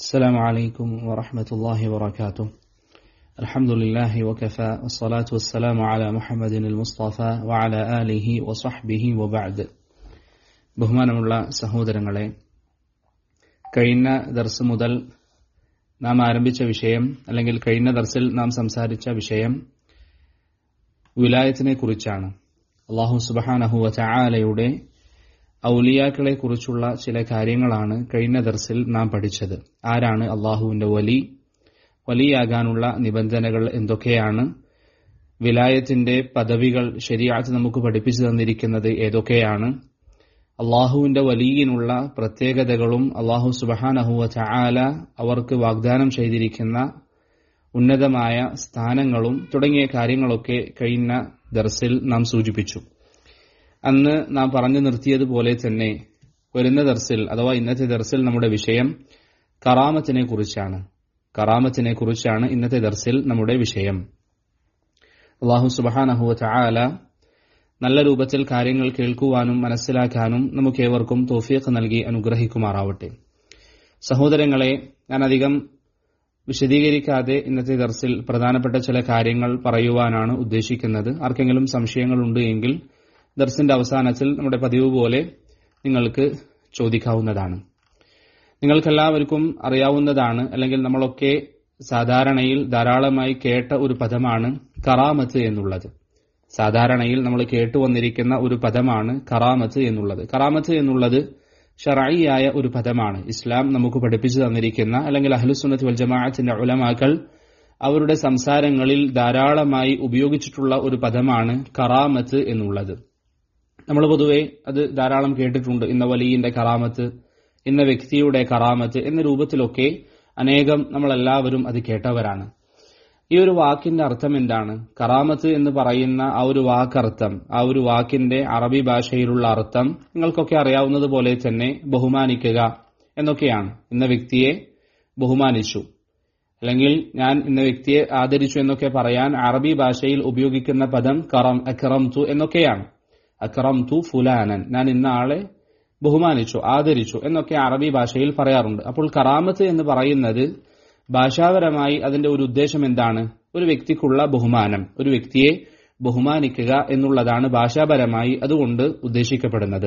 السلام عليكم ورحمة الله وبركاته. الحمد لله وكفى والصلاة والسلام على محمد المصطفى وعلى آله وصحبه وبعد. ബഹുമാനമുള്ള സഹോദരങ്ങളെ, കഴിഞ്ഞ ദർസ് മുതൽ നാം ആരംഭിച്ച വിഷയം അല്ലെങ്കിൽ കഴിഞ്ഞ ദർസിൽ നാം സംസാരിച്ച വിഷയം വിലായത്തിനെ കുറിച്ചാണ്. അല്ലാഹു സുബ്ഹാനഹു വ തആലയുടെ ഔലിയാക്കളെ കുറിച്ചുള്ള ചില കാര്യങ്ങളാണ് കഴിഞ്ഞ ദർസിൽ നാം പഠിച്ചത്. ആരാണ് അല്ലാഹുവിന്റെ വലിയാകാനുള്ള നിബന്ധനകൾ എന്തൊക്കെയാണ്, വിലായത്തിന്റെ പദവികൾ ശരീഅത്ത് നമുക്ക് പഠിപ്പിച്ചു തന്നിരിക്കുന്നത് ഏതൊക്കെയാണ്, അല്ലാഹുവിന്റെ വലിയിനുള്ള പ്രത്യേകതകളും അല്ലാഹു സുബ്ഹാനഹു വ തആല അവർക്ക് വാഗ്ദാനം ചെയ്തിരിക്കുന്ന ഉന്നതമായ സ്ഥാനങ്ങളും തുടങ്ങിയ കാര്യങ്ങളൊക്കെ കഴിഞ്ഞ ദർസിൽ നാം സൂചിപ്പിച്ചു. അന്ന് നാം പറഞ്ഞു നിർത്തിയതുപോലെ തന്നെ വരുന്ന ദർസിൽ അഥവാ ഇന്നത്തെ ദർസിൽ നമ്മുടെ വിഷയം കറാമത്തിനെ കുറിച്ചാണ് ഇന്നത്തെ ദർസിൽ നമ്മുടെ വിഷയം. അല്ലാഹു സുബ്ഹാനഹു വ തആല നല്ല രൂപത്തിൽ കാര്യങ്ങൾ കേൾക്കുവാനും മനസ്സിലാക്കാനും നമുക്കേവർക്കും തൗഫീഖ് നൽകി അനുഗ്രഹിക്കുമാറാവട്ടെ. സഹോദരങ്ങളെ, ഞാൻ അധികം വിശദീകരിക്കാതെ ഇന്നത്തെ ദർസിൽ പ്രധാനപ്പെട്ട ചില കാര്യങ്ങൾ പറയുവാനാണ് ഉദ്ദേശിക്കുന്നത്. ആർക്കെങ്കിലും സംശയങ്ങളുണ്ട് എങ്കിൽ ദർസിന്റെ അവസാനത്തിൽ നമ്മുടെ പതിവ് പോലെ നിങ്ങൾക്ക് ചോദിക്കാവുന്നതാണ്. നിങ്ങൾക്കെല്ലാവർക്കും അറിയാവുന്നതാണ്, അല്ലെങ്കിൽ നമ്മളൊക്കെ സാധാരണയിൽ ധാരാളമായി കേട്ട ഒരു പദമാണ് കറാമത്ത് എന്നുള്ളത്. സാധാരണയിൽ നമ്മൾ കേട്ടുവന്നിരിക്കുന്ന ഒരു പദമാണ് കറാമത്ത് എന്നുള്ളത്. കറാമത്ത് എന്നുള്ളത് ശർഈയായ ഒരു പദമാണ്. ഇസ്ലാം നമുക്ക് പഠിപ്പിച്ചു തന്നിരിക്കുന്ന, അല്ലെങ്കിൽ അഹ്ലുസുന്നത്ത് വൽ ജമാഅത്തിന്റെ ഉലമാക്കൾ അവരുടെ സംസാരങ്ങളിൽ ധാരാളമായി ഉപയോഗിച്ചിട്ടുള്ള ഒരു പദമാണ് കറാമത്ത് എന്നുള്ളത്. നമ്മൾ പൊതുവെ അത് ധാരാളം കേട്ടിട്ടുണ്ട്. ഇന്ന വലിയന്റെ കറാമത്ത്, ഇന്ന വ്യക്തിയുടെ കറാമത്ത് എന്ന രൂപത്തിലൊക്കെ അനേകം നമ്മളെല്ലാവരും അത് കേട്ടവരാണ്. ഈ ഒരു വാക്കിന്റെ അർത്ഥം എന്താണ്? കറാമത്ത് എന്ന് പറയുന്ന ആ ഒരു വാക്കർത്ഥം, ആ ഒരു വാക്കിന്റെ അറബി ഭാഷയിലുള്ള അർത്ഥം നിങ്ങൾക്കൊക്കെ അറിയാവുന്നതുപോലെ തന്നെ ബഹുമാനിക്കുക എന്നൊക്കെയാണ്. ഇന്ന വ്യക്തിയെ ബഹുമാനിച്ചു, അല്ലെങ്കിൽ ഞാൻ ഇന്ന വ്യക്തിയെ ആദരിച്ചു എന്നൊക്കെ പറയാൻ അറബി ഭാഷയിൽ ഉപയോഗിക്കുന്ന പദം അക്റംതു എന്നൊക്കെയാണ്. അക്റംതു ഫുലാനൻ, ഞാൻ ഇന്ന ആളെ ബഹുമാനിച്ചു, ആദരിച്ചു എന്നൊക്കെ അറബി ഭാഷയിൽ പറയാറുണ്ട്. അപ്പോൾ കറാമത്ത് എന്ന് പറയുന്നത് ഭാഷാപരമായി അതിന്റെ ഒരു ഉദ്ദേശം എന്താണ്? ഒരു വ്യക്തിക്കുള്ള ബഹുമാനം, ഒരു വ്യക്തിയെ ബഹുമാനിക്കുക എന്നുള്ളതാണ് ഭാഷാപരമായി അതുകൊണ്ട് ഉദ്ദേശിക്കപ്പെടുന്നത്.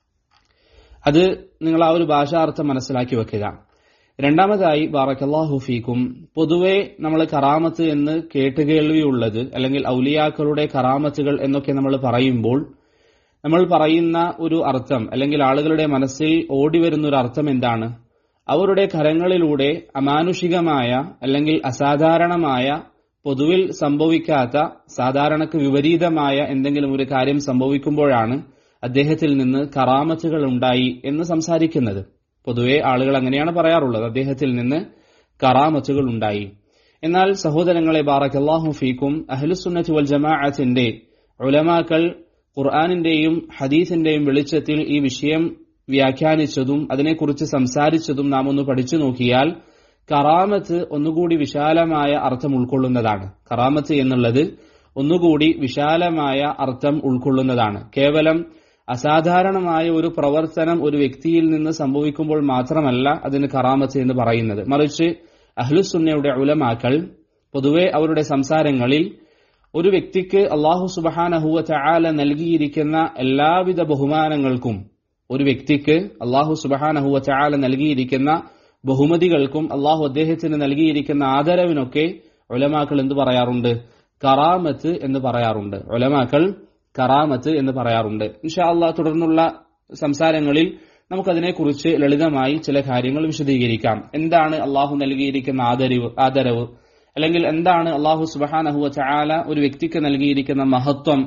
അത് നിങ്ങൾ ആ ഒരു ഭാഷാർത്ഥം മനസ്സിലാക്കി വെക്കുക. രണ്ടാമതായി ബാറക്കല്ലാഹു ഫീക്കും, പൊതുവെ നമ്മൾ കറാമത്ത് എന്ന് കേട്ടുകേൾവിയുള്ളത്, അല്ലെങ്കിൽ ഔലിയാക്കളുടെ കറാമത്തുകൾ എന്നൊക്കെ നമ്മൾ പറയുമ്പോൾ നമ്മൾ പറയുന്ന ഒരു അർത്ഥം, അല്ലെങ്കിൽ ആളുകളുടെ മനസ്സിൽ ഓടിവരുന്ന ഒരു അർത്ഥം എന്താണ്? അവരുടെ കരങ്ങളിലൂടെ അമാനുഷികമായ അല്ലെങ്കിൽ അസാധാരണമായ, പൊതുവിൽ സംഭവിക്കാത്ത, സാധാരണക്ക് വിപരീതമായ എന്തെങ്കിലും ഒരു കാര്യം സംഭവിക്കുമ്പോഴാണ് അദ്ദേഹത്തിൽ നിന്ന് കറാമത്തുകൾ ഉണ്ടായി എന്ന് സംസാരിക്കുന്നത്. പൊതുവെ ആളുകൾ അങ്ങനെയാണ് പറയാറുള്ളത്, അദ്ദേഹത്തിൽ നിന്ന് കറാമത്തുകൾ ഉണ്ടായി. എന്നാൽ സഹോദരങ്ങളെ ബാറക്കല്ലാഹു ഫീക്കും, അഹ്ലുസുന്നത്ത് വൽ ജമാഅത്തിന്റെ ഉലമാക്കൾ ഖുർആനിന്റെയും ഹദീസിന്റെയും വെളിച്ചത്തിൽ ഈ വിഷയം വ്യാഖ്യാനിച്ചതും അതിനെക്കുറിച്ച് സംസാരിച്ചതും നാം ഒന്ന് പഠിച്ചു നോക്കിയാൽ കറാമത്ത് ഒന്നുകൂടി വിശാലമായ അർത്ഥം ഉൾക്കൊള്ളുന്നതാണ്. കറാമത്ത് എന്നുള്ളത് ഒന്നുകൂടി വിശാലമായ അർത്ഥം ഉൾക്കൊള്ളുന്നതാണ്. കേവലം അസാധാരണമായ ഒരു പ്രവർത്തനം ഒരു വ്യക്തിയിൽ നിന്ന് സംഭവിക്കുമ്പോൾ മാത്രമല്ല അതിന് കറാമത്ത് എന്ന് പറയുന്നത്. മറിച്ച് അഹ്ലുസുന്നയുടെ ഉലമാക്കൾ പൊതുവെ അവരുടെ സംസാരങ്ങളിൽ ഒരു വ്യക്തിക്ക് അല്ലാഹു സുബ്ഹാനഹു വ തആല നൽകിയിരിക്കുന്ന എല്ലാവിധ ബഹുമാനങ്ങൾക്കും, ഒരു വ്യക്തിക്ക് അല്ലാഹു സുബ്ഹാനഹു വ തആല നൽകിയിരിക്കുന്ന ബഹുമതികൾക്കും അല്ലാഹു അദ്ദേഹത്തിന് നൽകിയിരിക്കുന്ന ആദരവിനൊക്കെ ഉലമാക്കൾ എന്ത് പറയാറുണ്ട്? കറാമത്ത് എന്ന് പറയാറുണ്ട്. ഉലമാക്കൾ കറാമത്ത് എന്ന് പറയാറുണ്ട്. ഇൻഷാ അല്ലാഹ് തുടർന്നുള്ള സംസാരങ്ങളിൽ നമുക്കതിനെക്കുറിച്ച് ലളിതമായി ചില കാര്യങ്ങൾ വിശദീകരിക്കാം. എന്താണ് അല്ലാഹു നൽകിയിരിക്കുന്ന ആദരവ്, അല്ലെങ്കിൽ എന്താണ് അല്ലാഹു സുബ്ഹാനഹു വ തആല ഒരു വ്യക്തിക്ക് നൽകിയിരിക്കുന്ന മഹത്വം,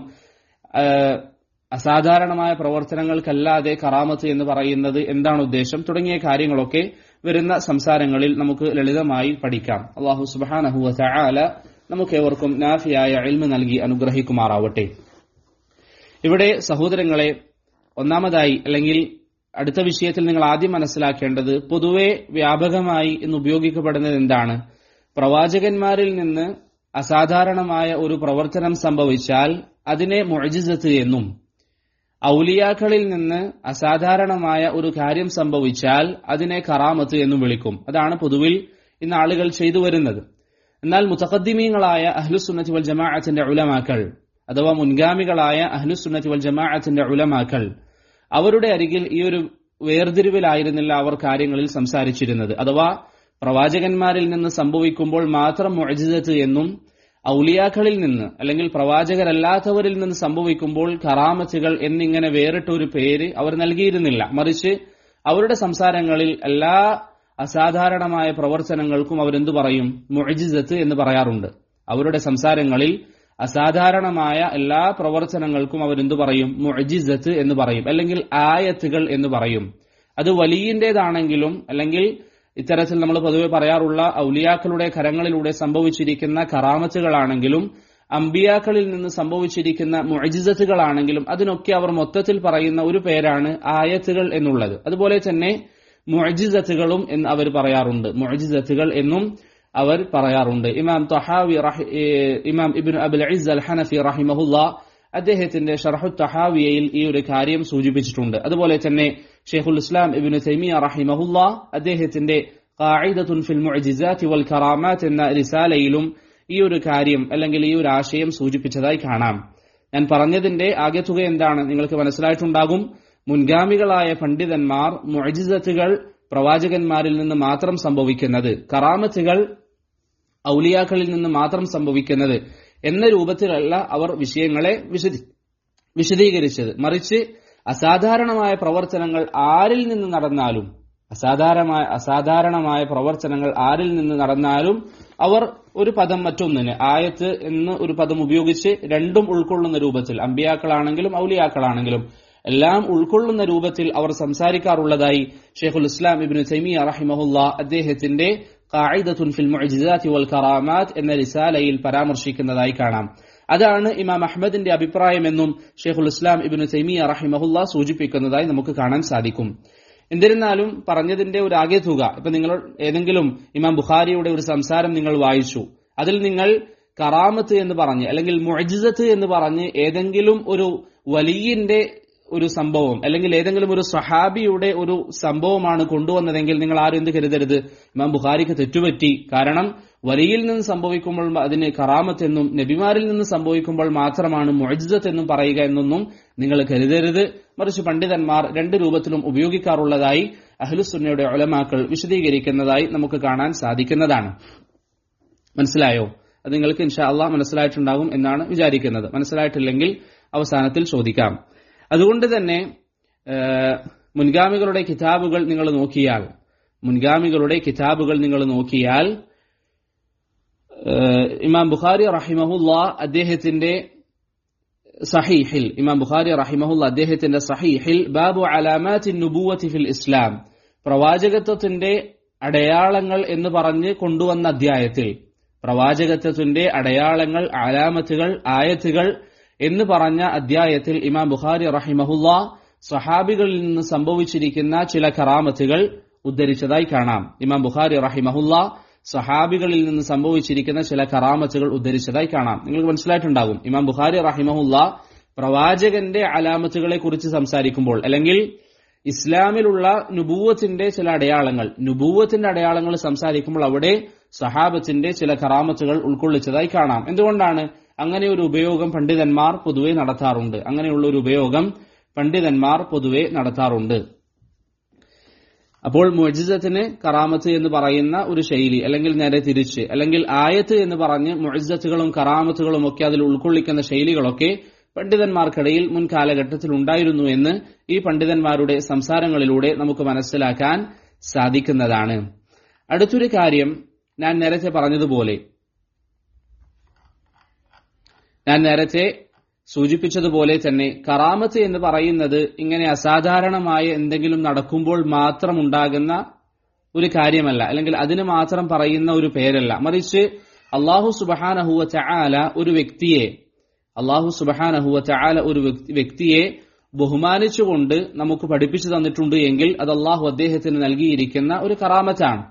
അസാധാരണമായ പ്രവർത്തനങ്ങൾക്കല്ലാതെ കറാമത്ത് എന്ന് പറയുന്നത് എന്താണ് ഉദ്ദേശം, തുടങ്ങിയ കാര്യങ്ങളൊക്കെ വരുന്ന സംസാരങ്ങളിൽ നമുക്ക് ലളിതമായി പഠിക്കാം. അല്ലാഹു സുബ്ഹാനഹു വ തആല നമുക്കേവർക്കും നാഫിയായ ഇൽമ് നൽകി അനുഗ്രഹിക്കുമാറാവട്ടെ. ഇവിടെ സഹോദരങ്ങളെ, ഒന്നാമതായി അല്ലെങ്കിൽ അടുത്ത വിഷയത്തിൽ നിങ്ങൾ ആദ്യം മനസ്സിലാക്കേണ്ടത്, പൊതുവെ വ്യാപകമായി ഇന്ന് ഉപയോഗിക്കപ്പെടുന്നത് എന്താണ്? പ്രവാചകന്മാരിൽ നിന്ന് അസാധാരണമായ ഒരു പ്രവർത്തനം സംഭവിച്ചാൽ അതിനെ മുഅ്ജിസത്ത് എന്നും, ഔലിയാക്കളിൽ നിന്ന് അസാധാരണമായ ഒരു കാര്യം സംഭവിച്ചാൽ അതിനെ കറാമത്ത് എന്ന് വിളിക്കും. അതാണ് പൊതുവിൽ ഇന്ന് ആളുകൾ ചെയ്തു വരുന്നത്. എന്നാൽ മുതഖദ്ദിമീങ്ങളായ അഹ്ലുസുന്നത്തി വൽ ജമാഅത്തിന്റെ ഉലമാക്കൾ അഥവാ മുൻഗാമികളായ അഹ്ലുസുന്നത്തി വൽ ജമാഅത്തിന്റെ ഉലമാക്കൾ അവരുടെ അരികിൽ ഈ ഒരു വേർതിരിവിലായിരുന്നില്ല അവർ കാര്യങ്ങളിൽ സംസാരിച്ചിരുന്നത്. അഥവാ പ്രവാചകന്മാരിൽ നിന്ന് സംഭവിക്കുമ്പോൾ മാത്രം മുഅ്ജിസത്ത് എന്നും ഔലിയാക്കളിൽ നിന്ന് അല്ലെങ്കിൽ പ്രവാചകരല്ലാത്തവരിൽ നിന്ന് സംഭവിക്കുമ്പോൾ കറാമത്തുകൾ എന്നിങ്ങനെ വേറിട്ടൊരു പേര് അവർ നൽകിയിരുന്നില്ല. മറിച്ച് അവരുടെ സംസാരങ്ങളിൽ എല്ലാ അസാധാരണമായ പ്രവർത്തനങ്ങൾക്കും അവരെന്തു പറയും? മുഅ്ജിസത്ത് എന്ന് പറയാറുണ്ട്. അവരുടെ സംസാരങ്ങളിൽ അസാധാരണമായ എല്ലാ പ്രവർത്തനങ്ങൾക്കും അവരെന്തു പറയും? മുഅ്ജിസത്ത് എന്ന് പറയും, അല്ലെങ്കിൽ ആയത്തുകൾ എന്ന് പറയും. അത് വലിയന്റേതാണെങ്കിലും അല്ലെങ്കിൽ ഇത്തരത്തിൽ നമ്മൾ പൊതുവെ പറയാറുള്ള ഔലിയാക്കളുടെ കരങ്ങളിലൂടെ സംഭവിച്ചിരിക്കുന്ന കറാമത്തുകളാണെങ്കിലും അമ്പിയാക്കളിൽ നിന്ന് സംഭവിച്ചിരിക്കുന്ന മുഅ്ജിസത്തുകളാണെങ്കിലും അതിനൊക്കെ അവർ മൊത്തത്തിൽ പറയുന്ന ഒരു പേരാണ് ആയത്തുകൾ എന്നുള്ളത്. അതുപോലെ തന്നെ മുഅ്ജിസത്തുകളും എന്ന് അവർ പറയാറുണ്ട്. മുഅ്ജിസത്തുകൾ എന്നും അവർ പറയാറുണ്ട്. ഇമാം ഇബ്നു അബുൽ ഇസ്സ് അൽ ഹനഫി റഹിമഹുല്ലാ അദ്ദേഹത്തിന്റെ ഷർഹു തഹാവിയയിൽ ഈ ഒരു കാര്യം സൂചിപ്പിച്ചിട്ടുണ്ട്. അതുപോലെ തന്നെ ഷെയ്ഖുൽ ഇസ്ലാം ഇബ്നു തൈമിയ റഹിമഹുല്ലാ അദ്ദേഹത്തിന്റെ ഖാഇദത്തുൻ ഫിൽ മുഅ്ജിസാത്തി വൽ കറാമാത്ത് എന്ന റിസാലയിലും ഈ ഒരു കാര്യം അല്ലെങ്കിൽ ഈ ഒരു ആശയം സൂചിപ്പിച്ചതായി കാണാം. ഞാൻ പറഞ്ഞതിന്റെ ആകെത്തുക എന്താണ് നിങ്ങൾക്ക് മനസ്സിലായിട്ടുണ്ടാകും. മുൻഗാമികളായ പണ്ഡിതന്മാർ മുഅ്ജിസത്തുകൾ പ്രവാചകന്മാരിൽ നിന്ന് മാത്രം സംഭവിക്കുന്നത്, കറാമത്തുകൾ ഔലിയാക്കളിൽ നിന്ന് മാത്രം സംഭവിക്കുന്നത് എന്ന രൂപത്തിലല്ല അവർ വിഷയങ്ങളെ വിശദീകരിച്ചത്. മറിച്ച് അസാധാരണമായ പ്രവർത്തനങ്ങൾ ആരിൽ നിന്ന് നടന്നാലും അസാധാരണമായ പ്രവർത്തനങ്ങൾ ആരിൽ നിന്ന് നടന്നാലും അവർ ഒരു പദം മറ്റൊന്നിന് ആയത്ത് എന്ന് ഒരു പദം ഉപയോഗിച്ച് രണ്ടും ഉൾക്കൊള്ളുന്ന രൂപത്തിൽ അമ്പിയാക്കളാണെങ്കിലും ഔലിയാക്കളാണെങ്കിലും എല്ലാം ഉൾക്കൊള്ളുന്ന രൂപത്തിൽ അവർ സംസാരിക്കാറുള്ളതായി ഷെയ്ഖുൽ ഇസ്ലാം ഇബ്നു തൈമിയ റഹിമഹുല്ലാ അദ്ദേഹത്തിന്റെ ഖാഇദത്തുൻ ഫിൽ മുഅ്ജിസാത്തി വൽ കറാമാത്ത് എന്ന റിസാലയിൽ പരാമർശിക്കുന്നതായി കാണാം. അതാണ് ഇമാം അഹ്മദിന്റെ അഭിപ്രായമെന്നും ഷെയ്ഖുൽ ഇസ്ലാം ഇബ്നു തൈമിയ റഹിമഹുല്ലാ സൂചിപ്പിക്കുന്നതായി നമുക്ക് കാണാൻ സാധിക്കും. എന്നിരുന്നാലും പറഞ്ഞതിന്റെ ഒരു ആകെ തുക, ഇപ്പൊ നിങ്ങൾ ഏതെങ്കിലും ഇമാം ബുഖാരിയുടെ ഒരു സംസാരം നിങ്ങൾ വായിച്ചു, അതിൽ നിങ്ങൾ കറാമത്ത് എന്ന് പറഞ്ഞ് അല്ലെങ്കിൽ മുഅ്ജിസത്ത് എന്ന് പറഞ്ഞ് ഏതെങ്കിലും ഒരു വലിയന്റെ ഒരു സംഭവം അല്ലെങ്കിൽ ഏതെങ്കിലും ഒരു സഹാബിയുടെ ഒരു സംഭവമാണ് കൊണ്ടുവന്നതെങ്കിൽ നിങ്ങൾ ആരും എന്ത് കരുതരുത്, ഇമാം ബുഖാരിക്ക് തെറ്റുപറ്റി. കാരണം വലിയിൽ നിന്ന് സംഭവിക്കുമ്പോൾ അതിന് കറാമത്ത് എന്നും നബിമാരിൽ നിന്ന് സംഭവിക്കുമ്പോൾ മാത്രമാണ് മുഅ്ജിസത്ത് എന്നും പറയുക എന്നൊന്നും നിങ്ങൾ കരുതരുത്. മറിച്ച് പണ്ഡിതന്മാർ രണ്ട് രൂപത്തിലും ഉപയോഗിക്കാറുള്ളതായി അഹ്ലുസുന്നയുടെ ഉലമാക്കൾ വിശദീകരിക്കുന്നതായി നമുക്ക് കാണാൻ സാധിക്കുന്നതാണ്. മനസ്സിലായോ? അത് നിങ്ങൾക്ക് ഇൻഷാ അല്ലാഹ് മനസ്സിലായിട്ടുണ്ടാകും എന്നാണ് വിചാരിക്കുന്നത്. മനസ്സിലായിട്ടില്ലെങ്കിൽ അവസാനത്തിൽ ചോദിക്കാം. അതുകൊണ്ട് തന്നെ മുൻഗാമികളുടെ കിതാബുകൾ നിങ്ങൾ നോക്കിയാൽ ഇമാം ബുഖാരി റഹിമഹുല്ലാ അദ്ദേഹത്തിന്റെ സഹീഹിൽ ബാബു അലാമാത്തിൻ നുബുവത്തി ഫിൽ ഇസ്ലാം, പ്രവാചകത്വത്തിന്റെ അടയാളങ്ങൾ എന്ന് പറഞ്ഞ് കൊണ്ടുവന്ന അധ്യായത്തിൽ പ്രവാചകത്വത്തിന്റെ അടയാളങ്ങൾ, അലാമത്തുകൾ, ആയത്തുകൾ എന്ന് പറഞ്ഞ അധ്യായത്തിൽ ഇമാം ബുഖാരി റഹിമഹുല്ലാ സ്വഹാബികളിൽ നിന്ന് സംഭവിച്ചിരിക്കുന്ന ചില കറാമത്തുകൾ ഉദ്ധരിച്ചതായി കാണാം. ഇമാം ബുഖാരി റഹിമഹുല്ലാ സ്വഹാബികളിൽ നിന്ന് സംഭവിച്ചിരിക്കുന്ന ചില കറാമത്തുകൾ ഉദ്ധരിച്ചതായി കാണാം. നിങ്ങൾക്ക് മനസ്സിലായിട്ടുണ്ടാകും. ഇമാം ബുഖാരി റഹിമഹുല്ലാ പ്രവാചകന്റെ അലാമത്തുകളെ കുറിച്ച് സംസാരിക്കുമ്പോൾ അല്ലെങ്കിൽ ഇസ്ലാമിലുള്ള നുബൂവത്തിന്റെ ചില അടയാളങ്ങൾ സംസാരിക്കുമ്പോൾ അവിടെ സഹാബത്തിന്റെ ചില കറാമത്തുകൾ ഉൾക്കൊള്ളിച്ചതായി കാണാം. എന്തുകൊണ്ടാണ് അങ്ങനെ ഒരു ഉപയോഗം പണ്ഡിതന്മാർ പൊതുവെ നടത്താറുണ്ട്. അപ്പോൾ മുഅ്ജിസത്തിന് കറാമത്ത് എന്ന് പറയുന്ന ഒരു ശൈലി അല്ലെങ്കിൽ നേരെ തിരിച്ച് അല്ലെങ്കിൽ ആയത്ത് എന്ന് പറഞ്ഞ് മുഅ്ജിസത്തുകളും കറാമത്തുകളും ഒക്കെ അതിൽ ഉൾക്കൊള്ളിക്കുന്ന ശൈലികളൊക്കെ പണ്ഡിതന്മാർക്കിടയിൽ മുൻ കാലഘട്ടത്തിൽ ഉണ്ടായിരുന്നു എന്ന് ഈ പണ്ഡിതന്മാരുടെ സംസാരങ്ങളിലൂടെ നമുക്ക് മനസ്സിലാക്കാൻ സാധിക്കുന്നതാണ്. അടുത്തൊരു കാര്യം, ഞാൻ നേരത്തെ സൂചിപ്പിച്ചതുപോലെ തന്നെ കറാമത്ത് എന്ന് പറയുന്നത് ഇങ്ങനെ അസാധാരണമായ എന്തെങ്കിലും നടക്കുമ്പോൾ മാത്രം ഉണ്ടാകുന്ന ഒരു കാര്യമല്ല, അല്ലെങ്കിൽ അതിന് മാത്രം പറയുന്ന ഒരു പേരല്ല. മറിച്ച് അല്ലാഹു സുബ്ഹാനഹു വ തആല ഒരു വ്യക്തിയെ ബഹുമാനിച്ചുകൊണ്ട് നമുക്ക് പഠിപ്പിച്ചു തന്നിട്ടുണ്ട് എങ്കിൽ അത് അല്ലാഹു അദ്ദേഹത്തിന് നൽകിയിരിക്കുന്ന ഒരു കറാമത്താണ്.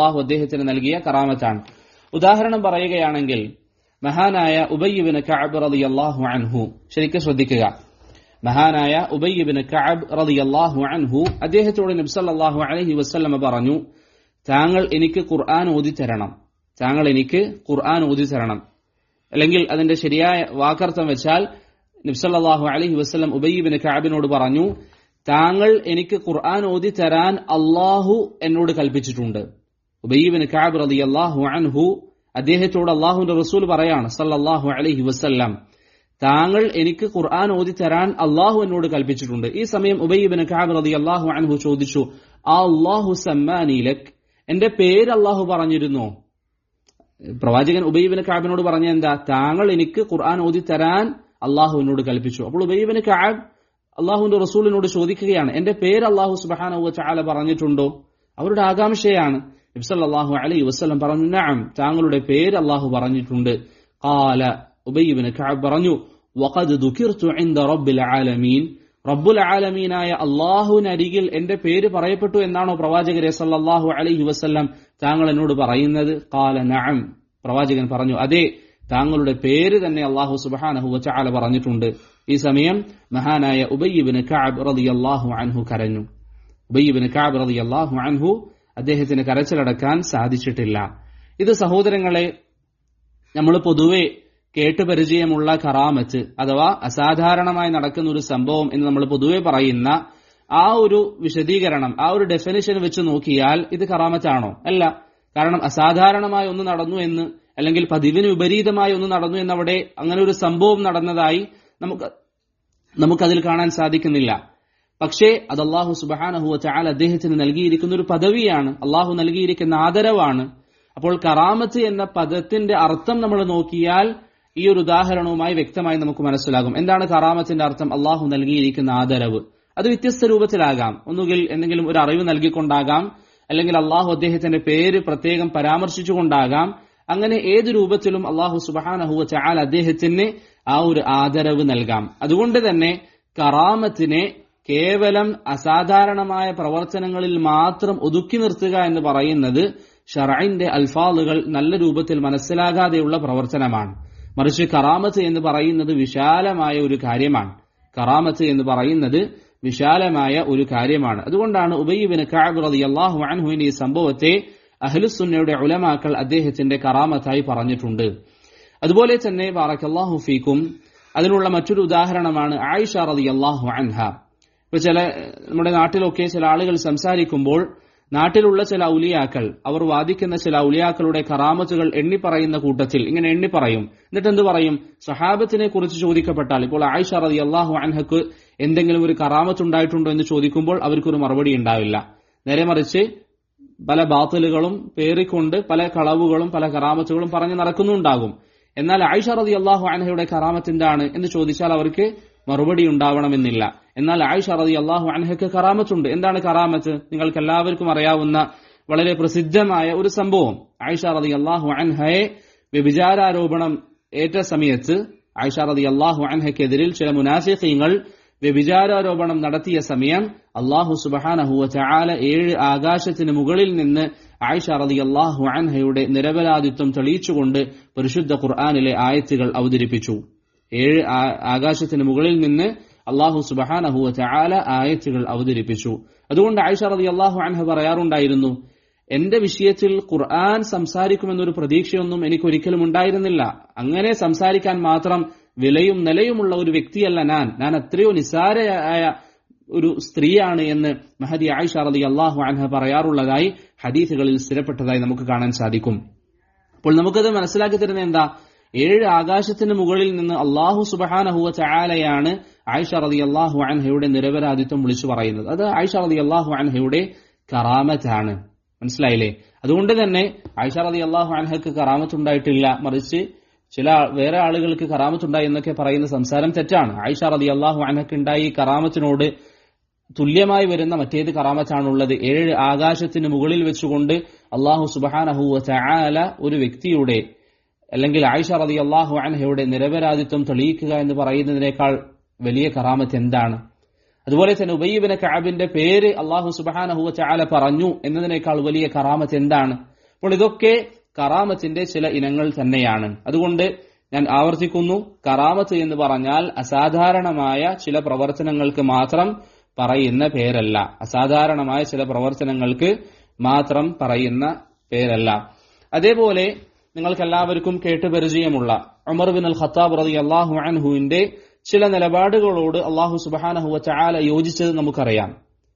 ഉദാഹരണം പറയുകയാണെങ്കിൽ മഹാനായ ഉബയ്യ് ഇബ്നു കഅബ് റളിയല്ലാഹു അൻഹു, ശരിക്കും ശ്രദ്ധിക്കുക, മഹാനായ ഉബയ്യ് ഇബ്നു കഅബ് റളിയല്ലാഹു അൻഹു അദ്ദേഹത്തോട് നബി സല്ലല്ലാഹു അലൈഹി വസല്ലം പറഞ്ഞു, താങ്കൾ എനിക്ക് ഖുർആൻ ഓതി തരണം, താങ്കൾ എനിക്ക് ഖുർആൻ ഓതി തരണം. അല്ലെങ്കിൽ അതിന്റെ ശരിയായ വാക്കർത്ഥം വെച്ചാൽ നബി സല്ലല്ലാഹു അലൈഹി വസല്ലം ഉബയ്യ് ഇബ്നു കഅബിനോട് പറഞ്ഞു, താങ്കൾ എനിക്ക് ഖുർആൻ ഓതി തരാൻ അല്ലാഹു എന്നോട് കൽപ്പിച്ചിട്ടുണ്ട്. ഉബയ്യ് ഇബ്നു കഅബ് റളിയല്ലാഹു അൻഹു അദ്ദേഹത്തോട് അല്ലാഹുവിന്റെ റസൂൽ പറയാണ് സല്ലല്ലാഹു അലൈഹി വസല്ലം, താങ്കൾ എനിക്ക് ഖുർആൻ ഓതി തരാൻ അല്ലാഹു എന്നോട് കൽപ്പിച്ചിട്ടുണ്ട്. ഈ സമയം ഉബയ്യ് ഇബ്നു കഅബ് റളിയല്ലാഹു അൻഹു ചോദിച്ചു, അല്ലാഹു സമ്മാനി ലക്, എന്റെ പേര് അല്ലാഹു പറഞ്ഞിരുന്നോ? പ്രവാചകൻ ഉബയ്യ് ഇബ്നു കഅബിനോട് പറഞ്ഞ എന്താ? താങ്കൾ എനിക്ക് ഖുർആൻ ഓതി തരാൻ അല്ലാഹു എന്നോട് കൽപ്പിച്ചു. അപ്പോൾ ഉബയ്യ് ഇബ്നു കഅബ് അല്ലാഹുവിന്റെ റസൂലിനോട് ചോദിക്കുകയാണ്, എന്റെ പേര് അല്ലാഹു സുബ്ഹാനഹു വ തആല പറഞ്ഞിട്ടുണ്ടോ? അവരുടെ ആകാംക്ഷയാണ്. നബി സല്ലല്ലാഹു അലൈഹി വസല്ലം പറഞ്ഞു, നഅം, താങ്കളുടെ പേര് അല്ലാഹു പറഞ്ഞിട്ടുണ്ട്. ഖാല, ഉബയ്യ് ഇബ്നു കഅബ് പറഞ്ഞു, വഖദ് ദുകിർതു ഇൻദ റബ്ബിൽ ആലമീൻ, റബ്ബുൽ ആലമീനായ അല്ലാഹുവിനരികിൽ എന്റെ പേര് പറയപ്പെട്ടു എന്നാണോ പ്രവാചകരെ സല്ലല്ലാഹു അലൈഹി വസല്ലം താങ്കൾ എന്നോട് പറയുന്നത്? ഖാല നഅം, പ്രവാചകൻ പറഞ്ഞു, അതെ, താങ്കളുടെ പേര് തന്നെ അല്ലാഹു സുബ്ഹാനഹു വ തആല പറഞ്ഞിട്ടുണ്ട്. ഈ സമയം മഹാനായ ഉബയ്യ് ഇബ്നു കഅബ് റളിയല്ലാഹു അൻഹു കരഞ്ഞു. ഉബയ്യ് ഇബ്നു കഅബ് റളിയല്ലാഹു അൻഹു അദ്ദേഹത്തിന് കരച്ചിലടക്കാൻ സാധിച്ചിട്ടില്ല. ഇത് സഹോദരങ്ങളെ, നമ്മൾ പൊതുവെ കേട്ടുപരിചയമുള്ള കറാമത്ത് അഥവാ അസാധാരണമായി നടക്കുന്ന ഒരു സംഭവം എന്ന് നമ്മൾ പൊതുവെ പറയുന്ന ആ ഒരു വിശദീകരണം, ആ ഒരു ഡെഫിനിഷൻ വെച്ച് നോക്കിയാൽ ഇത് കറാമത്താണോ? അല്ല. കാരണം അസാധാരണമായി ഒന്ന് നടന്നു എന്ന്, അല്ലെങ്കിൽ പതിവിന് വിപരീതമായി ഒന്ന് നടന്നു എന്നവിടെ അങ്ങനെ ഒരു സംഭവം നടന്നതായി നമുക്കതിൽ കാണാൻ സാധിക്കുന്നില്ല. പക്ഷേ അത് അല്ലാഹു സുബ്ഹാനഹു വ തആല അദ്ദേഹത്തിന് നൽകിയിരിക്കുന്ന ഒരു പദവിയാണ്, അല്ലാഹു നൽകിയിരിക്കുന്ന ആദരവാണ്. അപ്പോൾ കറാമത്ത് എന്ന പദത്തിന്റെ അർത്ഥം നമ്മൾ നോക്കിയാൽ ഈ ഒരു ഉദാഹരണവുമായി വ്യക്തമായി നമുക്ക് മനസ്സിലാകും. എന്താണ് കറാമത്തിന്റെ അർത്ഥം? അല്ലാഹു നൽകിയിരിക്കുന്ന ആദരവ്. അത് വ്യത്യസ്ത രൂപത്തിലാകാം. ഒന്നുകിൽ എന്തെങ്കിലും ഒരു അറിവ് നൽകിക്കൊണ്ടാകാം, അല്ലെങ്കിൽ അല്ലാഹു അദ്ദേഹത്തിന്റെ പേര് പ്രത്യേകം പരാമർശിച്ചുകൊണ്ടാകാം. അങ്ങനെ ഏത് രൂപത്തിലും അല്ലാഹു സുബ്ഹാനഹു വ തആല അദ്ദേഹത്തിന് ആ ഒരു ആദരവ് നൽകാം. അതുകൊണ്ട് തന്നെ കറാമത്തിനെ കേവലം അസാധാരണമായ പ്രവർത്തനങ്ങളിൽ മാത്രം ഒതുക്കി നിർത്തുക എന്ന് പറയുന്നത് ശർഇന്റെ അൽഫാളുകൾ നല്ല രൂപത്തിൽ മനസ്സിലാകാതെയുള്ള പ്രവർത്തനമാണ്. മറിച്ച് കറാമത്ത് എന്ന് പറയുന്നത് വിശാലമായ ഒരു കാര്യമാണ്. കറാമത്ത് എന്ന് പറയുന്നത് വിശാലമായ ഒരു കാര്യമാണ്. അതുകൊണ്ടാണ് ഉബയ്യ് ഇബ്നു കഅബ് റളിയല്ലാഹു അൻഹുവിന്റെ ഈ സംഭവത്തെ അഹ്ലുസുന്നയുടെ ഉലമാക്കൾ അദ്ദേഹത്തിന്റെ കറാമത്തായി പറഞ്ഞിട്ടുണ്ട്. അതുപോലെ തന്നെ ബറകല്ലാഹു ഫീക്കും, അതിനുള്ള മറ്റൊരു ഉദാഹരണമാണ് ആയിഷ റളിയല്ലാഹു അൻഹ. ഇപ്പൊ നമ്മുടെ നാട്ടിലൊക്കെ ചില ആളുകൾ സംസാരിക്കുമ്പോൾ നാട്ടിലുള്ള ചില ഔലിയാക്കൾ, അവർ വാദിക്കുന്ന ചില ഔലിയാക്കളുടെ കറാമത്തുകൾ എണ്ണിപ്പറയുന്ന കൂട്ടത്തിൽ ഇങ്ങനെ എണ്ണിപ്പറയും. എന്നിട്ട് എന്ത് പറയും? സഹാബത്തിനെ കുറിച്ച് ചോദിക്കപ്പെട്ടാൽ, ഇപ്പോൾ ആയിഷ റളിയല്ലാഹു അൻഹക്ക് എന്തെങ്കിലും ഒരു കറാമത്ത് ഉണ്ടായിട്ടുണ്ടോ എന്ന് ചോദിക്കുമ്പോൾ അവർക്കൊരു മറുപടി ഉണ്ടാവില്ല. നേരെ മറിച്ച് പല ബാത്തിലുകളും പേറിക്കൊണ്ട് പല കളവുകളും പല കറാമത്തുകളും പറഞ്ഞു നടക്കുന്നുണ്ടാകും. എന്നാൽ ആയിഷ റളിയല്ലാഹു അൻഹയുടെ കറാമത്ത് എന്താണ് എന്ന് ചോദിച്ചാൽ അവർക്ക് മറുപടി ഉണ്ടാവണമെന്നില്ല. എന്നാൽ ആയിഷ റളിയല്ലാഹു അൻഹയ്ക്ക് കറാമത്തുണ്ട്. എന്താണ് കറാമത്ത്? നിങ്ങൾക്ക് എല്ലാവർക്കും അറിയാവുന്ന വളരെ പ്രസിദ്ധമായ ഒരു സംഭവം. ആയിഷ റളിയല്ലാഹു അൻഹയെ വ്യഭിചാരാരോപണം ഏറ്റ സമയത്ത് ആയിഷ റളിയല്ലാഹു അൻഹയ്ക്കെതിരിൽ ചില മുനാഫിഖീങ്ങൾ വ്യഭിചാരാരോപണം നടത്തിയ സമയം അല്ലാഹു സുബ്ഹാനഹു വ തആല 7 ആകാശത്തിന് മുകളിൽ നിന്ന് ആയിഷ റളിയല്ലാഹു അൻഹയുടെ നിരപരാധിത്വം തെളിയിച്ചുകൊണ്ട് പരിശുദ്ധ ഖുർആനിലെ ആയത്തുകൾ അവതരിപ്പിച്ചു. 7 ആകാശത്തിന് മുകളിൽ നിന്ന് അല്ലാഹു സുബ്ഹാനഹു വ തആല ആയത്തുകൾ അവതരിപ്പിച്ചു. അതുകൊണ്ട് ആയിഷ റളിയല്ലാഹു അൻഹ പറയാറുണ്ടായിരുന്നു, എന്റെ വിഷയത്തിൽ ഖുർആൻ സംസാരിക്കുമെന്നൊരു പ്രതീക്ഷയൊന്നും എനിക്കൊരിക്കലും ഉണ്ടായിരുന്നില്ല. അങ്ങനെ സംസാരിക്കാൻ മാത്രം വിലയും നിലയുമുള്ള ഒരു വ്യക്തിയല്ല ഞാൻ എത്രയോ നിസാരയായ ഒരു സ്ത്രീയാണ് എന്ന് മഹദി ആയിഷ റളിയല്ലാഹു അൻഹ പറയാറുള്ളതായി ഹദീസുകളിൽ സ്ഥിരപ്പെട്ടതായി നമുക്ക് കാണാൻ സാധിക്കും. അപ്പോൾ നമുക്കത് മനസ്സിലാക്കി തരുന്ന എന്താ? 7 ആകാശത്തിന് മുകളിൽ നിന്ന് അല്ലാഹു സുബ്ഹാനഹു വ തആലയാണ് ആയിഷ റളിയല്ലാഹു അൻഹയുടെ നിരപരാധിത്വം വിളിച്ചു പറയുന്നത്. അത് ആയിഷ റളിയല്ലാഹു അൻഹയുടെ കറാമത്താണ്. മനസ്സിലായില്ലേ? അതുകൊണ്ട് തന്നെ ആയിഷ റളിയല്ലാഹു അൻഹക്ക് കറാമത്ത് ഉണ്ടായിട്ടില്ല, മറിച്ച് ചില വേറെ ആളുകൾക്ക് കറാമത്തുണ്ടായി എന്നൊക്കെ പറയുന്ന സംസാരം തെറ്റാണ്. ആയിഷ റളിയല്ലാഹു അൻഹക്ക് ഉണ്ടായി കറാമത്തിനോട് തുല്യമായി വരുന്ന മറ്റേത് കറാമത്താണുള്ളത്? 7 ആകാശത്തിന് മുകളിൽ വെച്ചുകൊണ്ട് അല്ലാഹു സുബ്ഹാനഹു വ തആല ഒരു വ്യക്തിയുടെ അല്ലെങ്കിൽ ആയിഷ റളിയല്ലാഹു അൻഹയുടെ നിരപരാധിത്വം തെളിയിക്കുക എന്ന് പറയുന്നതിനേക്കാൾ വലിയ കറാമത്ത് എന്താണ്? അതുപോലെ തന്നെ ഉബയ്യ് ഇബ്നു കഅബിന്റെ പേര് അല്ലാഹു സുബ്ഹാനഹു വ തആല പറഞ്ഞു എന്നതിനേക്കാൾ വലിയ കറാമത്ത് എന്താണ്? അപ്പോൾ ഇതൊക്കെ കറാമത്തിന്റെ ചില ഇനങ്ങൾ തന്നെയാണ്. അതുകൊണ്ട് ഞാൻ ആവർത്തിക്കുന്നു, കറാമത്ത് എന്ന് പറഞ്ഞാൽ അസാധാരണമായ ചില പ്രവർത്തനങ്ങൾക്ക് മാത്രം പറയുന്ന പേരല്ല. അസാധാരണമായ ചില പ്രവർത്തനങ്ങൾക്ക് മാത്രം പറയുന്ന പേരല്ല. അതേപോലെ നിങ്ങൾക്കെല്ലാവർക്കും കേട്ടുപരിചയമുള്ള ഉമർ ബിൻ അൽ ഖത്താബ് റളിയല്ലാഹു അൻഹുവിന്റെ ചില നിലപാടുകളോട് അല്ലാഹു സുബ്ഹാനഹു വ തആല യോജിച്ചത് നമുക്കറിയാം.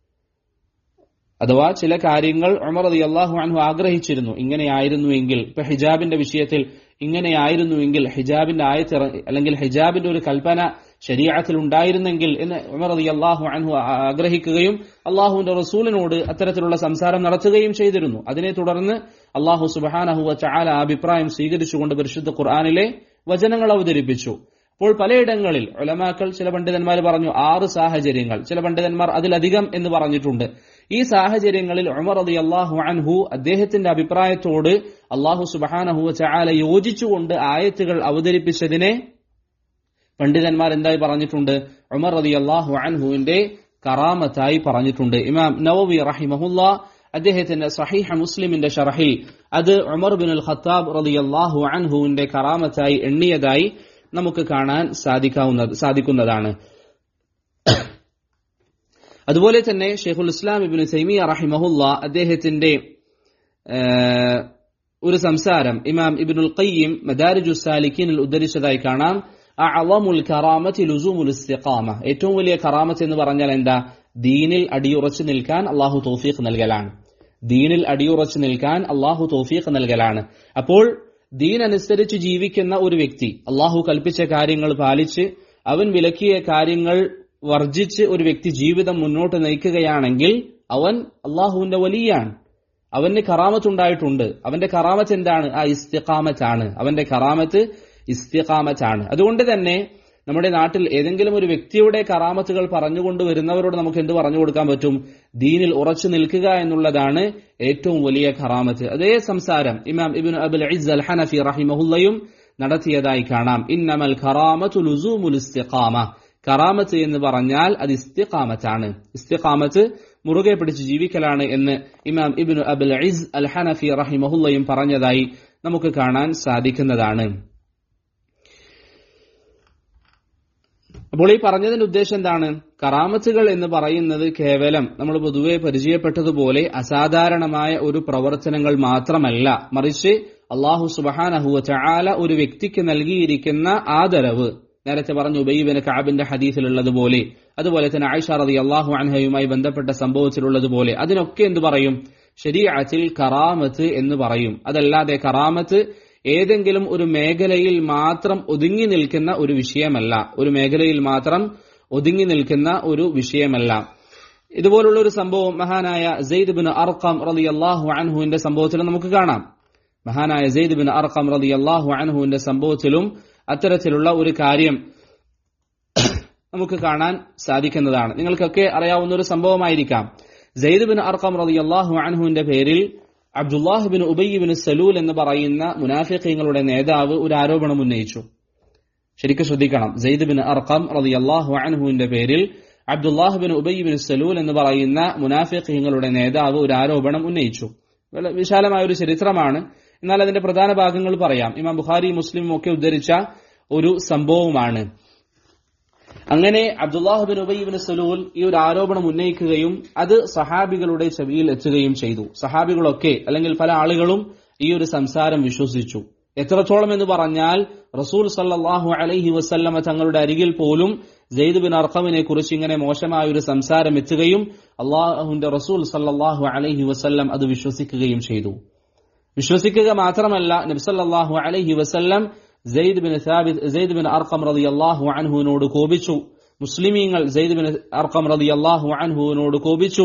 അഥവാ ചില കാര്യങ്ങൾ ഉമർ റളിയല്ലാഹു അൻഹു ആഗ്രഹിച്ചിരുന്നു, ഇങ്ങനെയായിരുന്നുവെങ്കിൽ, ഇപ്പൊ ഹിജാബിന്റെ വിഷയത്തിൽ ഇങ്ങനെയായിരുന്നുവെങ്കിൽ, ഹിജാബിന്റെ ആയത്ത് അല്ലെങ്കിൽ ഹിജാബിന്റെ ഒരു കൽപ്പന ശരീഅത്തിൽ ഉണ്ടായിരുന്നെങ്കിൽ എന്ന് ഉമർ റളിയല്ലാഹു അൻഹു ആഗ്രഹിക്കുകയും അള്ളാഹുവിന്റെ റസൂലിനോട് അത്തരത്തിലുള്ള സംസാരം നടത്തുകയും ചെയ്തിരുന്നു. അതിനെ തുടർന്ന് അള്ളാഹു സുബ്ഹാനഹു വ തആല അഭിപ്രായം സ്വീകരിച്ചുകൊണ്ട് പരിശുദ്ധ ഖുർആനിലെ വചനങ്ങൾ അവതരിപ്പിച്ചു. അപ്പോൾ പലയിടങ്ങളിൽ ഉലമാക്കൾ, ചില പണ്ഡിതന്മാർ പറഞ്ഞു 6 സാഹചര്യങ്ങൾ, ചില പണ്ഡിതന്മാർ അതിലധികം എന്ന് പറഞ്ഞിട്ടുണ്ട്. ഈ സാഹചര്യങ്ങളിൽ ഉമർ റളിയല്ലാഹു അൻഹു അദ്ദേഹത്തിന്റെ അഭിപ്രായത്തോട് അല്ലാഹു സുബ്ഹാനഹു വ തആല യോജിച്ചുകൊണ്ട് ആയത്തുകൾ അവതരിപ്പിച്ചതിനെ പണ്ഡിതന്മാർ എന്തായി പറഞ്ഞിട്ടുണ്ട്? ഉമർ റളിയല്ലാഹു അൻഹുവിന്റെ കറാമത്തായി പറഞ്ഞിട്ടുണ്ട്. ഇമാം നവവി റഹിമഹുല്ലാ അദ്ദേഹത്തിന്റെ സഹീഹ് മുസ്ലിമിന്റെ ശർഹിൽ അത് ഉമർ ബിൻ അൽ ഖത്താബ് റളിയല്ലാഹു അൻഹുവിന്റെ കറാമത്തായി എണ്ണിയതായി നമുക്ക് കാണാൻ സാധിക്കുന്നതാണ്. അതുപോലെ തന്നെ ഷെയ്ഖുൽ ഇസ്ലാം ഇബ്നു തൈമിയ്യ റഹിമഹുല്ലാ അദ്ദേഹത്തിന്റെ ഒരു സംസാരം ഇമാം ഇബ്നുൽ ഖയ്യിം മദാരിജുസ് സാലിക്കീനിൽ ഉദ്ധരിച്ചതായി കാണാം. അഅളമുൽ കറാമത്തി ലുസൂമുൽ ഇസ്തിഖാമ, ഏറ്റവും വലിയ കറാമത്ത് എന്ന് പറഞ്ഞാൽ എന്താ? ദീനിൽ അടിയുറച്ചു നിൽക്കാൻ അല്ലാഹു തൗഫീഖ് നൽകലാണ്. ദീനിൽ അടിയുറച്ചു നിൽക്കാൻ അല്ലാഹു തൗഫീഖ് നൽകലാണ്. അപ്പോൾ ദീൻ അനുസരിച്ച് ജീവിക്കുന്ന ഒരു വ്യക്തി, അല്ലാഹു കൽപ്പിച്ച കാര്യങ്ങൾ പാലിച്ച് അവൻ വിലക്കിയ കാര്യങ്ങൾ വർജിച്ച് ഒരു വ്യക്തി ജീവിതം മുന്നോട്ട് നയിക്കുകയാണെങ്കിൽ അവൻ അല്ലാഹുവിന്റെ വലിയാണ്. അവന് കറാമത്തുണ്ടായിട്ടുണ്ട്. അവന്റെ കറാമത്ത് എന്താണ്? ആ ഇസ്തിഖാമത്താണ്. അവന്റെ കറാമത്ത് ഇസ്തിഖാമത്താണ്. അതുകൊണ്ട് തന്നെ നമ്മുടെ നാട്ടിൽ ഏതെങ്കിലും ഒരു വ്യക്തിയുടെ കറാമത്തുകൾ പറഞ്ഞുകൊണ്ട് വരുന്നവരോട് നമുക്ക് എന്ത് പറഞ്ഞു കൊടുക്കാൻ പറ്റും? ദീനിൽ ഉറച്ചു നിൽക്കുക എന്നുള്ളതാണ് ഏറ്റവും വലിയ കറാമത്ത്. അതേ സംസാരം ഇമാം ഇബ്നു അബുൽ ഇസ്സ് അൽ ഹനഫി റഹിമഹുല്ലയും നടത്തിയതായി കാണാം. ഇന്നമൽ ഖറാമത്തു ലുസൂമുൽ ഇസ്തിഖാമ, കറാമത്ത് എന്ന് പറഞ്ഞാൽ അത് ഇസ്തിഖാമത്താണ്. ഇസ്തിഖാമത്ത് മുറുകെ പിടിച്ച് ജീവിക്കലാണ് എന്ന് ഇമാം ഇബ്നു അബുൽ ഇസ്സ് അൽ ഹനഫി റഹിമഹുല്ലയും പറഞ്ഞതായി നമുക്ക് കാണാൻ സാധിക്കുന്നതാണ്. അപ്പോൾ ഈ പറഞ്ഞതിന്റെ ഉദ്ദേശം എന്താണ്? കറാമത്തുകൾ എന്ന് പറയുന്നത് കേവലം നമ്മൾ പൊതുവെ പരിചയപ്പെട്ടതുപോലെ അസാധാരണമായ ഒരു പ്രവർത്തനങ്ങൾ മാത്രമല്ല, മറിച്ച് അല്ലാഹു സുബ്ഹാനഹു വ തആല ഒരു വ്യക്തിക്ക് നൽകിയിരിക്കുന്ന ആദരവ്. നേരത്തെ പറഞ്ഞു ഉബൈ ഇബ്നു കഅബിന്റെ ഹദീസിലുള്ളതുപോലെ, അതുപോലെ തന്നെ ആയിഷ റളിയല്ലാഹു അൻഹയുമായി ബന്ധപ്പെട്ട സംഭവത്തിലുള്ളതുപോലെ, അതിനൊക്കെ എന്ത് പറയും? ശരീഅത്തിൽ കറാമത്ത് എന്ന് പറയും. അതല്ലാതെ കറാമത്ത് ഏതെങ്കിലും ഒരു മേഖലയിൽ മാത്രം ഒതുങ്ങി നിൽക്കുന്ന ഒരു വിഷയമല്ല. ഒരു മേഖലയിൽ മാത്രം ഒതുങ്ങി നിൽക്കുന്ന ഒരു വിഷയമല്ല. ഇതുപോലുള്ള ഒരു സംഭവം മഹാനായ സെയ്ദ് ബിൻ അർഖം റളിയല്ലാഹു അൻഹുവിന്റെ സംഭവത്തിൽ നമുക്ക് കാണാം. മഹാനായ സെയ്ദ് ബിൻ അർഖം റളിയല്ലാഹു അൻഹുവിന്റെ സംഭവത്തിലും അത്തരത്തിലുള്ള ഒരു കാര്യം നമുക്ക് കാണാൻ സാധിക്കുന്നതാണ്. നിങ്ങൾക്കൊക്കെ അറിയാവുന്ന ഒരു സംഭവമായിരിക്കാം. സെയ്ദ് ബിൻ അർഖം റളിയല്ലാഹു അൻഹുവിന്റെ പേരിൽ Abdullah bin Ubayy bin Salul എന്ന് പറയുന്ന മുനാഫിഖീങ്ങളുടെ നേതാവ് ഒരു ആരോപണം ഉന്നയിച്ചു. ശരിക്കും ശ്രദ്ധിക്കണം. സെയ്ദ് ബിൻ അർഖം റളിയല്ലാഹു അൻഹുവിന്റെ പേരിൽ Abdullah bin Ubayy bin Salul എന്ന് പറയുന്ന മുനാഫിഖീങ്ങളുടെ നേതാവ് ഒരു ആരോപണം ഉന്നയിച്ചു. വിശാലമായ ഒരു ചരിത്രമാണ്. എന്നാൽ അതിന്റെ പ്രധാന ഭാഗങ്ങൾ പറയാം. ഇമാം ബുഖാരി മുസ്ലിമും ഒക്കെ ഉദ്ധരിച്ച ഒരു സംഭവമാണ്. അങ്ങനെ Abdullah bin Ubayy bin Salul ഈ ഒരു ആരോപണം ഉന്നയിക്കുകയും അത് സഹാബികളുടെ ചെവിയിൽ എത്തുകയും ചെയ്തു. സഹാബികളൊക്കെ അല്ലെങ്കിൽ പല ആളുകളും ഈ ഒരു സംസാരം വിശ്വസിച്ചു. എത്രത്തോളം എന്ന് പറഞ്ഞാൽ റസൂൽ സല്ലല്ലാഹു അലൈഹി വസല്ലമ തങ്ങളുടെ അരികിൽ പോലും സെയ്ദ് ബിൻ അർഖമിനെ കുറിച്ച് ഇങ്ങനെ മോശമായ ഒരു സംസാരം എത്തുകയും അള്ളാഹുവിന്റെ റസൂൽ സല്ലല്ലാഹു അലൈഹി വസല്ലം അത് വിശ്വസിക്കുകയും ചെയ്തു. വിശ്വസിക്കുക മാത്രമല്ല, നബി സല്ലല്ലാഹു അലൈഹി വസല്ലം സെയ്ദ് ബിൻ അർഖം റളിയല്ലാഹു അൻഹുവിനോട് കോപിച്ചു. മുസ്ലിമീങ്ങൾ സെയ്ദ് ബിൻ അർഖം റളിയല്ലാഹു അൻഹുവിനോട് കോപിച്ചു.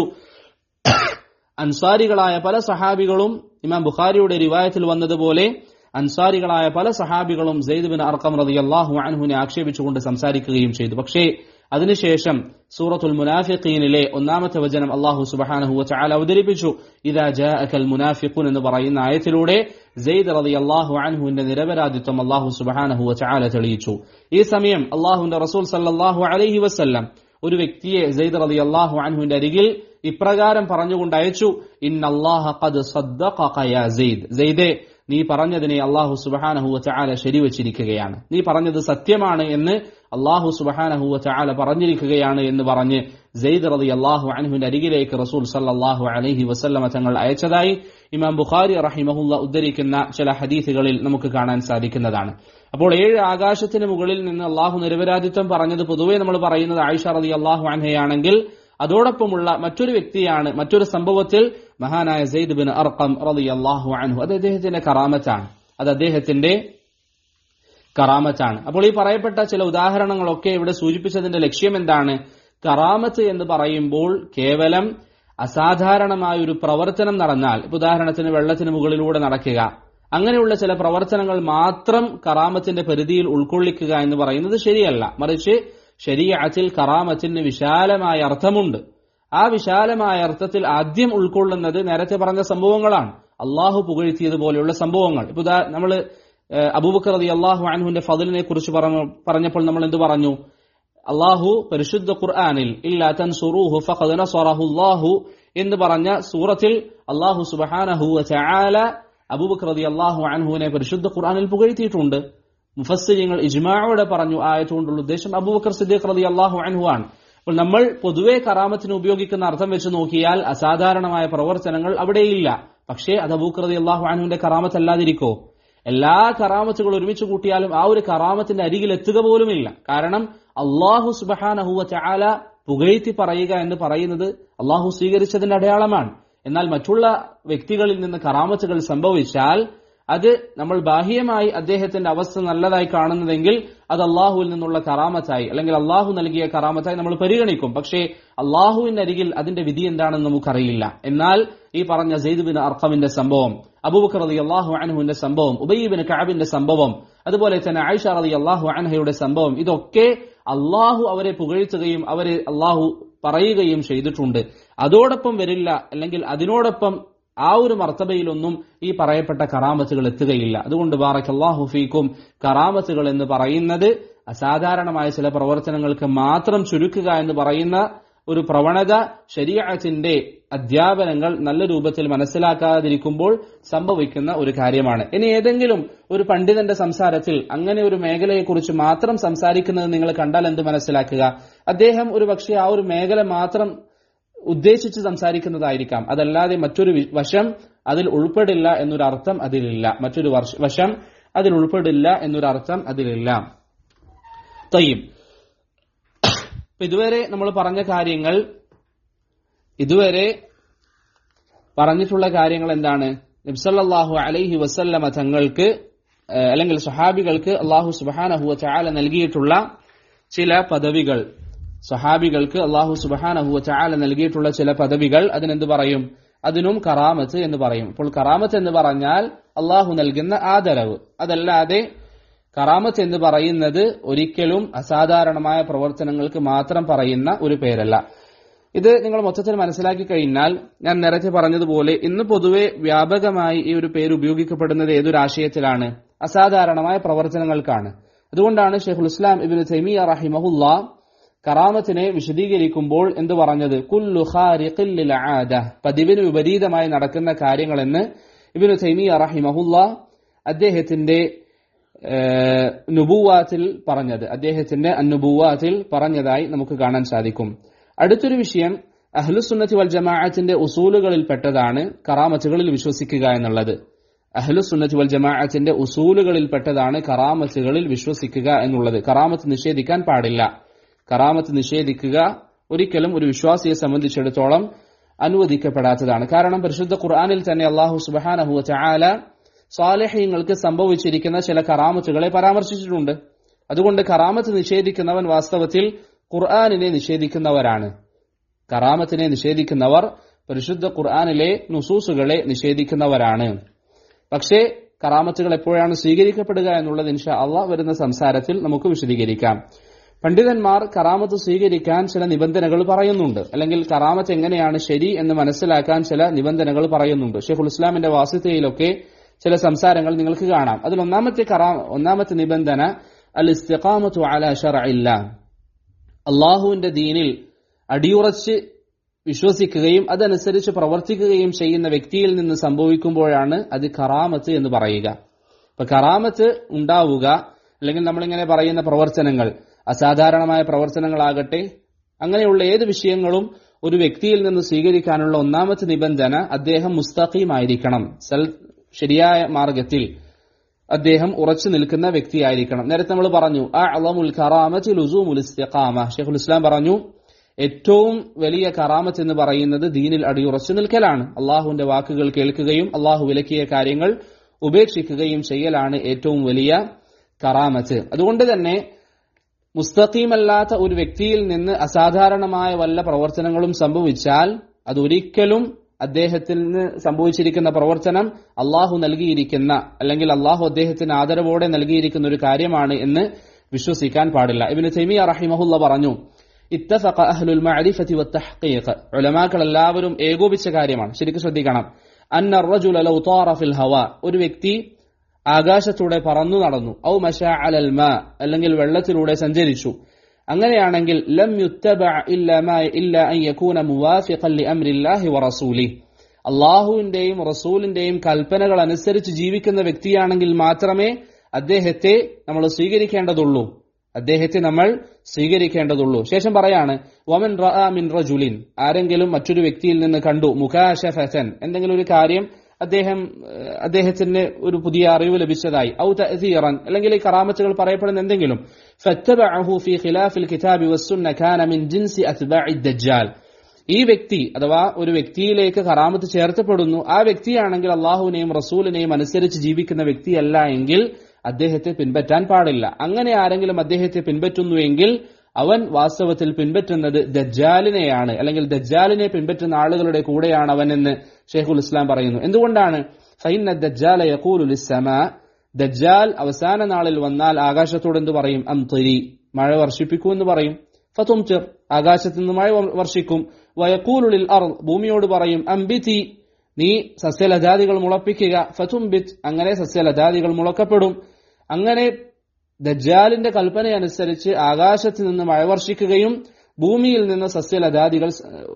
അൻസാരികളായ പല സഹാബികളും, ഇമാം ബുഖാരിയുടെ റിവായത്തിൽ വന്നതുപോലെ അൻസാരികളായ പല സഹാബികളും സെയ്ദ് ബിൻ അർഖം റളിയല്ലാഹു അൻഹുവിനെ ആക്ഷേപിച്ചുകൊണ്ട് സംസാരിക്കുകയും ചെയ്തു. പക്ഷേ അതിനുശേഷം സൂറത്തുൽ മുനാഫിഖീനിലെ 1-ാമത്തെ വചനം അല്ലാഹു സുബ്ഹാനഹു വ തആല അവതരിപ്പിച്ചു. ഇദാ ജാഅകൽ മുനാഫിഖൂൻ എന്ന് പറയുന്ന ആയത്തിലൂടെ സെയ്ദ് റളിയല്ലാഹു അൻഹുവിന്റെ നിരപരാധിത്വം അല്ലാഹു സുബ്ഹാനഹു വ തആല തെളിയിച്ചു. ഈ സമയം അല്ലാഹുവിന്റെ റസൂൽ സല്ലല്ലാഹു അലൈഹി വസല്ലം ഒരു വ്യക്തിയെ സെയ്ദ് റളിയല്ലാഹു അൻഹുവിന്റെ അരികിൽ ഇപ്രകാരം പറഞ്ഞുകൊണ്ട് അയച്ചു. ഇന്നല്ലാഹ ഖദ് സദ്ദഖക യാ സെയ്ദ്, സെയ്ദേ നീ പറഞ്ഞതിനെ അല്ലാഹു സുബ്ഹാനഹു വ തആല ശരിവച്ചിരിക്കുകയാണ്, നീ പറഞ്ഞത് സത്യമാണ് എന്ന് അല്ലാഹു സുബ്ഹാനഹു വ തആല പറഞ്ഞിരിക്കുകയാണ് എന്ന് പറഞ്ഞ് സെയ്ദ് റളിയല്ലാഹു അൻഹുവിന്റെ അരികിലേക്ക് റസൂൽ സല്ലല്ലാഹു അലൈഹി വസല്ലമ തങ്ങൾ അയച്ചതായി ഇമാം ബുഖാരി റഹിമഹുല്ല ഉദ്ധരിക്കുന്ന ചില ഹദീസുകളിൽ നമുക്ക് കാണാൻ സാധിക്കുന്നതാണ്. അപ്പോൾ 7 ആകാശത്തിന് മുകളിൽ നിന്ന് അല്ലാഹു നിരപരാധിത്വം പറഞ്ഞത് പൊതുവെ നമ്മൾ പറയുന്നത് ആയിഷ റളിയല്ലാഹു അൻഹയാണെങ്കിൽ അതോടൊപ്പമുള്ള മറ്റൊരു വ്യക്തിയാണ്, മറ്റൊരു സംഭവത്തിൽ മഹാനായ സെയ്ദ് ബിൻ അർഖം റളിയല്ലാഹു അൻഹു, അത് അദ്ദേഹത്തിന്റെ കറാമത്താണ്. അപ്പോൾ ഈ പറയപ്പെട്ട ചില ഉദാഹരണങ്ങളൊക്കെ ഇവിടെ സൂചിപ്പിച്ചതിന്റെ ലക്ഷ്യം എന്താണ്? കറാമത്ത് എന്ന് പറയുമ്പോൾ കേവലം അസാധാരണമായ ഒരു പ്രവർത്തനം നടന്നാൽ, ഉദാഹരണത്തിന് വെള്ളത്തിന് മുകളിലൂടെ നടക്കുക, അങ്ങനെയുള്ള ചില പ്രവർത്തനങ്ങൾ മാത്രം കറാമത്തിന്റെ പരിധിയിൽ ഉൾക്കൊള്ളിക്കുക എന്ന് പറയുന്നത് ശരിയല്ല. മറിച്ച് ശരീഅത്തിൽ കറാമത്തിന് വിശാലമായ അർത്ഥമുണ്ട്. ആ വിശാലമായ അർത്ഥത്തിൽ ആദ്യം ഉൾക്കൊള്ളുന്നത് നേരത്തെ പറഞ്ഞ സംഭവങ്ങളാണ്, അള്ളാഹു പുകഴ്ത്തിയതുപോലെയുള്ള സംഭവങ്ങൾ. ഇപ്പൊ നമ്മൾ അബൂബക്കർ റളിയല്ലാഹു അൻഹുവിന്റെ ഫദ്ലിനെ കുറിച്ച് പറഞ്ഞപ്പോൾ നമ്മൾ എന്ത് പറഞ്ഞു? അള്ളാഹു പരിശുദ്ധ ഖുർആനിൽ ഇല്ലാ തൻസുറൂഹു ഫഖദ് നസറഹുല്ലാഹു എന്ന് പറഞ്ഞ സൂറത്തിൽ അള്ളാഹു സുബ്ഹാനഹു വ തആല അബൂബക്കർ റളിയല്ലാഹു അൻഹുവിനെ പരിശുദ്ധ ഖുർആനിൽ പുകഴ്ത്തിയിട്ടുണ്ട്. മുഫസ്സിരിങ്ങൾ ഇജ്മാഅോടെ പറഞ്ഞു ആയതുകൊണ്ടുള്ള ഉദ്ദേശം അബൂബക്കർ സിദ്ദീഖ് റളിയല്ലാഹു അൻഹു ആണ്. അപ്പോൾ നമ്മൾ പൊതുവെ കറാമത്തിന് ഉപയോഗിക്കുന്ന അർത്ഥം വെച്ച് നോക്കിയാൽ അസാധാരണമായ പ്രവർത്തനങ്ങൾ അവിടെയില്ല. പക്ഷേ അത് അബൂബക്കർ റളിയല്ലാഹു അൻഹുവിന്റെ കറാമത്ത് അല്ലാതിരിക്കോ? എല്ലാ കറാമത്തുകൾ ഒരുമിച്ച് കൂട്ടിയാലും ആ ഒരു കറാമത്തിന്റെ അരികിൽ എത്തുക പോലുമില്ല. കാരണം അല്ലാഹു സുബ്ഹാനഹു വ തആല പുകഴ്ത്തി പറയുക എന്ന് പറയുന്നത് അല്ലാഹു സ്വീകരിച്ചതിന്റെ അടയാളമാണ്. എന്നാൽ മറ്റുള്ള വ്യക്തികളിൽ നിന്ന് കറാമത്തുകൾ സംഭവിച്ചാൽ അത് നമ്മൾ ബാഹ്യമായി അദ്ദേഹത്തിന്റെ അവസ്ഥ നല്ലതായി കാണുന്നതെങ്കിൽ അത് അള്ളാഹുവിൽ നിന്നുള്ള കറാമത്തായി, അല്ലെങ്കിൽ അള്ളാഹു നൽകിയ കറാമത്തായി നമ്മൾ പരിഗണിക്കും. പക്ഷേ അള്ളാഹുവിന്റെ അരികിൽ അതിന്റെ വിധി എന്താണെന്ന് നമുക്കറിയില്ല. എന്നാൽ ഈ പറഞ്ഞ സെയ്ദ് ബിൻ അർഖമിന്റെ സംഭവം, അബൂബക്കർ റളിയല്ലാഹു അൻഹുവിന്റെ സംഭവം, ഉബയ്യ് ബിൻ കഅബിന്റെ സംഭവം, അതുപോലെ തന്നെ ആയിഷ റളിയല്ലാഹു അൻഹയുടെ സംഭവം, ഇതൊക്കെ അള്ളാഹു അവരെ പുകഴ്ത്തുകയും അവരെ അള്ളാഹു പറയുകയും ചെയ്തിട്ടുണ്ട്. അതോടൊപ്പം വരില്ല, അല്ലെങ്കിൽ അതിനോടൊപ്പം ആ ഒരു മർത്തബയിലൊന്നും ഈ പറയപ്പെട്ട കറാമത്തുകൾ എത്തുകയില്ല. അതുകൊണ്ട് ബാറക്കല്ലാഹു ഫീക്കും, കറാമത്തുകൾ എന്ന് പറയുന്നത് അസാധാരണമായ ചില പ്രവർത്തനങ്ങൾക്ക് മാത്രം ചുരുക്കുക എന്ന് പറയുന്ന ഒരു പ്രവണത ശരീഅത്തിന്റെ അധ്യാപനങ്ങൾ നല്ല രൂപത്തിൽ മനസ്സിലാക്കാതിരിക്കുമ്പോൾ സംഭവിക്കുന്ന ഒരു കാര്യമാണ്. ഇനി ഏതെങ്കിലും ഒരു പണ്ഡിതന്റെ സംസാരത്തിൽ അങ്ങനെ ഒരു മേഖലയെക്കുറിച്ച് മാത്രം സംസാരിക്കുന്നത് നിങ്ങൾ കണ്ടാൽ എന്ത് മനസ്സിലാക്കുക? അദ്ദേഹം ഒരു പക്ഷേ ആ ഒരു മേഖല മാത്രം ഉദ്ദേശിച്ച് സംസാരിക്കുന്നതായിരിക്കാം. അതല്ലാതെ മറ്റൊരു വശം അതിൽ ഉൾപ്പെടില്ല എന്നൊരർത്ഥം അതിലില്ല. മറ്റൊരു വശം അതിൽ ഉൾപ്പെടില്ല എന്നൊരർത്ഥം അതിലില്ല. തയ്യിബ്, ഇതുവരെ നമ്മൾ പറഞ്ഞിട്ടുള്ള കാര്യങ്ങൾ എന്താണ്? നബി സല്ലല്ലാഹു അലൈഹി വസല്ലമ തങ്ങൾക്ക് അല്ലെങ്കിൽ സ്വഹാബികൾക്ക് അല്ലാഹു സുബ്ഹാനഹു വ തആല നൽകിയിട്ടുള്ള ചില പദവികൾ, സ്വഹാബികൾക്ക് അല്ലാഹു സുബ്ഹാനഹു വ തആല നൽകിയിട്ടുള്ള ചില പദവികൾ, അതിനെന്ത് പറയും? അതിനും കറാമത്ത് എന്ന് പറയും. അപ്പോൾ കറാമത്ത് എന്ന് പറഞ്ഞാൽ അല്ലാഹു നൽകുന്ന ആദരവ്. അതല്ലാതെ കറാമത്ത് എന്ന് പറയുന്നത് ഒരിക്കലും അസാധാരണമായ പ്രവർത്തനങ്ങൾക്ക് മാത്രം പറയുന്ന ഒരു പേരല്ല. ഇത് നിങ്ങൾ മൊത്തത്തിൽ മനസ്സിലാക്കി കഴിഞ്ഞാൽ, ഞാൻ നേരത്തെ പറഞ്ഞതുപോലെ ഇന്ന് പൊതുവെ വ്യാപകമായി ഈ ഒരു പേര് ഉപയോഗിക്കപ്പെടുന്നത് ഏതൊരു ആശയത്തിലാണ്? അസാധാരണമായ പ്രവർത്തനങ്ങൾക്കാണ്. അതുകൊണ്ടാണ് ശൈഖുൽ ഇസ്ലാം ഇബ്നു തൈമിയ്യ റഹിമഹുല്ലാ കറാമത്തിനെ വിശദീകരിക്കുമ്പോൾ എന്ത് പറഞ്ഞത്? കുല്ലു ഖാരിഖിൻ ലിൽ ആദ, പതിവിന് വിപരീതമായി നടക്കുന്ന കാര്യങ്ങളെന്ന് ഇബ്നു തൈമിയ്യ റഹിമഹുല്ലാ അദ്ദേഹത്തിന്റെ നുബുവാത്തിൽ പറഞ്ഞതായി നമുക്ക് കാണാൻ സാധിക്കും. അടുത്തൊരു വിഷയം, അഹ്ലുസുന്നത്തി വൽ ജമാഅത്തിന്റെ ഉസൂലുകളിൽപ്പെട്ടതാണ് കറാമത്തുകളിൽ വിശ്വസിക്കുക എന്നുള്ളത്. അഹ്ലുസുന്നത്തി വൽ ജമാഅത്തിന്റെ ഉസൂലുകളിൽപ്പെട്ടതാണ് കറാമത്തുകളിൽ വിശ്വസിക്കുക എന്നുള്ളത്. കറാമത്ത് നിഷേധിക്കാൻ പാടില്ല. കറാമത്ത് നിഷേധിക്കുക ഒരിക്കലും ഒരു വിശ്വാസിയെ സംബന്ധിച്ചിടത്തോളം അനുവദിക്കപ്പെടാത്തതാണ്. കാരണം പരിശുദ്ധ ഖുർആനിൽ തന്നെ അല്ലാഹു സുബ്ഹാനഹു വ തആല സാലിഹീങ്ങൾക്ക് സംഭവിച്ചിരിക്കുന്ന ചില കറാമത്തുകളെ പരാമർശിച്ചിട്ടുണ്ട്. അതുകൊണ്ട് കറാമത്ത് നിഷേധിക്കുന്നവൻ വാസ്തവത്തിൽ ഖുർആനിനെ നിഷേധിക്കുന്നവരാണ്. കറാമത്തിനെ നിഷേധിക്കുന്നവർ പരിശുദ്ധ ഖുർആനിലെ നുസൂസുകളെ നിഷേധിക്കുന്നവരാണ്. പക്ഷേ കറാമത്തുകൾ എപ്പോഴാണ് സ്വീകരിക്കപ്പെടുക എന്നുള്ളത് ഇൻഷാ അല്ലാഹ് വരുന്ന സംസാരത്തിൽ നമുക്ക് വിശദീകരിക്കാം. പണ്ഡിതന്മാർ കറാമത്ത് സ്വീകരിക്കാൻ ചില നിബന്ധനകൾ പറയുന്നുണ്ട്, അല്ലെങ്കിൽ കറാമത്ത് എങ്ങനെയാണ് ശരി എന്ന് മനസ്സിലാക്കാൻ ചില നിബന്ധനകൾ പറയുന്നുണ്ട്. ശൈഖുൽ ഇസ്ലാമിന്റെ വാസിത്തയിലൊക്കെ ചില സംസാരങ്ങൾ നിങ്ങൾക്ക് കാണാം. അതിൽ ഒന്നാമത്തെ നിബന്ധന അൽ ഇസ്തിഖാമത്തു അലാ ശർഇല്ലാ, അല്ലാഹുവിന്റെ ദീനിൽ അടിയുറച്ച് വിശ്വസിക്കുകയും അതനുസരിച്ച് പ്രവർത്തിക്കുകയും ചെയ്യുന്ന വ്യക്തിയിൽ നിന്ന് സംഭവിക്കുമ്പോഴാണ് അത് കറാമത്ത് എന്ന് പറയുക. അപ്പൊ കറാമത്ത് ഉണ്ടാവുക, അല്ലെങ്കിൽ നമ്മളിങ്ങനെ പറയുന്ന പ്രവർത്തനങ്ങൾ, അസാധാരണമായ പ്രവർത്തനങ്ങളാകട്ടെ, അങ്ങനെയുള്ള ഏത് വിഷയങ്ങളും ഒരു വ്യക്തിയിൽ നിന്ന് സ്വീകരിക്കാനുള്ള ഒന്നാമത്തെ നിബന്ധന അദ്ദേഹം മുസ്തഖീമായിരിക്കണം, ശരിയായ മാർഗത്തിൽ അദ്ദേഹം ഉറച്ചു നിൽക്കുന്ന വ്യക്തിയായിരിക്കണം. നേരത്തെ നമ്മൾ പറഞ്ഞു അഅ്ളമുൽ കറാമത്തി ലുസൂമുൽ ഇസ്തിഖാമ. ശൈഖുൽ ഇസ്ലാം പറഞ്ഞു ഏറ്റവും വലിയ കറാമത്ത് എന്ന് പറയുന്നത് ദീനിൽ അടിയുറച്ചു നിൽക്കലാണ്. അള്ളാഹുവിന്റെ വാക്കുകൾ കേൾക്കുകയും അള്ളാഹു വിലക്കിയ കാര്യങ്ങൾ ഉപേക്ഷിക്കുകയും ചെയ്യലാണ് ഏറ്റവും വലിയ കറാമത്ത്. അതുകൊണ്ട് തന്നെ മുസ്തഖീമല്ലാത്ത ഒരു വ്യക്തിയിൽ നിന്ന് അസാധാരണമായ വല്ല പ്രവർത്തനങ്ങളും സംഭവിച്ചാൽ അതൊരിക്കലും അദ്ദേഹത്തിന് സംഭവിച്ചിരിക്കുന്ന പ്രവർത്തനം അള്ളാഹു നൽകിയിരിക്കുന്ന, അല്ലെങ്കിൽ അള്ളാഹു അദ്ദേഹത്തിന് ആദരവോടെ നൽകിയിരിക്കുന്ന ഒരു കാര്യമാണ് എന്ന് വിശ്വസിക്കാൻ പാടില്ല. ഇബ്നു തൈമിയ്യ റഹിമഹുല്ലാഹ് പറഞ്ഞു, ഇത്തഫഖ അഹ്ലുൽ മഅരിഫതി വത്തഹ്ഖീഖ്, ഉലമാക്കൾ എല്ലാവരും ഏകോപിച്ച കാര്യമാണ്, ശരിക്കും ശ്രദ്ധിക്കണം. അന്ന റജുല ലൗ താറ ഫിൽ ഹവാ, ഒരു വ്യക്തി ആകാശത്തൂടെ പറന്നു നടന്നു, ഔ മശാ അലൽ മാ, അല്ലെങ്കിൽ വെള്ളത്തിലൂടെ സഞ്ചരിച്ചു, അങ്ങനെയാണെങ്കിൽ ലം യുത്തബഅ ഇല്ല അൻ യകൂന മുവാഫിഖൻ ലിഅംരില്ലാഹി വറസൂലിഹി, അല്ലാഹുവിന്റെയും റസൂലിന്റെയും കൽപ്പനകൾ അനുസരിച്ച് ജീവിക്കുന്ന വ്യക്തിയാണെങ്കിൽ മാത്രമേ അദ്ദേഹത്തെ നമ്മൾ സ്വീകരിക്കേണ്ടതുള്ളൂ. ശേഷം പറയാണ് വമൻ റഅ മിൻ റജുലിൻ, ആരെങ്കിലും മറ്റൊരു വ്യക്തിയിൽ നിന്ന് കണ്ടു, മുകാശഫതൻ, എന്തെങ്കിലും ഒരു കാര്യം അദ്ദേഹത്തിന് ഒരു പുതിയ അറിവ് ലഭിച്ചതായി, ഔ തഅ്സീറൻ, അല്ലെങ്കിൽ ഈ കറാമത്തുകൾ പറയപ്പെടുന്ന എന്തെങ്കിലും, ഫത്തബഅഹു ഫീ ഖിലാഫിൽ കിതാബി വസ്സുന്ന കാന മിൻ ജിൻസി അത്ബാഇ ദജ്ജാൽ, ഈ വ്യക്തി അഥവാ ഒരു വ്യക്തിയിലേക്ക് കറാമത്ത് ചേർത്തപ്പെടുന്നു, ആ വ്യക്തിയാണെങ്കിൽ അള്ളാഹുവിനെയും റസൂലിനെയും അനുസരിച്ച് ജീവിക്കുന്ന വ്യക്തിയല്ല എങ്കിൽ അദ്ദേഹത്തെ പിൻപറ്റാൻ പാടില്ല. അങ്ങനെ ആരെങ്കിലും അദ്ദേഹത്തെ പിൻപറ്റുന്നുവെങ്കിൽ അവൻ വാസ്തവത്തിൽ പിൻപറ്റുന്നത് ദജ്ജാലിനെയാണ്, അല്ലെങ്കിൽ ദജ്ജാലിനെ പിൻപറ്റുന്ന ആളുകളുടെ കൂടെയാണ് അവൻ എന്ന് ഷെയ്ഖുൽ ഇസ്ലാം പറയുന്നു. എന്തുകൊണ്ടാണ്? ഫഇന്ന ദജ്ജാല യഖൂലു ലിസ്സമാ, ദജ്ജാൽ അവസാന നാളിൽ വന്നാൽ ആകാശത്തോട് എന്ത് പറയും? അംതിരി, മഴ വർഷിപ്പിക്കൂ എന്ന് പറയും. ഫതുംതിർ, ആകാശത്ത് നിന്ന് മഴ വർഷിക്കും. വയഖൂലു ലിൽ അർദ്, ഭൂമിയോട് പറയും അംബിതി, നീ സസ്യലതാദികൾ മുളപ്പിക്കുക. ഫതുംബിത്, അങ്ങനെ സസ്യലതാദികൾ മുളക്കപ്പെടും. അങ്ങനെ ദജ്ജാലിന്റെ കൽപ്പനയനുസരിച്ച് ആകാശത്ത് നിന്ന് മഴ വർഷിക്കുകയും ഭൂമിയിൽ നിന്ന് സസ്യലതാദികൾ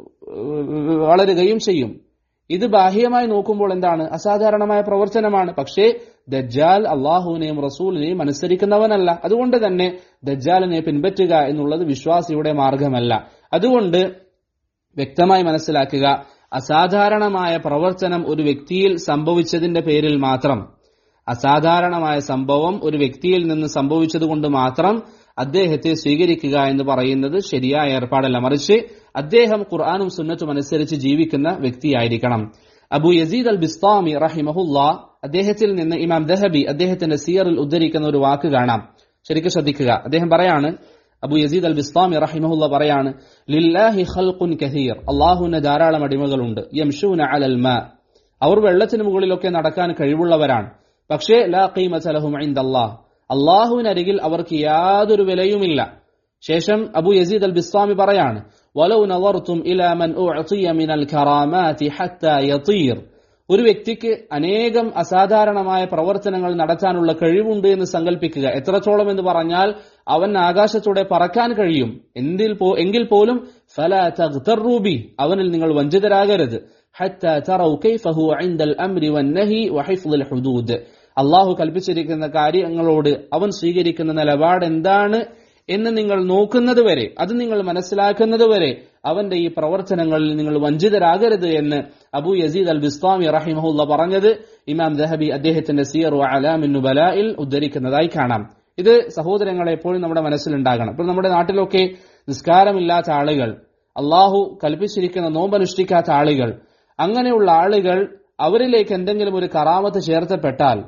വളരുകയും ചെയ്യും. ഇത് ബാഹ്യമായി നോക്കുമ്പോൾ എന്താണ്? അസാധാരണമായ പ്രവർത്തനമാണ്. പക്ഷേ ദജ്ജാൽ അള്ളാഹുവിനെയും റസൂലിനെയും അനുസരിക്കുന്നവനല്ല. അതുകൊണ്ട് തന്നെ ദജ്ജാലിനെ പിൻപറ്റുക എന്നുള്ളത് വിശ്വാസിയുടെ മാർഗമല്ല. അതുകൊണ്ട് വ്യക്തമായി മനസ്സിലാക്കുക, അസാധാരണമായ പ്രവർത്തനം ഒരു വ്യക്തിയിൽ സംഭവിച്ചതിന്റെ പേരിൽ മാത്രം, അസാധാരണമായ സംഭവം ഒരു വ്യക്തിയിൽ നിന്ന് സംഭവിച്ചതുകൊണ്ട് മാത്രം അദ്ദേഹത്തെ സ്വീകരിക്കുക എന്ന് പറയുന്നത് ശരിയായ ഏർപ്പാടല്ല. മറിച്ച് അദ്ദേഹം ഖുർആനും സുന്നത്തും അനുസരിച്ച് ജീവിക്കുന്ന വ്യക്തിയായിരിക്കണം. അബു യസീദ് അൽ ബിസ്താമി റഹിമഹുല്ലാ, അദ്ദേഹത്തിൽ നിന്ന് ഇമാം ദഹബി അദ്ദേഹത്തിന്റെ സിയറിൽ ഉദ്ധരിക്കുന്ന ഒരു വാക്ക് കാണാം. ശരിക്കും ശ്രദ്ധിക്കുക. അദ്ദേഹം പറയാണ്, അബു യസീദ് അൽ ബിസ്താമി റഹിമഹുല്ല പറയാണ്, ലില്ലാഹി ഖൽഖുൻ കസീർ, അല്ലാഹുവിന് ധാരാളം അടിമകളുണ്ട്. യംശൂന അലൽ മാ, അവർ വെള്ളത്തിന് മുകളിലൊക്കെ നടക്കാൻ കഴിവുള്ളവരാണ്. പക്ഷേ ലാ ഖീമത ലഹും ഇൻദല്ലാഹ്, അല്ലാഹുവിനരികിൽ അവർക്ക് യാതൊരു വിലയുമില്ല. ശേഷം അബു യസീദ് അൽ ബിസ്താമി പറയാണ്, വലൗ നദർതും ഇലാ മൻ ഉഅതിയ മിനൽ കറാമാതി ഹത്താ യതീർ, ഒരു വ്യക്തിക്ക് അനേകം അസാധാരണമായ പ്രവർത്തനങ്ങൾ നടത്താനുള്ള കഴിവുണ്ട് എന്ന് സങ്കല്പിക്കുക. എത്രത്തോളം എന്ന് പറഞ്ഞാൽ അവൻ ആകാശത്തൂടെ പറക്കാൻ കഴിയും. എങ്കിൽ പോലും ഫലാ തഗ്തറൂ ബി, അവനിൽ നിങ്ങൾ വഞ്ചിതരാകരുത്. ഹത്താ തറൗ കൈഫ ഹുവ ഇൻദൽ അംരി വന്നഹി വഹിഫ്ളുൽ ഹുദൂദ്, അല്ലാഹു കൽപ്പിച്ചിരിക്കുന്ന കാര്യങ്ങളോട് അവൻ സ്വീകരിക്കുന്ന നിലപാട് എന്താണ് എന്ന് നിങ്ങൾ നോക്കുന്നത് വരെ, അത് നിങ്ങൾ മനസ്സിലാക്കുന്നത് വരെ അവന്റെ ഈ പ്രവർത്തനങ്ങളിൽ നിങ്ങൾ വഞ്ചിതരാകരുത് എന്ന് അബു യസീദ് അൽ ബിസ്താമി റഹിമഹുല്ല പറഞ്ഞത് ഇമാം ദഹബി അദ്ദേഹത്തിന്റെ സിയർ അലാമിൻ നുബലായിൽ ഉദ്ധരിക്കുന്നതായി കാണാം. ഇത് സഹോദരങ്ങളെ എപ്പോഴും നമ്മുടെ മനസ്സിലുണ്ടാകണം. ഇപ്പോൾ നമ്മുടെ നാട്ടിലൊക്കെ നിസ്കാരമില്ലാത്ത ആളുകൾ, അള്ളാഹു കൽപ്പിച്ചിരിക്കുന്ന നോമ്പനുഷ്ഠിക്കാത്ത ആളുകൾ, അങ്ങനെയുള്ള ആളുകൾ അവരിലേക്ക് എന്തെങ്കിലും ഒരു കറാമത്ത് ചേർത്തപ്പെട്ടാൽ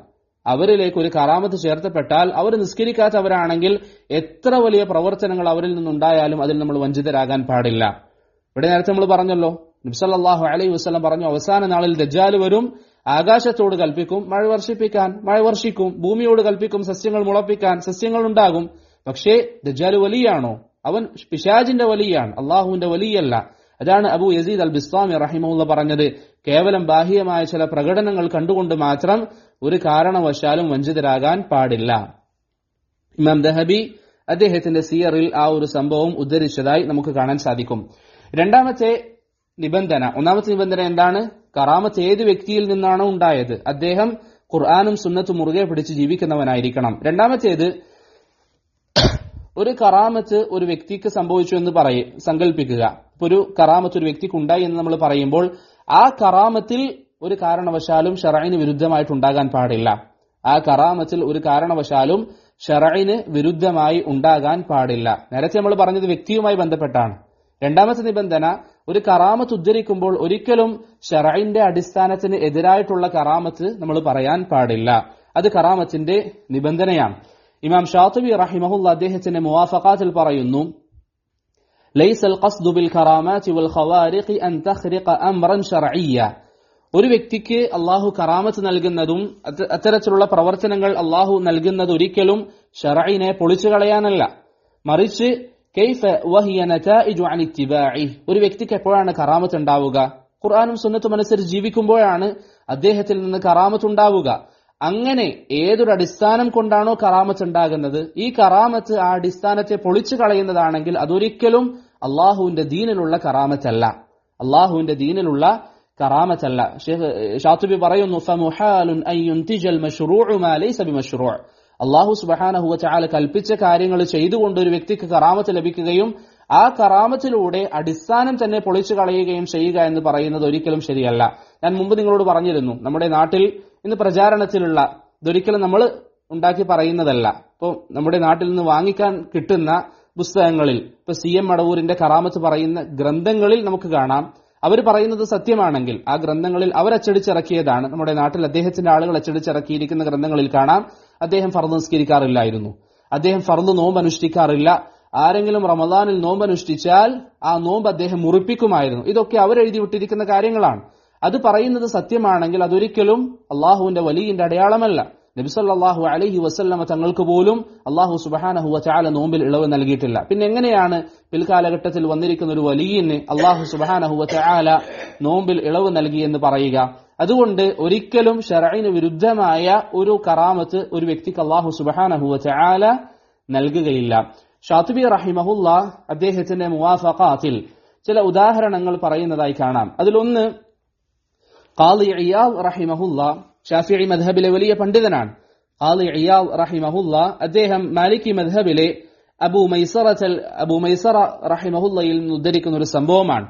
അവർ നിസ്കരിക്കാത്തവരാണെങ്കിൽ എത്ര വലിയ പ്രവർത്തനങ്ങൾ അവരിൽ നിന്നുണ്ടായാലും അതിൽ നമ്മൾ വഞ്ചിതരാകാൻ പാടില്ല. ഇവിടെ നേരത്തെ നമ്മൾ പറഞ്ഞല്ലോ, നബി സല്ലല്ലാഹു അലൈഹി വസല്ലം പറഞ്ഞു, അവസാന നാളിൽ ദജ്ജാൽ വരും, ആകാശത്തോട് കൽപ്പിക്കും മഴ വർഷിപ്പിക്കാൻ, മഴ വർഷിക്കും. ഭൂമിയോട് കൽപ്പിക്കും സസ്യങ്ങൾ മുളപ്പിക്കാൻ, സസ്യങ്ങൾ ഉണ്ടാകും. പക്ഷേ ദജ്ജാൽ വലിയാണോ? അവൻ പിശാചിന്റെ വലിയാണ്, അള്ളാഹുവിന്റെ വലിയല്ല. അതാണ് അബു യസീദ് അൽ ബിസ്താമി റഹിമഹുല്ല പറഞ്ഞത്. കേവലം ബാഹ്യമായ ചില പ്രകടനങ്ങൾ കണ്ടുകൊണ്ട് മാത്രം ഒരു കാരണവശാലും വഞ്ചിതരാകാൻ പാടില്ല. ഇമാം ദഹബി അദ്ദേഹത്തിന്റെ സിയറിൽ ആ ഒരു സംഭവം ഉദ്ധരിച്ചതായി നമുക്ക് കാണാൻ സാധിക്കും. രണ്ടാമത്തെ നിബന്ധന. ഒന്നാമത്തെ നിബന്ധന എന്താണ്? കറാമത്ത് ഏത് വ്യക്തിയിൽ നിന്നാണോ ഉണ്ടായത് അദ്ദേഹം ഖുർആനും സുന്നത്തും മുറുകെ പിടിച്ച് ജീവിക്കുന്നവനായിരിക്കണം. രണ്ടാമത്തേത്, ഒരു കറാമത്ത് ഒരു വ്യക്തിക്ക് സംഭവിച്ചു എന്ന് സങ്കല്പിക്കുക. ഒരു കറാമത്ത് ഒരു വ്യക്തിക്ക് ഉണ്ടായി എന്ന് നമ്മൾ പറയുമ്പോൾ ആ കറാമത്തിൽ ഒരു കാരണവശാലും ശർഈന് വിരുദ്ധമായിട്ടുണ്ടാകാൻ പാടില്ല. ആ കറാമത്തിൽ ഒരു കാരണവശാലും ശർഈന് വിരുദ്ധമായി ഉണ്ടാകാൻ പാടില്ല. നേരത്തെ നമ്മൾ പറഞ്ഞത് വ്യക്തിയുമായി ബന്ധപ്പെട്ടാണ്. രണ്ടാമത്തെ നിബന്ധന, ഒരു കറാമത്ത് ഉദ്ധരിക്കുമ്പോൾ ഒരിക്കലും ശർഈന്റെ അടിസ്ഥാനത്തിന് എതിരായിട്ടുള്ള കറാമത്ത് നമ്മൾ പറയാൻ പാടില്ല. അത് കറാമത്തിന്റെ നിബന്ധനയാണ്. ഇമാം ഷാത്തിബി റഹിമഹുല്ലാഹ് അദ്ദേഹത്തിന്റെ മുവാഫഖാത്തിൽ പറയുന്നു, ലൈസൽ ഖസ്ദു ബിൽ കറാമാതി വൽ ഖവാരിഖി അൻ തഖ്രിഖ അംറൻ ശർഈയ. ഒരു വ്യക്തിക്ക് അള്ളാഹു കറാമത്ത് നൽകുന്നതും അത്തരത്തിലുള്ള പ്രവർത്തനങ്ങൾ അള്ളാഹു നൽകുന്നത് ഒരിക്കലും ശർഈനെ പൊളിച്ചു കളയാനല്ല, മറിച്ച് കൈഫ വഹിയ നതാഇജു അൻ ഇത്തിബാഇ. ഒരു വ്യക്തിക്ക് എപ്പോഴാണ് കറാമത്ത് ഉണ്ടാവുക? ഖുർആനും സുന്നത്തും അനുസരിച്ച് ജീവിക്കുമ്പോഴാണ് അദ്ദേഹത്തിൽ നിന്ന് കറാമത്ത് ഉണ്ടാവുക. അങ്ങനെ ഏതൊരു അടിസ്ഥാനം കൊണ്ടാണോ കറാമത്ത് ഉണ്ടാകുന്നത്, ഈ കറാമത്ത് ആ അടിസ്ഥാനത്തെ പൊളിച്ചു കളയുന്നതാണെങ്കിൽ അതൊരിക്കലും അള്ളാഹുവിന്റെ ദീനിലുള്ള കറാമത്തല്ല. അള്ളാഹുവിന്റെ ദീനിലുള്ള കറാമത്തല്ല. ഷാത്തുബി പറയുന്നു, ഫമുഹാലുൻ അൻ യുൻതിജൽ മശ്റൂഉ മാ ലൈസ ബിമശ്റൂഅ. അള്ളാഹു സുബ്ഹാനഹു വ തആല കൽപ്പിച്ച കാര്യങ്ങൾ ചെയ്തുകൊണ്ട് ഒരു വ്യക്തിക്ക് കറാമത്ത് ലഭിക്കുകയും ആ കറാമത്തിലൂടെ അടിസ്ഥാനം തന്നെ പൊളിച്ചു കളയുകയും ചെയ്യുക എന്ന് പറയുന്നത് ഒരിക്കലും ശരിയല്ല. ഞാൻ മുമ്പ് നിങ്ങളോട് പറഞ്ഞിരുന്നു, നമ്മുടെ നാട്ടിൽ ഇന്ന് പ്രചാരണത്തിലുള്ള ഇതൊരിക്കലും നമ്മൾ ഉണ്ടാക്കി പറയുന്നതല്ല. ഇപ്പോൾ നമ്മുടെ നാട്ടിൽ നിന്ന് വാങ്ങിക്കാൻ കിട്ടുന്ന പുസ്തകങ്ങളിൽ, ഇപ്പൊ CM മടവൂരിന്റെ കറാമത്ത് പറയുന്ന ഗ്രന്ഥങ്ങളിൽ നമുക്ക് കാണാം, അവർ പറയുന്നത് സത്യമാണെങ്കിൽ ആ ഗ്രന്ഥങ്ങളിൽ അവർ അച്ചടിച്ചിറക്കിയതാണ്. നമ്മുടെ നാട്ടിൽ അദ്ദേഹത്തിന്റെ ആളുകൾ അച്ചടിച്ചിറക്കിയിരിക്കുന്ന ഗ്രന്ഥങ്ങളിൽ കാണാം, അദ്ദേഹം ഫർദ് നിസ്കരിക്കാറില്ലായിരുന്നു, അദ്ദേഹം ഫർദ് നോമ്പ് അനുഷ്ഠിക്കാറില്ല, ആരെങ്കിലും റമദാനിൽ നോമ്പ് അനുഷ്ഠിച്ചാൽ ആ നോമ്പ് അദ്ദേഹം മുറിപ്പിക്കുമായിരുന്നു. ഇതൊക്കെ അവരെഴുതി വിട്ടിരിക്കുന്ന കാര്യങ്ങളാണ്. അത് പറയുന്നത് സത്യമാണെങ്കിൽ അതൊരിക്കലും അള്ളാഹുവിന്റെ വലിയിന്റെ അടയാളമല്ല. നബി സല്ലല്ലാഹു അലൈഹി വസല്ലമ തങ്ങൾക്ക് പോലും അള്ളാഹു സുബ്ഹാനഹു വ തആല നോമ്പിൽ ഇളവ് നൽകിയിട്ടില്ല. പിന്നെ എങ്ങനെയാണ് പിൽക്കാലഘട്ടത്തിൽ വന്നിരിക്കുന്ന ഒരു വലിയിന് അള്ളാഹു സുബ്ഹാനഹു വ തആല നോമ്പിൽ ഇളവ് നൽകി എന്ന് പറയുക? അതുകൊണ്ട് ഒരിക്കലും ശർഈന് വിരുദ്ധമായ ഒരു കറാമത്ത് ഒരു വ്യക്തിക്ക് അള്ളാഹു സുബ്ഹാനഹു വ തആല നൽകുകയില്ല. ഷാത്തിബി റഹിമഹുല്ലാഹ് അദ്ദേഹത്തിന്റെ മുവാഫഖാത്തിൽ ചില ഉദാഹരണങ്ങൾ പറയുന്നതായി കാണാം. അതിലൊന്ന്, ഖാദി ഇയാദ് റഹിമഹുല്ലാഹ് ഷാഫിഈ മദ്ഹബിലെ വലിയ പണ്ഡിതനാണ്. ഖാദി ഇയാദ് റഹിമഹുല്ലാഹ് അദ്ദേഹം മാലിക്കി മദ്ഹബിലെ അബൂ മൈസറ റഹിമഹുല്ലയിൽ നിന്ന് ഉദ്ധരിക്കുന്ന ഒരു സംഭവമാണ്.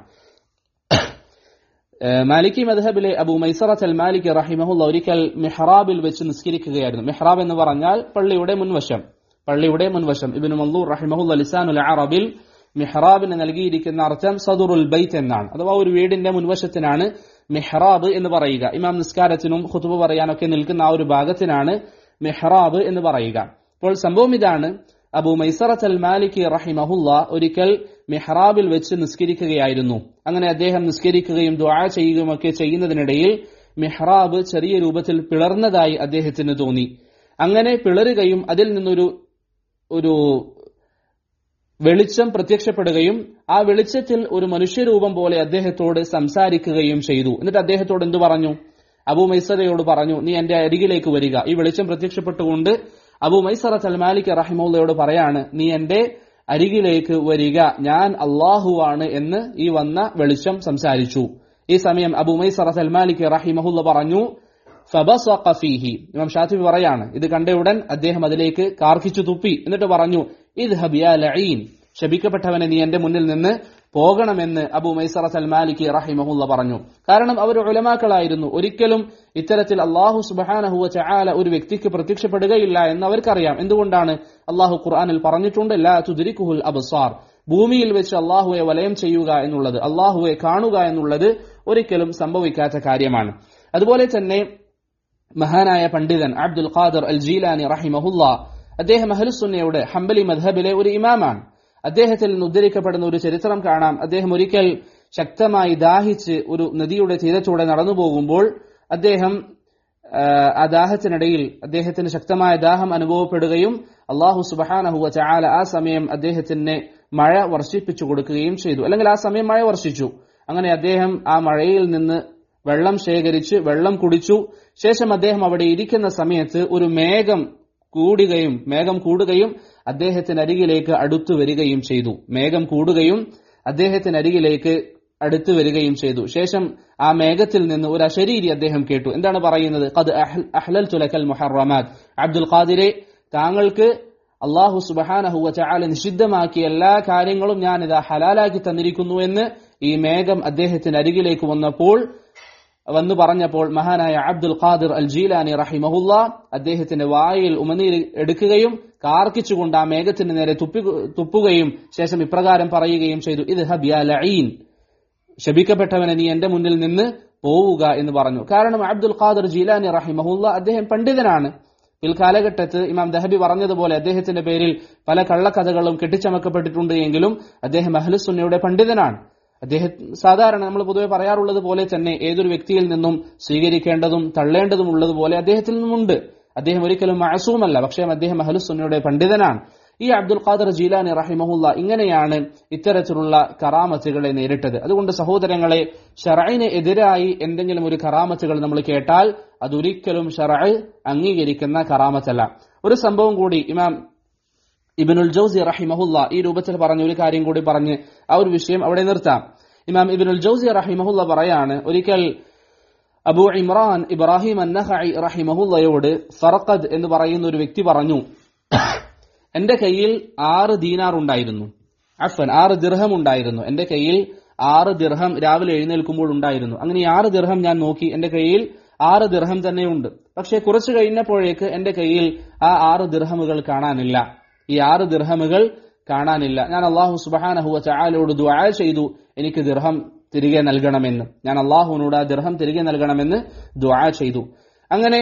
മാലിക്കി മദ്ഹബിലെ അബൂ മൈസറത്തുൽ മാലിക്കി റഹിമഹുല്ല ഒരിക്കൽ മിഹ്റാബിൽ വെച്ച് നിസ്കരിക്കുകയായിരുന്നു. മിഹ്റാബ് എന്ന് പറഞ്ഞാൽ പള്ളിയുടെ മുൻവശം. ഇബ്നു മൻദൂർ റഹിമഹുല്ല ലിസാനുൽ അറബിൽ മിഹ്റാബിന് നൽകിയിരിക്കുന്ന അർത്ഥം സദറുൽ ബൈത്ത് എന്നാണ്. അഥവാ ഒരു വീടിന്റെ മുൻവശത്തിനാണ് മിഹ്റാബ് എന്ന് പറയുക. ഇമാം നിസ്കാരത്തിനും ഖുതുബ പറയാനൊക്കെ നിൽക്കുന്ന ആ ഒരു ഭാഗത്തിനാണ് മിഹ്റാബ് എന്ന് പറയുക. അപ്പോൾ സംഭവം ഇതാണ്, അബൂ മൈസറത്തുൽ മാലിക്കി റഹിമഹുല്ല ഒരിക്കൽ മിഹ്റാബിൽ വെച്ച് നിസ്കരിക്കുകയായിരുന്നു. അങ്ങനെ അദ്ദേഹം നിസ്കരിക്കുകയും ദുആ ചെയ്യുകയും ഒക്കെ ചെയ്യുന്നതിനിടയിൽ മിഹ്റാബ് ചെറിയ രൂപത്തിൽ പിളർന്നതായി അദ്ദേഹത്തിന് തോന്നി. അങ്ങനെ പിളരുകയും അതിൽ നിന്നൊരു വെളിച്ചം പ്രത്യക്ഷപ്പെടുകയും ആ വെളിച്ചത്തിൽ ഒരു മനുഷ്യരൂപം പോലെ അദ്ദേഹത്തോട് സംസാരിക്കുകയും ചെയ്തു. എന്നിട്ട് അദ്ദേഹത്തോട് എന്തു പറഞ്ഞു? അബൂ മൈസറയോട് പറഞ്ഞു, നീ എന്റെ അരികിലേക്ക് വരിക. ഈ വെളിച്ചം പ്രത്യക്ഷപ്പെട്ടുകൊണ്ട് അബൂ മൈസറത്തുൽ മാലിക്കി റഹിമഹുല്ലയോട് പറയാണ്, നീ എന്റെ അരികിലേക്ക് വരിക, ഞാൻ അല്ലാഹുവാണ് എന്ന് ഈ വന്ന വെളിച്ചം സംസാരിച്ചു. ഈ സമയം അബൂ മൈസറത്തുൽ മാലിക്കി റഹിമഹുല്ല പറഞ്ഞു, ഫബസഖ ഫീഹി. ഇമാം ഷാഫിഈ പറയാണ്, ഇത് കണ്ടയുടൻ അദ്ദേഹം അതിലേക്ക് കാർക്കിച്ചു തുപ്പി. എന്നിട്ട് പറഞ്ഞു, ഇദ്ഹബ് യാ ലഈൻ, ശപിക്കപ്പെട്ടവനെ നീ എന്റെ മുന്നിൽ നിന്ന് പോകണമെന്ന് അബൂ മൈസറത്തുൽ മാലിക്കി റഹിമഹുല്ല പറഞ്ഞു. കാരണം അവർ ഉലമാക്കളായിരുന്നു. ഒരിക്കലും ഇത്തരത്തിൽ അല്ലാഹു സുബ്ഹാനഹു വ തആല ഒരു വ്യക്തിക്ക് പ്രത്യക്ഷപ്പെടുകയില്ല എന്ന് അവർക്കറിയാം. എന്തുകൊണ്ടാണ്? അല്ലാഹു ഖുർആനിൽ പറഞ്ഞിട്ടുണ്ട്, ലാ തുദ്രികുഹുൽ അബ്സാർ, ഭൂമിയിൽ വെച്ച് അല്ലാഹുവെ വലയം ചെയ്യുക എന്നുള്ളത്, അല്ലാഹുവെ കാണുക എന്നുള്ളത് ഒരിക്കലും സംഭവിക്കാത്ത കാര്യമാണ്. അതുപോലെ തന്നെ മഹാനായ പണ്ഡിതൻ അബ്ദുൽ ഖാദിർ അൽ ജീലാനി റഹിമഹുല്ലാ, അദ്ദേഹം അഹ്ലുസുന്നയുടെ ഹംബലി മദ്ഹബിലെ ഒരു ഇമാമാണ്. അദ്ദേഹത്തിൽ നിന്ന് ഉദ്ധരിക്കപ്പെടുന്ന ഒരു ചരിത്രം കാണാം. അദ്ദേഹം ഒരിക്കൽ ശക്തമായി ദാഹിച്ച് ഒരു നദിയുടെ തീരത്തൂടെ നടന്നു പോകുമ്പോൾ അദ്ദേഹം ആ ദാഹത്തിനിടയിൽ അദ്ദേഹത്തിന് ശക്തമായ ദാഹം അനുഭവപ്പെടുകയും അല്ലാഹു സുബ്ഹാനഹു വ തആല ആ സമയം അദ്ദേഹത്തിന് മഴ വർഷിപ്പിച്ചു കൊടുക്കുകയും ചെയ്തു. അല്ലെങ്കിൽ ആ സമയം മഴ വർഷിച്ചു. അങ്ങനെ അദ്ദേഹം ആ മഴയിൽ നിന്ന് വെള്ളം ശേഖരിച്ച് വെള്ളം കുടിച്ചു. ശേഷം അദ്ദേഹം അവിടെ ഇരിക്കുന്ന സമയത്ത് ഒരു മേഘം കൂടുകയും അദ്ദേഹത്തിന് അരികിലേക്ക് അടുത്തു വരികയും ചെയ്തു. മേഘം കൂടുകയും അദ്ദേഹത്തിന് അരികിലേക്ക് അടുത്തു വരികയും ചെയ്തു. ശേഷം ആ മേഘത്തിൽ നിന്ന് ഒരു അശരീരി അദ്ദേഹം കേട്ടു. എന്താണ് പറയുന്നത്? ഖദ് അഹ്ലൽതു ലക്കൽ മുഹറമാത്, അബ്ദുൽ ഖാദിറെ, താങ്കൾക്ക് അല്ലാഹു സുബ്ഹാനഹു വ തആല നിഷിദ്ധമാക്കിയ എല്ലാ കാര്യങ്ങളും ഞാൻ ഇതാ ഹലാലാക്കി തന്നിരിക്കുന്നു എന്ന് ഈ മേഘം അദ്ദേഹത്തിന്റെ അരികിലേക്ക് വന്നു പറഞ്ഞപ്പോൾ മഹാനായ അബ്ദുൽ ഖാദിർ അൽ ജീലാനി റഹിമഹുല്ലാ അദ്ദേഹത്തിന്റെ വായിൽ ഉമനീർ എടുക്കുകയും കാർക്കിച്ചുകൊണ്ട് ആ മേഘത്തിന് നേരെ തുപ്പുകയും ശേഷം ഇപ്രകാരം പറയുകയും ചെയ്തു: ഇദ്ഹബ് യാ ലഈൻ, ശപിക്കപ്പെട്ടവനെ നീ എന്റെ മുന്നിൽ നിന്ന് പോവുക എന്ന് പറഞ്ഞു. കാരണം അബ്ദുൽ ഖാദിർ ജീലാനി റഹിമഹുല്ലാ അദ്ദേഹം പണ്ഡിതനാണ്. പിൽക്കാലഘട്ടത്ത് ഇമാം ദഹബി പറഞ്ഞതുപോലെ അദ്ദേഹത്തിന്റെ പേരിൽ പല കള്ളക്കഥകളും കെട്ടിച്ചമക്കപ്പെട്ടിട്ടുണ്ട് എങ്കിലും അദ്ദേഹം അഹ്ലുസുന്നയുടെ പണ്ഡിതനാണ്. അദ്ദേഹം സാധാരണ നമ്മൾ പൊതുവെ പറയാറുള്ളത് പോലെ തന്നെ ഏതൊരു വ്യക്തിയിൽ നിന്നും സ്വീകരിക്കേണ്ടതും തള്ളേണ്ടതും ഉള്ളതുപോലെ അദ്ദേഹത്തിൽ നിന്നുമുണ്ട്. അദ്ദേഹം ഒരിക്കലും മഅസൂമല്ല, പക്ഷേ അദ്ദേഹം അഹ്ലുസുന്നയുടെ പണ്ഡിതനാണ്. ഈ അബ്ദുൽ ഖാദിർ ജീലാനി റഹിമഹുല്ല ഇങ്ങനെയാണ് ഇത്തരത്തിലുള്ള കറാമത്തുകളെ നേരിട്ടത്. അതുകൊണ്ട് സഹോദരങ്ങളെ, ശർഇന് എതിരായി എന്തെങ്കിലും ഒരു കറാമത്തുകൾ നമ്മൾ കേട്ടാൽ അതൊരിക്കലും ശർഅ് അംഗീകരിക്കുന്ന കറാമത്തല്ല. ഒരു സംഭവം കൂടി ഇമാം ഇബ്നുൽ ജൗസി റഹിമഹുല്ല ഈ രൂപത്തിൽ പറഞ്ഞ ഒരു കാര്യം കൂടി പറഞ്ഞ് ആ ഒരു വിഷയം അവിടെ നിർത്താം. ഇമാം ഇബ്നുൽ ജൗസി റഹിമഹുല്ല പറയാണ്, ഒരിക്കൽ അബൂ ഇമ്രാൻ ഇബ്രാഹിം അന്നഖഇ റഹിമഹുല്ലയോട് ഫർഖദ് എന്ന് പറയുന്ന ഒരു വ്യക്തി പറഞ്ഞു, എന്റെ കയ്യിൽ 6 ദീനാർ ഉണ്ടായിരുന്നു, 6 ദിർഹം ഉണ്ടായിരുന്നു. എന്റെ കയ്യിൽ 6 ദിർഹം രാവിലെ എഴുന്നേൽക്കുമ്പോൾ ഉണ്ടായിരുന്നു. അങ്ങനെ ഈ 6 ദിർഹം ഞാൻ നോക്കി, എന്റെ കയ്യിൽ 6 ദിർഹം തന്നെയുണ്ട്. പക്ഷെ കുറച്ചു കഴിഞ്ഞപ്പോഴേക്ക് എന്റെ കയ്യിൽ ആ 6 ദിർഹമുകൾ കാണാനില്ല. ഈ 6 ദിർഹമുകൾ കാണാനില്ല. ഞാൻ അല്ലാഹു സുബ്ഹാനഹു വ തആലയോട് ദുആ ചെയ്തു, എനിക്ക് ദിർഹം തിരികെ നൽകണമെന്ന്. ഞാൻ അല്ലാഹുവിനോട് ആ ദിർഹം തിരികെ നൽകണമെന്ന് ദുആ ചെയ്തു. അങ്ങനെ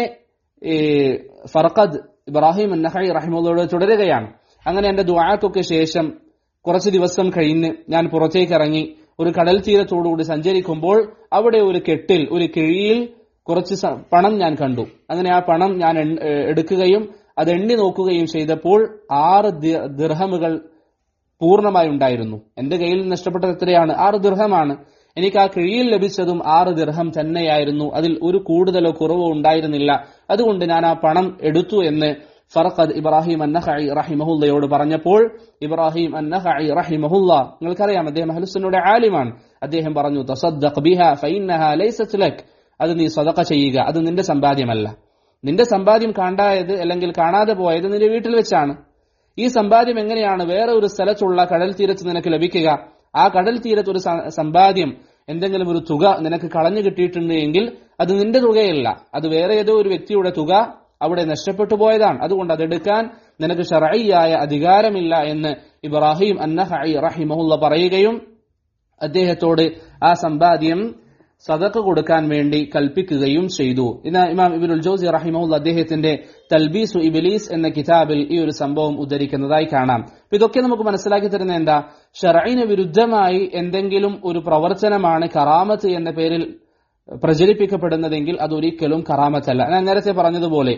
ഫർഖദ് ഇബ്രാഹിം അന്നഖഇ റഹിമഹുല്ലാഹ് തുടരുകയാണ്. അങ്ങനെ എന്റെ ദുആക്കൊക്കെ ശേഷം കുറച്ച് ദിവസം കഴിഞ്ഞ് ഞാൻ പുറത്തേക്ക് ഇറങ്ങി ഒരു കടൽ തീരത്തോടുകൂടി സഞ്ചരിക്കുമ്പോൾ അവിടെ ഒരു കെട്ടിൽ, ഒരു കിഴിയിൽ കുറച്ച് പണം ഞാൻ കണ്ടു. അങ്ങനെ ആ പണം ഞാൻ എടുക്കുകയും അത് എണ്ണി നോക്കുകയും ചെയ്തപ്പോൾ 6 ദിർഹമുകൾ പൂർണ്ണമായി ഉണ്ടായിരുന്നു. എന്റെ കയ്യിൽ നഷ്ടപ്പെട്ടത് എത്രയാണ്? 6 ദിർഹമാണ്. എനിക്ക് ആ കിഴിയിൽ ലഭിച്ചതും 6 ദിർഹം തന്നെയായിരുന്നു. അതിൽ ഒരു കൂടുതലോ കുറവോ ഉണ്ടായിരുന്നില്ല. അതുകൊണ്ട് ഞാൻ ആ പണം എടുത്തു എന്ന് ഫർഖദ് ഇബ്രാഹിം അന്നഖഇ റഹിമഹുല്ലയോട് പറഞ്ഞപ്പോൾ ഇബ്രാഹിം അന്നഖഇ റഹിമഹുല്ല, നിങ്ങൾക്കറിയാം അദ്ദേഹം അഹ്ലുസുന്നയുടെ ആലിമാണ്, അദ്ദേഹം പറഞ്ഞു, തസദ്ദഖ് ബിഹാ ഫഇന്നഹാ ലൈസത് ലക്, അത് നീ സദഖ ചെയ്യുക, അത് നിന്റെ സമ്പാദ്യമല്ല. നിന്റെ സമ്പാദ്യം കാണാതായത് അല്ലെങ്കിൽ കാണാതെ പോയത് നിന്റെ വീട്ടിൽ വെച്ചാണ്. ഈ സമ്പാദ്യം എങ്ങനെയാണ് വേറെ ഒരു സ്ഥലത്തുള്ള കടൽ തീരത്ത് നിനക്ക് ലഭിക്കുക? ആ കടൽ തീരത്ത് ഒരു സമ്പാദ്യം, എന്തെങ്കിലും ഒരു തുക നിനക്ക് കളഞ്ഞു കിട്ടിയിട്ടുണ്ട് എങ്കിൽ അത് നിന്റെ തുകയല്ല, അത് വേറെ ഏതോ ഒരു വ്യക്തിയുടെ തുക അവിടെ നഷ്ടപ്പെട്ടു പോയതാണ്. അതുകൊണ്ട് അതെടുക്കാൻ നിനക്ക് ശർഈയായ അധികാരമില്ല എന്ന് ഇബ്രാഹിം അന്നഖഇ റഹിമഹുല്ല പറയുകയും അദ്ദേഹത്തോട് ആ സമ്പാദ്യം സദഖ കൊടുക്കാൻ വേണ്ടി കൽപ്പിക്കുകയും ചെയ്തു. ഇമാം ഇബ്നുൽ ജൗസി റഹിമഹുല്ല അദ്ദേഹത്തിന്റെ തൽബീസു ഇബ്ലീസ് എന്ന കിതാബിൽ ഈ ഒരു സംഭവം ഉദ്ധരിക്കുന്നതായി കാണാം. ഇതൊക്കെ നമുക്ക് മനസ്സിലാക്കി തരുന്ന എന്താ? ശർഈന് വിരുദ്ധമായി എന്തെങ്കിലും ഒരു പ്രവർത്തനമാണ് കറാമത്ത് എന്ന പേരിൽ പ്രചരിപ്പിക്കപ്പെടുന്നതെങ്കിൽ അതൊരിക്കലും കറാമത്തല്ല. ഞാൻ നേരത്തെ പറഞ്ഞതുപോലെ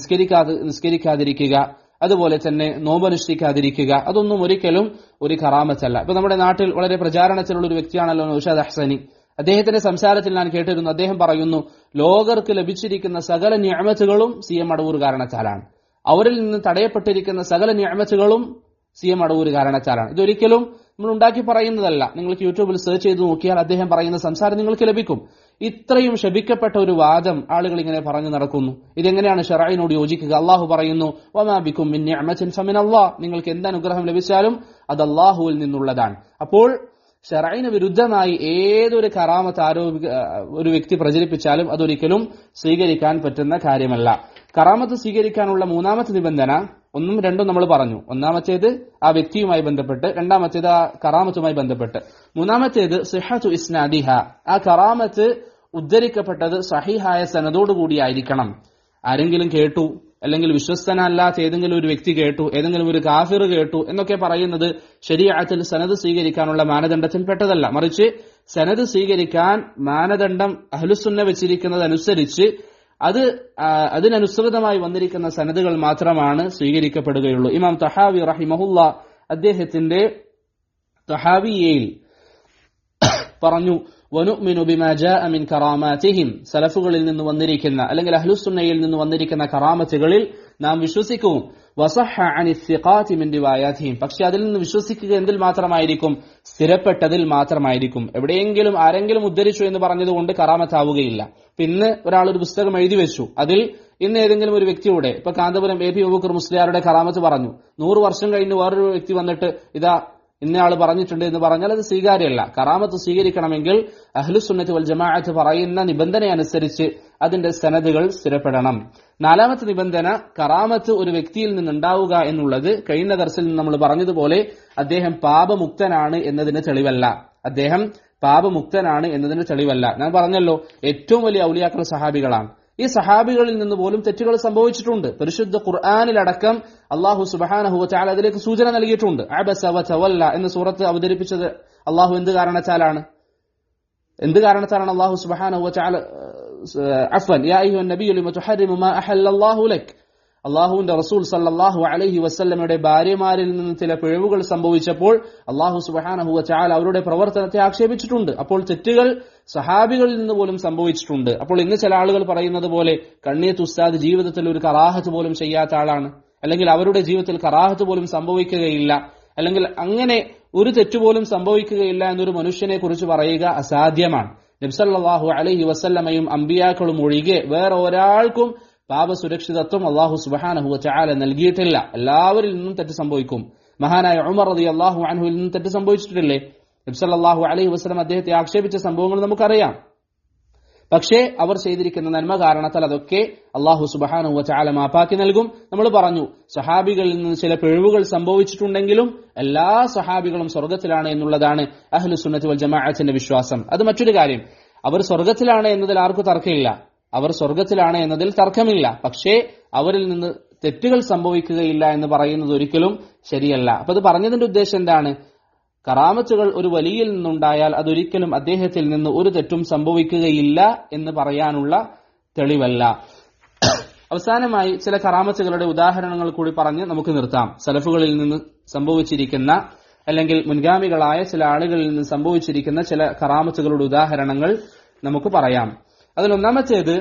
നിസ്കരിക്കാതിരിക്കുക, അതുപോലെ തന്നെ നോമ്പനുഷ്ഠിക്കാതിരിക്കുക, അതൊന്നും ഒരിക്കലും ഒരു കറാമത്തല്ല. ഇപ്പൊ നമ്മുടെ നാട്ടിൽ വളരെ പ്രചാരണത്തിലുള്ള ഒരു വ്യക്തിയാണല്ലോ നൗഷാദ് അഹ്സനി. അദ്ദേഹത്തിന്റെ സംസാരത്തിൽ ഞാൻ കേട്ടിരുന്നു, അദ്ദേഹം പറയുന്നു, ലോകർക്ക് ലഭിച്ചിരിക്കുന്ന സകല നിഅമത്തുകളും CM അടവൂർ കാരണത്താലാണ്, അവരിൽ നിന്ന് തടയപ്പെട്ടിരിക്കുന്ന സകല നിഅമത്തുകളും CM അടവൂർ കാരണത്താലാണ്. ഇതൊരിക്കലും നമ്മൾ ഉണ്ടാക്കി പറയുന്നതല്ല. നിങ്ങൾക്ക് യൂട്യൂബിൽ സെർച്ച് ചെയ്ത് നോക്കിയാൽ അദ്ദേഹം പറയുന്ന സംസാരം നിങ്ങൾക്ക് ലഭിക്കും. ഇത്രയും ശപിക്കപ്പെട്ട ഒരു വാദം ആളുകൾ ഇങ്ങനെ പറഞ്ഞു നടക്കുന്നു. ഇതെങ്ങനെയാണ് ശർഈനോട് യോജിക്കുക? അല്ലാഹു പറയുന്നു, വമാ ബികും മിൻ നിഅമത്തിൻ ഫമിനല്ലാഹ്, നിങ്ങൾക്ക് എന്ത് അനുഗ്രഹം ലഭിച്ചാലും അത് അല്ലാഹുവിൽ നിന്നുള്ളതാണ്. അപ്പോൾ ശർഈന് വിരുദ്ധമായി ഏതൊരു കറാമത്ത് ഒരു വ്യക്തി പ്രചരിപ്പിച്ചാലും അതൊരിക്കലും സ്വീകരിക്കാൻ പറ്റുന്ന കാര്യമല്ല. കറാമത്ത് സ്വീകരിക്കാനുള്ള മൂന്നാമത്തെ നിബന്ധന, 1ഉം 2ഉം നമ്മൾ പറഞ്ഞു. ഒന്നാമത്തേത് ആ വ്യക്തിയുമായി ബന്ധപ്പെട്ട്, രണ്ടാമത്തേത് ആ കറാമത്തുമായി ബന്ധപ്പെട്ട്, മൂന്നാമത്തേത് സിഹ്ഹത്തു ഇസ്നാദിഹ, ആ കറാമത്ത് ഉദ്ധരിക്കപ്പെട്ടത് സഹീഹായ സനദോടുകൂടിയായിരിക്കണം. ആരെങ്കിലും കേട്ടു, അല്ലെങ്കിൽ വിശ്വസ്തനല്ലാത്ത ഏതെങ്കിലും ഒരു വ്യക്തി കേട്ടു, ഏതെങ്കിലും ഒരു കാഫിർ കേട്ടു എന്നൊക്കെ പറയുന്നത് ശരീഅത്തിൽ സനദ് സ്വീകരിക്കാനുള്ള മാനദണ്ഡത്തിൽ പെട്ടതല്ല. മറിച്ച് സനദ് സ്വീകരിക്കാൻ മാനദണ്ഡം അഹ്ലുസുന്ന വെച്ചിരിക്കുന്നതനുസരിച്ച് അതിനനുസൃതമായി വന്നിരിക്കുന്ന സനദുകൾ മാത്രമാണ് സ്വീകരിക്കപ്പെടുകയുള്ളൂ. ഇമാം തഹാവി റഹിമഹുല്ല അദ്ദേഹത്തിന്റെ തഹാവിയയിൽ പറഞ്ഞു, വനുഅ്മിനു ബിമാ ജാഅ മിൻ കറാമാതിഹിം, സലഫുകളിൽ നിന്ന് വന്നിരിക്കുന്ന അല്ലെങ്കിൽ അഹ്ലുസുന്നയിൽ നിന്ന് വന്നിരിക്കുന്ന കറാമത്തുകളിൽ നാം വിശ്വസിക്കും. വസഹ അനി സിഖാതി മിൻ റിവായാതിഹിം, പക്ഷെ അതിൽ നിന്ന് വിശ്വസിക്കുക എന്തിൽ മാത്രമായിരിക്കും? സ്ഥിരപ്പെട്ടതിൽ മാത്രമായിരിക്കും. എവിടെയെങ്കിലും ആരെങ്കിലും ഉദ്ധരിച്ചു എന്ന് പറഞ്ഞതുകൊണ്ട് കറാമത്താവുകയില്ല. പിന്നെ ഒരാൾ ഒരു പുസ്തകം എഴുതി വെച്ചു, അതിൽ ഇന്ന് ഏതെങ്കിലും ഒരു വ്യക്തിയുടെ, ഇപ്പൊ കാന്തപുരം എ പി അബൂബക്കർ മുസ്ലിയാരുടെ കറാമത്ത് പറഞ്ഞു, 100 വർഷം കഴിഞ്ഞ് വേറൊരു വ്യക്തി വന്നിട്ട് ഇതാ ഇന്നയാൾ പറഞ്ഞിട്ടുണ്ട് എന്ന് പറഞ്ഞാൽ അത് സ്വീകാര്യമല്ല. കറാമത്ത് സ്വീകരിക്കണമെങ്കിൽ അഹ്ലുസുന്നത്ത് വൽ ജമാഅത്ത് പറയുന്ന നിബന്ധന അനുസരിച്ച് അതിന്റെ സനദുകൾ സ്ഥിരപ്പെടണം. 4ാമത്തെ നിബന്ധന, കറാമത്ത് ഒരു വ്യക്തിയിൽ നിന്നുണ്ടാവുക എന്നുള്ളത് കഴിഞ്ഞ ദർസിൽ നമ്മൾ പറഞ്ഞതുപോലെ അദ്ദേഹം പാപമുക്തനാണ് എന്നതിന് തെളിവല്ല. അദ്ദേഹം പാപമുക്തനാണ് എന്നതിന് തെളിവല്ല. ഞാൻ പറഞ്ഞല്ലോ, ഏറ്റവും വലിയ ഔലിയാക്കൾ സഹാബികളാണ്. ഈ സഹാബികളിൽ നിന്ന് പോലും തെറ്റുകൾ സംഭവിച്ചിട്ടുണ്ട്. പരിശുദ്ധ ഖുർആനിലടക്കം അല്ലാഹു സുബ്ഹാനഹു വ തആല അതിലേക്ക് സൂചന നൽകിയിട്ടുണ്ട്. അബസ വ തവല്ല എന്ന സൂറത്ത് അവതരിപ്പിച്ചത് അല്ലാഹു എന്ത് കാരണത്താലാണ് അല്ലാഹു സുബ്ഹാനഹു വ തആല അഫ്വൻ യാ അയ്യുഹൻ നബിയ്യു ലിമ തുഹർരിമു മാ അഹല്ലല്ലാഹു ലക്, അള്ളാഹുവിന്റെ റസൂൽ സല്ലല്ലാഹു അലൈഹി വസല്ലമയുടെ ഭാര്യമാരിൽ നിന്ന് ചില പിഴവുകൾ സംഭവിച്ചപ്പോൾ അള്ളാഹു സുബ്ഹാനഹു വ തആല അവരുടെ പ്രവർത്തനത്തെ ആക്ഷേപിച്ചിട്ടുണ്ട്. അപ്പോൾ തെറ്റുകൾ സഹാബികളിൽ നിന്ന് പോലും സംഭവിച്ചിട്ടുണ്ട്. അപ്പോൾ ഇന്ന് ചില ആളുകൾ പറയുന്നത് പോലെ കണ്ണിയത്ത് ഉസ്താദ് ജീവിതത്തിൽ ഒരു കറാഹത്ത് പോലും ചെയ്യാത്ത ആളാണ്, അല്ലെങ്കിൽ അവരുടെ ജീവിതത്തിൽ കറാഹത്ത് പോലും സംഭവിക്കുകയില്ല, അല്ലെങ്കിൽ അങ്ങനെ ഒരു തെറ്റുപോലും സംഭവിക്കുകയില്ല എന്നൊരു മനുഷ്യനെ കുറിച്ച് പറയുക അസാധ്യമാണ്. നബി സല്ലല്ലാഹു അലൈഹി വസല്ലമയും അമ്പിയാക്കളും ഒഴികെ വേറെ ഒരാൾക്കും പാപസുരക്ഷിതത്വം അല്ലാഹു സുബ്ഹാനഹു വ തആല നൽകിയിട്ടില്ല. എല്ലാവരിൽ നിന്നും തെറ്റ് സംഭവിക്കും. മഹാനായ ഉമർ റളിയല്ലാഹു അൻഹുവിൽ നിന്നും തെറ്റ് സംഭവിച്ചിട്ടില്ലേ? നബി സല്ലല്ലാഹു അലൈഹി വസല്ലം അദ്ദേഹത്തെ ആക്ഷേപിച്ച സംഭവങ്ങൾ നമുക്കറിയാം. പക്ഷേ അവർ ചെയ്തിരിക്കുന്ന നന്മ കാരണത്താൽ അതൊക്കെ അല്ലാഹു സുബ്ഹാനഹു വ തആല മാപ്പാക്കി നൽകും. നമ്മൾ പറഞ്ഞു, സഹാബികളിൽ നിന്ന് ചില പിഴവുകൾ സംഭവിച്ചിട്ടുണ്ടെങ്കിലും എല്ലാ സഹാബികളും സ്വർഗ്ഗത്തിലാണ് എന്നുള്ളതാണ് അഹ്ലുസുന്നത്ത് വൽ ജമാഅത്തിന്റെ വിശ്വാസം. അത് മറ്റൊരു കാര്യം. അവർ സ്വർഗ്ഗത്തിലാണ് എന്നതിൽ ആർക്കും തർക്കമില്ല. അവർ സ്വർഗ്ഗത്തിലാണ് എന്നതിൽ തർക്കമില്ല. പക്ഷേ അവരിൽ നിന്ന് തെറ്റുകൾ സംഭവിക്കുകയില്ല എന്ന് പറയുന്നത് ഒരിക്കലും ശരിയല്ല. അപ്പൊ അത് പറഞ്ഞതിന്റെ ഉദ്ദേശം എന്താണ്? കറാമത്തുകൾ ഒരു വലിയിൽ നിന്നുണ്ടായാൽ അതൊരിക്കലും അദ്ദേഹത്തിൽ നിന്ന് ഒരു തെറ്റും സംഭവിക്കുകയില്ല എന്ന് പറയാനുള്ള തെളിവല്ല. അവസാനമായി ചില കറാമത്തുകളുടെ ഉദാഹരണങ്ങൾ കൂടി പറഞ്ഞ് നമുക്ക് നിർത്താം. സലഫുകളിൽ നിന്ന് സംഭവിച്ചിരിക്കുന്ന അല്ലെങ്കിൽ മുൻഗാമികളായ ചില ആളുകളിൽ നിന്ന് സംഭവിച്ചിരിക്കുന്ന ചില കറാമത്തുകളുടെ ഉദാഹരണങ്ങൾ നമുക്ക് പറയാം. അതിലൊന്നാമത്തേത്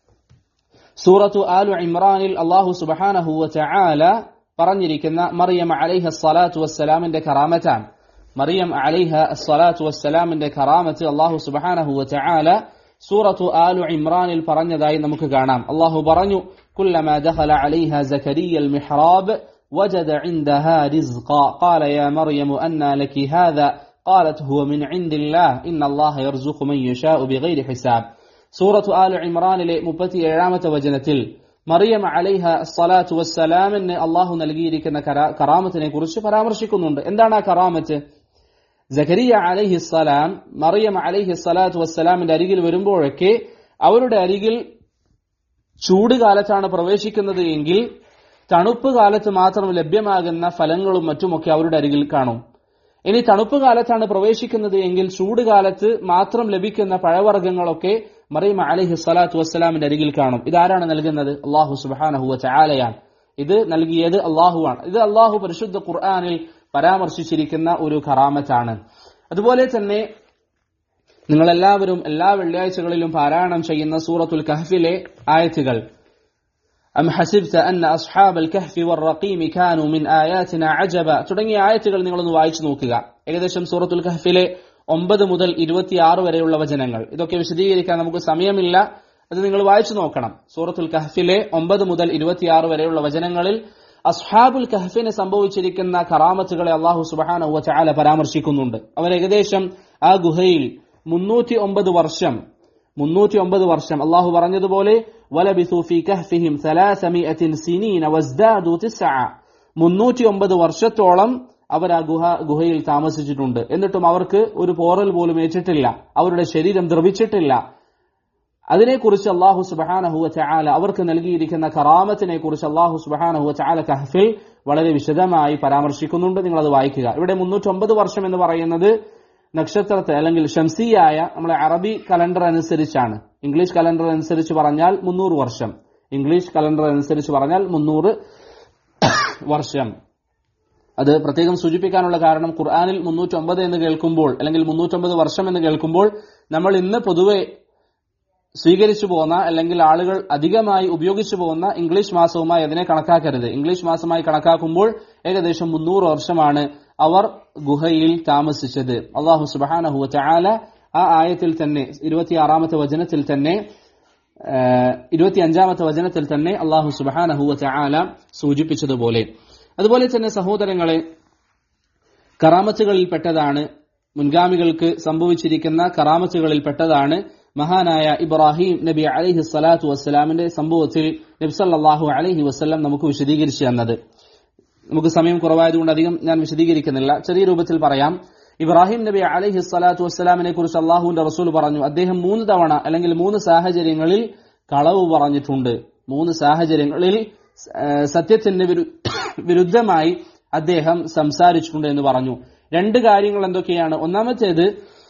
സൂറത്തു ആലു ഇമ്രാനിൽ അല്ലാഹു സുബ്ഹാനഹു വ തആല പറഞ്ഞിരിക്കുന്ന മറിയം അലൈഹ സ്വലാത്തു വസ്സലാമിന്റെ കറാമത്താണ്. മറിയം അലൈഹ സ്വലാത്തു വസ്സലാമിന്റെ കറാമത്ത് അല്ലാഹു സുബ്ഹാനഹു വ തആല സൂറത്തു ആലു ഇമ്രാനിൽ പറഞ്ഞതായി നമുക്ക് കാണാം. അല്ലാഹു പറഞ്ഞു, കുല്ലമാ ദഖല അലൈഹ സകരിയ്യ അൽ മിഹ്റാബ് വജദ ഇൻദഹാ റിസ്ഖ ഖാല യാ മറിയം അന്നാ ലകി ഹാദാ ഖാലത് ഹുവ മിൻ ഇൻദില്ലാഹ് ഇന്നല്ലാഹ യർസുഖു മൻ യശാഉ ബിഗൈരി ഹിസാബ്. സൂറത്തു ആലു ഇമ്രാനിലെ 37ാമത്തെ വചനത്തിൽ മറിയം അലൈഹ സ്വലാത്തു വസ്സലാമിന് അള്ളാഹു നൽകിയിരിക്കുന്ന കറാമത്തിനെ കുറിച്ച് പരാമർശിക്കുന്നുണ്ട്. എന്താണ് ആ കറാമത്ത്? സകരിയ അലൈഹിസ്സലാം മറിയം അലൈഹി സ്വലാത്തു വസ്സലാമിന്റെ അരികിൽ വരുമ്പോഴൊക്കെ അവരുടെ അരികിൽ ചൂടുകാലത്താണ് പ്രവേശിക്കുന്നത് എങ്കിൽ തണുപ്പ് കാലത്ത് മാത്രം ലഭ്യമാകുന്ന ഫലങ്ങളും മറ്റുമൊക്കെ അവരുടെ അരികിൽ കാണും. ഇനി തണുപ്പ് കാലത്താണ് പ്രവേശിക്കുന്നത് എങ്കിൽ ചൂടുകാലത്ത് മാത്രം ലഭിക്കുന്ന പഴവർഗ്ഗങ്ങളൊക്കെ മറിയം അലൈഹി സ്വലാത്തു വസ്സലാമിന്റെ അരികിൽ കാണും. ഇതാരാണ് നൽകുന്നത്? അല്ലാഹു സുബ്ഹാനഹു വ തആലയാണ്. ഇത് നൽകിയത് അല്ലാഹുവാണ്. ഇത് അല്ലാഹു പരിശുദ്ധ ഖുർആനിൽ പരാമർശിച്ചിരിക്കുന്ന ഒരു കറാമത്താണ്. അതുപോലെ തന്നെ നിങ്ങളെല്ലാവരും എല്ലാ വെള്ളിയാഴ്ചകളിലും പാരായണം ചെയ്യുന്ന സൂറത്തുൽ കഹ്ഫിലെ ആയത്തുകൾ, അം ഹസിബ്ത അന്ന അസ്ഹാബൽ കഹ്ഫി വറഖീം കാനൂ മിൻ ആയാതിനാ അജബ തുടങ്ങിയ ആയത്തുകൾ നിങ്ങളൊന്ന് വായിച്ചു നോക്കുക. ഏകദേശം സൂറത്തുൽ കഹ്ഫിലെ 9 മുതൽ 26 വരെയുള്ള വചനങ്ങൾ. ഇതൊക്കെ വിശദീകരിക്കാൻ നമുക്ക് സമയമില്ല, അത് നിങ്ങൾ വായിച്ചു നോക്കണം. സൂറത്തുൽ കഹ്ഫിലെ 9 മുതൽ 26 വരെയുള്ള വചനങ്ങളിൽ അസ്ഹാബുൽ കഹ്ഫിന് സംഭവിച്ചിരിക്കുന്ന കറാമത്തുകളെ അല്ലാഹു സുബ്ഹാനഹു വ തആല പരാമർശിക്കുന്നുണ്ട്. അവർ ഏകദേശം ആ ഗുഹയിൽ 309 വർഷം അല്ലാഹു പറഞ്ഞതുപോലെ വലബിസു ഫീ കഹ്ഫിഹിം 300 സിനീന വസ്ദാദു 9 309 വർഷത്തോളം അവർ ആ ഗുഹയിൽ താമസിച്ചിട്ടുണ്ട്. എന്നിട്ടും അവർക്ക് ഒരു പോറൽ പോലും ഏറ്റിട്ടില്ല, അവരുടെ ശരീരം ദ്രവിച്ചിട്ടില്ല. അതിനെക്കുറിച്ച് അല്ലാഹു സുബ്ഹാനഹു വ തആല അവർക്ക് നൽകിയിരിക്കുന്ന കറാമത്തിനെ കുറിച്ച് അല്ലാഹു സുബ്ഹാനഹു വ തആല കഹ്ഫിൽ വളരെ വിശദമായി പരാമർശിക്കുന്നുണ്ട്. നിങ്ങൾ അത് വായിക്കുക. ഇവിടെ 309 വർഷം എന്ന് പറയുന്നത് നക്ഷത്രത്തെ അല്ലെങ്കിൽ ഷംസിയായ നമ്മുടെ അറബി കലണ്ടർ അനുസരിച്ചാണ്. ഇംഗ്ലീഷ് കലണ്ടർ അനുസരിച്ച് പറഞ്ഞാൽ 300 വർഷം. ഇംഗ്ലീഷ് കലണ്ടർ അനുസരിച്ച് പറഞ്ഞാൽ 300 വർഷം. അത് പ്രത്യേകം സൂചിപ്പിക്കാനുള്ള കാരണം ഖുർആനിൽ 309 എന്ന് കേൾക്കുമ്പോൾ അല്ലെങ്കിൽ 309 വർഷം എന്ന് കേൾക്കുമ്പോൾ നമ്മൾ ഇന്ന് പൊതുവെ സ്വീകരിച്ചു പോകുന്ന അല്ലെങ്കിൽ ആളുകൾ അധികമായി ഉപയോഗിച്ചു പോകുന്ന ഇംഗ്ലീഷ് മാസവുമായി അതിനെ കണക്കാക്കരുത്. ഇംഗ്ലീഷ് മാസമായി കണക്കാക്കുമ്പോൾ ഏകദേശം 300 വർഷമാണ് അവർ ഗുഹയിൽ താമസിച്ചത്. അല്ലാഹു സുബ്ഹാനഹു വ തആല ആ ആയത്തിൽ തന്നെ 26-ാമത്തെ വചനത്തിൽ തന്നെ 25-ാമത്തെ വചനത്തിൽ തന്നെ അല്ലാഹു സുബ്ഹാനഹു വ തആല സൂചിപ്പിച്ചതുപോലെ. അതുപോലെ തന്നെ സഹോദരങ്ങളെ, കറാമത്തുകളിൽ പെട്ടതാണ്, മുൻഗാമികൾക്ക് സംഭവിച്ചിരിക്കുന്ന കറാമത്തുകളിൽ പെട്ടതാണ് മഹാനായ ഇബ്രാഹിം നബി അലൈഹി സ്വലാത്തു വസ്സലാമിന്റെ സംഭവത്തിൽ നബി സല്ലല്ലാഹു അലൈഹി വസല്ലം നമുക്ക് വിശദീകരിച്ചു തന്നത്. നമുക്ക് സമയം കുറവായതുകൊണ്ട് അധികം ഞാൻ വിശദീകരിക്കുന്നില്ല, ചെറിയ രൂപത്തിൽ പറയാം. ഇബ്രാഹിം നബി അലൈഹി സ്വലാത്തു വസ്സലാമിനെ കുറിച്ച് അള്ളാഹുവിന്റെ റസൂൽ പറഞ്ഞു, അദ്ദേഹം 3 തവണ അല്ലെങ്കിൽ 3 സാഹചര്യങ്ങളിൽ കളവ് പറഞ്ഞിട്ടുണ്ട്. 3 സാഹചര്യങ്ങളിൽ സത്യത്തിന് വിരുദ്ധമായി അദ്ദേഹം സംസാരിച്ചിട്ടുണ്ട് എന്ന് പറഞ്ഞു. 2 കാര്യങ്ങൾ എന്തൊക്കെയാണ്? ഒന്നാമത്തേത്,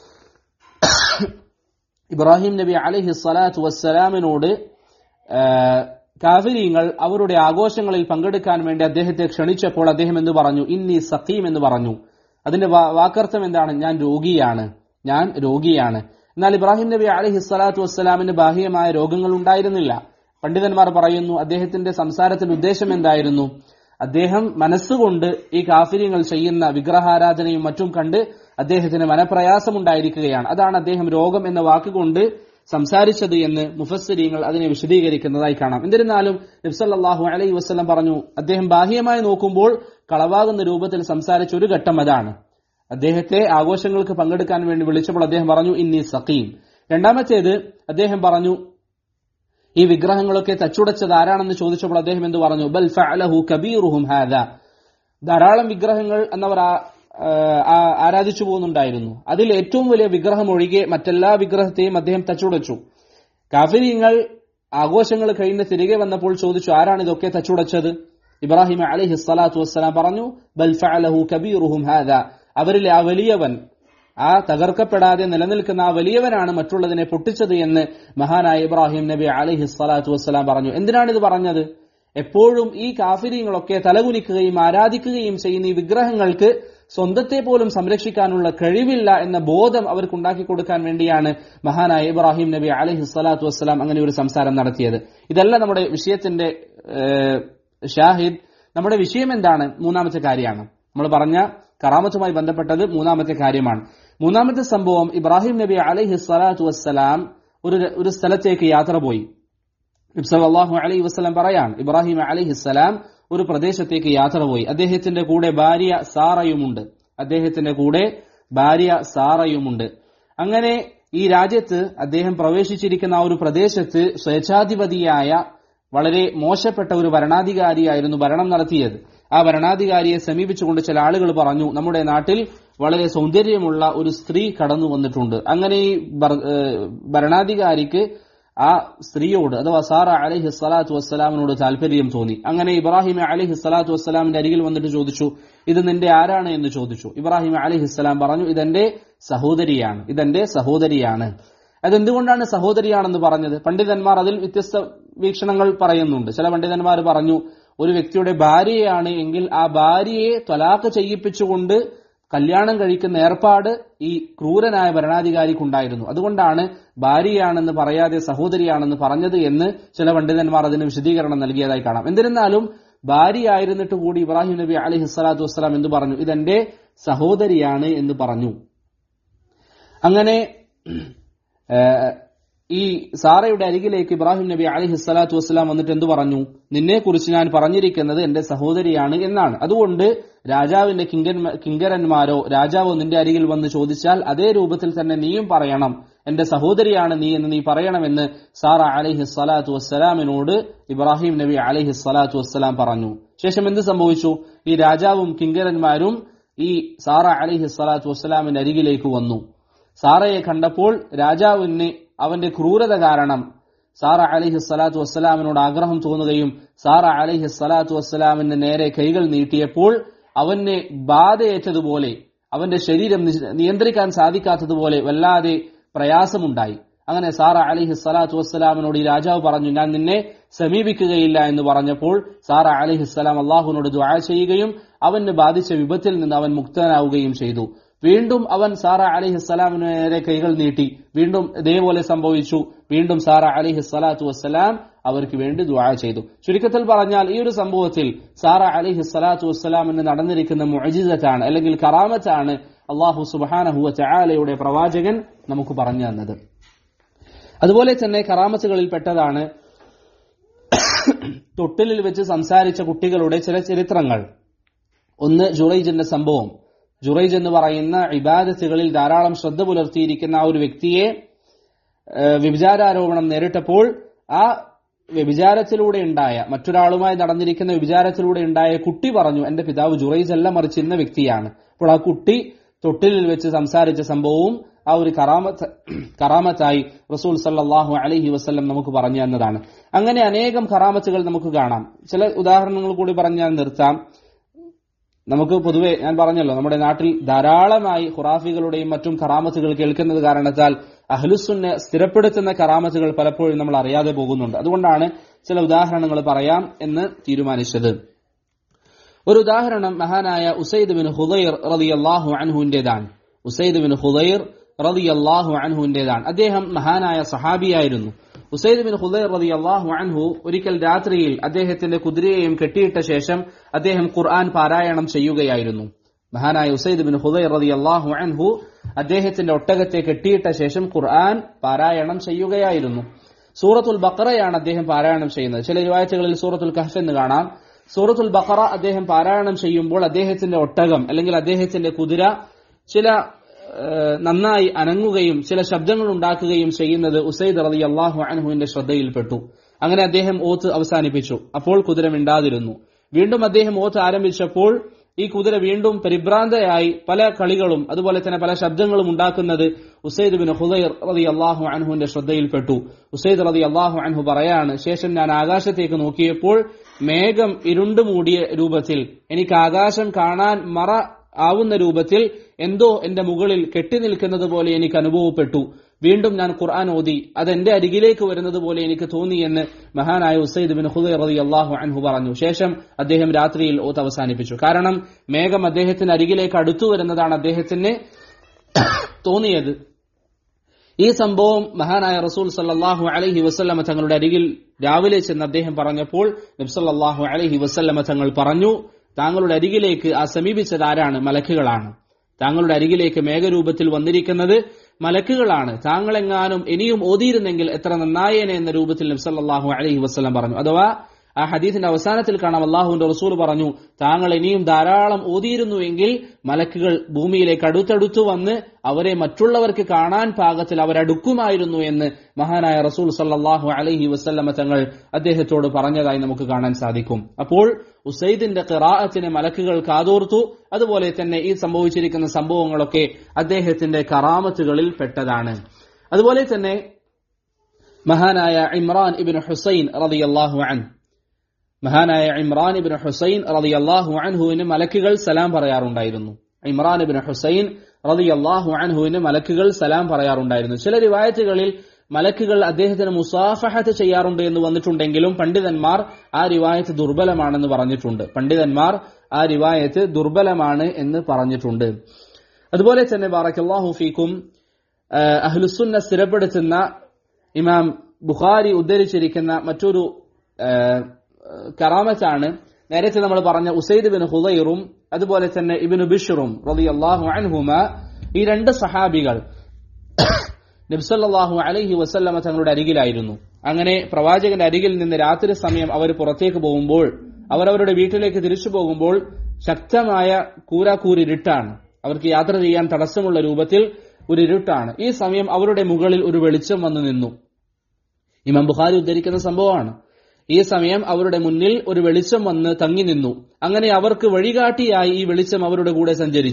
ഇബ്രാഹിം നബി അലൈഹി സ്വലാത്തു വസ്സലാമിനോട് കാഫിരീങ്ങൾ അവരുടെ ആഘോഷങ്ങളിൽ പങ്കെടുക്കാൻ വേണ്ടി അദ്ദേഹത്തെ ക്ഷണിച്ചപ്പോൾ അദ്ദേഹം എന്ത് പറഞ്ഞു? ഇന്നി സഖീം എന്ന് പറഞ്ഞു. അതിന്റെ വാക്കർത്ഥം എന്താണ്? ഞാൻ രോഗിയാണ്. എന്നാൽ ഇബ്രാഹിം നബി അലൈഹി സ്വലാത്തു വസ്സലാമിന് ബാഹ്യമായ രോഗങ്ങൾ ഉണ്ടായിരുന്നില്ല. പണ്ഡിതന്മാർ പറയുന്നു അദ്ദേഹത്തിന്റെ സംസാരത്തിന്റെ ഉദ്ദേശം എന്തായിരുന്നു? അദ്ദേഹം മനസ്സുകൊണ്ട് ഈ കാഫിര്യങ്ങൾ ചെയ്യുന്ന വിഗ്രഹാരാധനയും മറ്റും കണ്ട് അദ്ദേഹത്തിന് മനപ്രയാസമുണ്ടായിരിക്കുകയാണ്. അതാണ് അദ്ദേഹം രോഗം എന്ന വാക്കുകൊണ്ട് സംസാരിച്ചത് എന്ന് മുഫസ്സിരീങ്ങൾ അതിനെ വിശദീകരിക്കുന്നതായി കാണാം. എന്നിരുന്നാലും നബി സല്ലല്ലാഹു അലൈഹി വസല്ലം പറഞ്ഞു, അദ്ദേഹം ബാഹ്യമായി നോക്കുമ്പോൾ കളവാകുന്ന രൂപത്തിൽ സംസാരിച്ച ഒരു ഘട്ടം അതാണ്. അദ്ദേഹത്തെ ആഘോഷങ്ങൾക്ക് പങ്കെടുക്കാൻ വേണ്ടി വിളിച്ചപ്പോൾ അദ്ദേഹം പറഞ്ഞു ഇന്നി സഖീം. രണ്ടാമത്തേത്, അദ്ദേഹം പറഞ്ഞു ഈ വിഗ്രഹങ്ങളൊക്കെ തച്ചുടച്ചത് ആരാണെന്ന് ചോദിച്ചപ്പോൾ അദ്ദേഹം എന്ത് പറഞ്ഞു? ബൽ ഫഅലഹു കബീറുഹും ഹാദാ. ധാരാളം വിഗ്രഹങ്ങൾ എന്നവർ ആരാധിച്ചു പോകുന്നുണ്ടായിരുന്നു. അതിൽ ഏറ്റവും വലിയ വിഗ്രഹം ഒഴികെ മറ്റെല്ലാ വിഗ്രഹത്തെയും അദ്ദേഹം തച്ചുടച്ചു. കാഫിരീങ്ങൾ ആഘോഷങ്ങൾ കഴിഞ്ഞ് തിരികെ വന്നപ്പോൾ ചോദിച്ചു, ആരാണ് ഇതൊക്കെ തച്ചുടച്ചത്? ഇബ്രാഹിം അലൈഹി സ്വലാത്തു വസ്സലാം പറഞ്ഞു, ബൽ ഫഅലഹു കബീറുഹും ഹാദാ. അവരിലെ ആ വലിയവൻ, ആ തകർക്കപ്പെടാതെ നിലനിൽക്കുന്ന ആ വലിയവനാണ് മറ്റുള്ളതിനെ പൊട്ടിച്ചത് എന്ന് മഹാനായ ഇബ്രാഹിം നബി അലൈഹി സ്വലാത്തു വസ്സലാം പറഞ്ഞു. എന്തിനാണിത് പറഞ്ഞത്? എപ്പോഴും ഈ കാഫിരീങ്ങളൊക്കെ തലകുനിക്കുകയും ആരാധിക്കുകയും ചെയ്യുന്ന ഈ വിഗ്രഹങ്ങൾക്ക് സ്വന്തത്തെ പോലും സംരക്ഷിക്കാനുള്ള കഴിവില്ല എന്ന ബോധം അവർക്കുണ്ടാക്കി കൊടുക്കാൻ വേണ്ടിയാണ് മഹാനായ ഇബ്രാഹിം നബി അലൈഹി സ്വലാത്തു വസ്സലാം അങ്ങനെ ഒരു സംസാരം നടത്തിയത്. ഇതല്ല നമ്മുടെ വിഷയത്തിന്റെ ഷാഹിദ്. നമ്മുടെ വിഷയം എന്താണ്? 3-ാമത്തെ കാര്യമാണ്. നമ്മൾ പറഞ്ഞ കറാമത്തുമായി ബന്ധപ്പെട്ടത് 3-ാമത്തെ കാര്യമാണ്. 3-ാമത്തെ സംഭവം, ഇബ്രാഹിം നബി അലൈഹി സ്വലാത്തു വസ്സലാം ഒരു സ്ഥലത്തേക്ക് യാത്ര പോയി. നബി സല്ലല്ലാഹു അലൈഹി വസല്ലം പറയാണ്, ഇബ്രാഹിം അലൈഹിസ്സലാം ഒരു പ്രദേശത്തേക്ക് യാത്ര പോയി. അദ്ദേഹത്തിന്റെ കൂടെ ഭാര്യ സാറയുമുണ്ട്. അങ്ങനെ ഈ രാജ്യത്ത് അദ്ദേഹം പ്രവേശിച്ചിരിക്കുന്ന ആ ഒരു പ്രദേശത്ത് സ്വേച്ഛാധിപതിയായ വളരെ മോശപ്പെട്ട ഒരു ഭരണാധികാരിയായിരുന്നു ഭരണം നടത്തിയത്. ആ ഭരണാധികാരിയെ സമീപിച്ചുകൊണ്ട് ചില ആളുകൾ പറഞ്ഞു, നമ്മുടെ നാട്ടിൽ വളരെ സൗന്ദര്യമുള്ള ഒരു സ്ത്രീ കടന്നു വന്നിട്ടുണ്ട്. അങ്ങനെ ഈ ഭരണാധികാരിക്ക് ആ സ്ത്രീയോട് അഥവാ സാറ അലൈഹി സ്വലാത്തു വസ്സലാമിനോട് താല്പര്യം തോന്നി. അങ്ങനെ ഇബ്രാഹിം അലൈഹി സ്വലാത്തു വസ്സലാമിന്റെ അരികിൽ വന്നിട്ട് ചോദിച്ചു, ഇത് നിന്റെ ആരാണ് എന്ന് ചോദിച്ചു. ഇബ്രാഹിം അലൈഹിസ്സലാം പറഞ്ഞു, ഇതെന്റെ സഹോദരിയാണ്. അതെന്തുകൊണ്ടാണ് സഹോദരിയാണെന്ന് പറഞ്ഞത്? പണ്ഡിതന്മാർ അതിൽ വ്യത്യസ്ത വീക്ഷണങ്ങൾ പറയുന്നുണ്ട്. ചില പണ്ഡിതന്മാർ പറഞ്ഞു, ഒരു വ്യക്തിയുടെ ഭാര്യയാണ് എങ്കിൽ ആ ഭാര്യയെ ത്വലാഖ് ചെയ്യിപ്പിച്ചുകൊണ്ട് കല്യാണം കഴിക്കുന്ന ഏർപ്പാട് ഈ ക്രൂരനായ ഭരണാധികാരിക്കുണ്ടായിരുന്നു. അതുകൊണ്ടാണ് ഭാര്യയാണെന്ന് പറയാതെ സഹോദരിയാണെന്ന് പറഞ്ഞത് എന്ന് ചില പണ്ഡിതന്മാർ അതിന് വിശദീകരണം നൽകിയതായി കാണാം. എന്നിരുന്നാലും ഭാര്യയായിരുന്നിട്ട് കൂടി ഇബ്രാഹിം നബി അലൈഹി സ്വലാത്തു വസ്സലാം എന്ത് പറഞ്ഞു? ഇതെന്റെ സഹോദരിയാണ് എന്ന് പറഞ്ഞു. അങ്ങനെ ഈ സാറയുടെ അരികിലേക്ക് ഇബ്രാഹിം നബി അലൈഹി സ്വലാത്തു വസ്സലാം വന്നിട്ട് എന്തു പറഞ്ഞു? നിന്നെ കുറിച്ച് ഞാൻ പറഞ്ഞിരിക്കുന്നത് എന്റെ സഹോദരിയാണ് എന്നാണ്. അതുകൊണ്ട് രാജാവിന്റെ കിങ്കരന്മാരോ രാജാവോ നിന്റെ അരികിൽ വന്ന് ചോദിച്ചാൽ അതേ രൂപത്തിൽ തന്നെ നീയും പറയണം, എന്റെ സഹോദരിയാണ് നീ എന്ന് നീ പറയണമെന്ന് സാറ അലൈഹി സ്വലാത്തു വസ്സലാമിനോട് ഇബ്രാഹിം നബി അലൈഹി സ്വലാത്തു വസ്സലാം പറഞ്ഞു. ശേഷം എന്ത് സംഭവിച്ചു? ഈ രാജാവും കിങ്കരന്മാരും ഈ സാറ അലൈഹി സ്വലാത്തു വസ്സലാമിന്റെ അരികിലേക്ക് വന്നു. സാറയെ കണ്ടപ്പോൾ രാജാവിന് അവന്റെ ക്രൂരത കാരണം സാറ അലൈഹി സ്വലാത്തു വസ്സലാമിനോട് ആഗ്രഹം തോന്നുകയും സാറ അലൈഹി സ്വലാത്തു വസ്സലാമിന് നേരെ കൈകൾ നീട്ടിയപ്പോൾ അവന് ബാധയേറ്റതുപോലെ, അവന്റെ ശരീരം നിയന്ത്രിക്കാൻ സാധിക്കാത്തതുപോലെ വല്ലാതെ പ്രയാസമുണ്ടായി. അങ്ങനെ സാറ അലൈഹി സ്വലാത്തു വസ്സലാമിനോട് ഈ രാജാവ് പറഞ്ഞു, ഞാൻ നിന്നെ സമീപിക്കുകയില്ല എന്ന് പറഞ്ഞപ്പോൾ സാറ അലൈഹിസ്സലാം അള്ളാഹുവിനോട് ദുആ ചെയ്യുകയും അവന് ബാധിച്ച വിപത്തിൽ നിന്ന് അവൻ മുക്തനാവുകയും ചെയ്തു. വീണ്ടും അവൻ സാറ അലൈഹിസ്സലാമിന് നേരെ കൈകൾ നീട്ടി. വീണ്ടും ഇതേപോലെ സംഭവിച്ചു. വീണ്ടും സാറ അലൈഹി സ്വലാത്തു വസ്സലാം അവർക്ക് വേണ്ടി ദുആ ചെയ്തു. ചുരുക്കത്തിൽ പറഞ്ഞാൽ ഈ ഒരു സംഭവത്തിൽ സാറ അലൈഹി സ്വലാത്തു വസ്സലാമിന് നടന്നിരിക്കുന്ന മുഅ്ജിസത്താണ് അല്ലെങ്കിൽ കറാമത്താണ് അല്ലാഹു സുബ്ഹാനഹു വ തആലയുടെ പ്രവാചകൻ നമുക്ക് പറഞ്ഞു തന്നത്. അതുപോലെ തന്നെ കറാമത്തുകളിൽ പെട്ടതാണ് തൊട്ടിലിൽ വെച്ച് സംസാരിച്ച കുട്ടികളുടെ ചില ചരിത്രങ്ങൾ. ഒന്ന് ജുറൈജിന്റെ സംഭവം. ജുറൈജ് എന്ന് പറയുന്ന ഇബാദത്തുകളിൽ ധാരാളം ശ്രദ്ധ പുലർത്തിയിരിക്കുന്ന ആ ഒരു വ്യക്തിയെ വ്യഭിചാരാരോപണം നേരിട്ടപ്പോൾ ആ വ്യഭിചാരത്തിലൂടെ ഉണ്ടായ മറ്റൊരാളുമായി നടന്നിരിക്കുന്ന വ്യഭിചാരത്തിലൂടെ ഉണ്ടായ കുട്ടി പറഞ്ഞു, എന്റെ പിതാവ് ജുറൈജ് അല്ല മറിച്ച് ഇന്ന വ്യക്തിയാണ്. അപ്പോൾ ആ കുട്ടി തൊട്ടിലിൽ വെച്ച് സംസാരിച്ച സംഭവവും ആ ഒരു കറാമത്തായി റസൂൽ സല്ലല്ലാഹു അലൈഹി വസല്ലം നമുക്ക് പറഞ്ഞു തന്നതാണ്. അങ്ങനെ അനേകം കറാമത്തുകൾ നമുക്ക് കാണാം. ചില ഉദാഹരണങ്ങൾ കൂടി പറഞ്ഞ് ഞാൻ നിർത്താം. നമുക്ക് പൊതുവെ ഞാൻ പറഞ്ഞല്ലോ, നമ്മുടെ നാട്ടിൽ ധാരാളമായി ഖുറാഫികളുടെയും മറ്റും കറാമത്തുകൾ കേൾക്കുന്നത് കാരണത്താൽ അഹ്ലുസുന്ന സ്ഥിരപ്പെടുത്തുന്ന കറാമത്തുകൾ പലപ്പോഴും നമ്മൾ അറിയാതെ പോകുന്നുണ്ട്. അതുകൊണ്ടാണ് ചില ഉദാഹരണങ്ങൾ പറയാം എന്ന് തീരുമാനിച്ചത്. ഒരു ഉദാഹരണം മഹാനായ ഉസൈദ് ബിൻ ഹുദൈർ റളിയല്ലാഹു അൻഹുവിന്റേതാണ്. ഉസൈദ് ബിൻ ഹുദൈർ റളിയല്ലാഹു അൻഹുവിന്റേതാണ്. അദ്ദേഹം മഹാനായ സഹാബിയായിരുന്നു. ഉസൈദ് ബിൻ ഹുദൈർ റളിയല്ലാഹു അൻഹു ഒരിക്കൽ രാത്രിയിൽ അദ്ദേഹത്തിന്റെ കുതിരയെയും കെട്ടിയിട്ട ശേഷം അദ്ദേഹം ഖുർആൻ പാരായണം ചെയ്യുകയായിരുന്നു. മഹാനായ ഉസൈദ് ബിൻ ഹുദൈർ റളിയല്ലാഹു അൻഹു അദ്ദേഹത്തിന്റെ ഒട്ടകത്തെ കെട്ടിയിട്ട ശേഷം ഖുർആൻ പാരായണം ചെയ്യുകയായിരുന്നു. സൂറത്തുൽ ബഖറയാണ് അദ്ദേഹം പാരായണം ചെയ്യുന്നത്. ചില റിവായത്തുകളിൽ സൂറത്തുൽ കഹ്ഫ് എന്ന് കാണാം. സൂറത്തുൽ ബഖറ അദ്ദേഹം പാരായണം ചെയ്യുമ്പോൾ അദ്ദേഹത്തിന്റെ ഒട്ടകം അല്ലെങ്കിൽ അദ്ദേഹത്തിന്റെ കുതിര ചില നന്നായി അനങ്ങുകയും ചില ശബ്ദങ്ങൾ ഉണ്ടാക്കുകയും ചെയ്യുന്നത് ഉസൈദ് റളിയല്ലാഹു അൻഹുവിന്റെ ശ്രദ്ധയിൽപ്പെട്ടു. അങ്ങനെ അദ്ദേഹം ഓത്ത് അവസാനിപ്പിച്ചു. അപ്പോൾ കുതിര മിണ്ടാതിരുന്നു. വീണ്ടും അദ്ദേഹം ഓത്ത് ആരംഭിച്ചപ്പോൾ ഈ കുതിര വീണ്ടും പരിഭ്രാന്തയായി പല കളികളും അതുപോലെ തന്നെ പല ശബ്ദങ്ങളും ഉണ്ടാക്കുന്നത് ഉസൈദ് ബിൻ ഹുദൈർ റളിയല്ലാഹു അൻഹുവിന്റെ ശ്രദ്ധയിൽപ്പെട്ടു. ഉസൈദ് റളിയല്ലാഹു അൻഹു പറയാണ്, ശേഷം ഞാൻ ആകാശത്തേക്ക് നോക്കിയപ്പോൾ മേഘം ഇരുണ്ടു മൂടിയ രൂപത്തിൽ, എനിക്ക് ആകാശം കാണാൻ മറ ആവുന്ന രൂപത്തിൽ എന്തോ എന്റെ മുകളിൽ കെട്ടി നിൽക്കുന്നത് പോലെ എനിക്ക് അനുഭവപ്പെട്ടു. വീണ്ടും ഞാൻ ഖുർആൻ ഓതി, അതെന്റെ അരികിലേക്ക് വരുന്നത് പോലെ എനിക്ക് തോന്നിയെന്ന് മഹാനായ ഉസൈദ് ബിൻ ഹുദൈർ റളിയല്ലാഹു അൻഹു പറഞ്ഞു. ശേഷം അദ്ദേഹം രാത്രിയിൽ ഓത്ത് അവസാനിപ്പിച്ചു. കാരണം മേഘം അദ്ദേഹത്തിന് അരികിലേക്ക് അടുത്തു വരുന്നതാണ് അദ്ദേഹത്തിന് തോന്നിയത്. ഈ സംഭവം മഹാനായ റസൂൽ സല്ലല്ലാഹു അലൈഹി വസല്ലമ തങ്ങളുടെ അരികിൽ രാവിലെ ചെന്ന് അദ്ദേഹം പറഞ്ഞപ്പോൾ നബി സല്ലല്ലാഹു അലൈഹി വസല്ലമ തങ്ങൾ പറഞ്ഞു, താങ്കളുടെ അരികിലേക്ക് ആ സമീപിച്ചത് ആരാണ്? മലക്കുകളാണ്. താങ്കളുടെ അരികിലേക്ക് മേഘരൂപത്തിൽ വന്നിരിക്കുന്നത് മലക്കുകളാണ്. താങ്കളെങ്ങാനും ഇനിയും ഓതിയിരുന്നെങ്കിൽ എത്ര നന്നായേനെ എന്ന രൂപത്തിൽ നബി സല്ലല്ലാഹു അലൈഹി വസല്ലം പറഞ്ഞു. അഥവാ ആ ഹദീസിന്റെ അവസാനത്തിൽ കാണാം, അള്ളാഹുവിന്റെ റസൂൽ പറഞ്ഞു, താങ്കൾ ഇനിയും ധാരാളം ഓതിയിരുന്നുവെങ്കിൽ മലക്കുകൾ ഭൂമിയിലേക്ക് അടുത്തടുത്തു വന്ന് അവരെ മറ്റുള്ളവർക്ക് കാണാൻ പാകത്തിൽ അവരടുക്കുമായിരുന്നു എന്ന് മഹാനായ റസൂൽ സല്ലല്ലാഹു അലൈഹി വസല്ലമ തങ്ങൾ അദ്ദേഹത്തോട് പറഞ്ഞതായി നമുക്ക് കാണാൻ സാധിക്കും. അപ്പോൾ ഉസൈദിന്റെ ഖിറാഅത്തിന് മലക്കുകൾ കാതോർത്തു. അതുപോലെ തന്നെ ഈ സംഭവിച്ചിരിക്കുന്ന സംഭവങ്ങളൊക്കെ അദ്ദേഹത്തിന്റെ കറാമത്തുകളിൽ പെട്ടതാണ്. അതുപോലെ തന്നെ മഹാനായ ഇമ്രാൻ ഇബ്നു ഹുസൈൻ റളിയല്ലാഹു അൻഹു റളിയല്ലാഹു അൻഹുവിന് മലക്കുകൾ സലാം പറയാറുണ്ടായിരുന്നു. ഇമ്രാൻ ഇബ്നു ഹുസൈൻ റളിയല്ലാഹു അൻഹുവിന് മലക്കുകൾ സലാം പറയാറുണ്ടായിരുന്നു. ചില റിവായത്തുകളിൽ മലക്കുകൾ അദ്ദേഹത്തിന് മുസാഫഹത്ത് ചെയ്യാറുണ്ട് എന്ന് വന്നിട്ടുണ്ടെങ്കിലും പണ്ഡിതന്മാർ ആ റിവായത്ത് ദുർബലമാണെന്ന് പറഞ്ഞിട്ടുണ്ട്. അതുപോലെ തന്നെ ബാറക്കല്ലാഹു ഫീക്കും അഹ്ലുസുന്ന സ്ഥിരപ്പെടുത്തുന്ന ഇമാം ബുഖാരി ഉദ്ധരിച്ചിരിക്കുന്ന മറ്റൊരു കറാമത്താണ് നേരത്തെ നമ്മൾ പറഞ്ഞ ഉസൈദ് ബിൻ ഹുദൈറും അതുപോലെ തന്നെ ഇബ്നു ബിശ്റും റളിയല്ലാഹു അൻഹുമ. ഈ രണ്ട് സഹാബികൾ നബി സല്ലല്ലാഹു അലൈഹി വസല്ലമ തങ്ങളുടെ അരികിലായിരുന്നു. അങ്ങനെ പ്രവാചകന്റെ അരികിൽ നിന്ന് രാത്രി സമയം അവർ പുറത്തേക്ക് പോകുമ്പോൾ, അവരവരുടെ വീട്ടിലേക്ക് തിരിച്ചു പോകുമ്പോൾ ശക്തമായ കൂരാക്കൂരിരുട്ടാണ്. അവർക്ക് യാത്ര ചെയ്യാൻ തടസ്സമുള്ള രൂപത്തിൽ ഒരു ഇരുട്ടാണ്. ഈ സമയം അവരുടെ മുകളിൽ ഒരു വെളിച്ചം വന്നു നിന്നു. ഇമാം ബുഖാരി ഉദ്ധരിക്കുന്ന സംഭവമാണ്. ഈ സമയം അവരുടെ മുന്നിൽ ഒരു വെളിച്ചം വന്ന് തങ്ങി നിന്നു. അങ്ങനെ അവർക്ക് വഴികാട്ടിയായി ഈ വെളിച്ചം അവരുടെ കൂടെ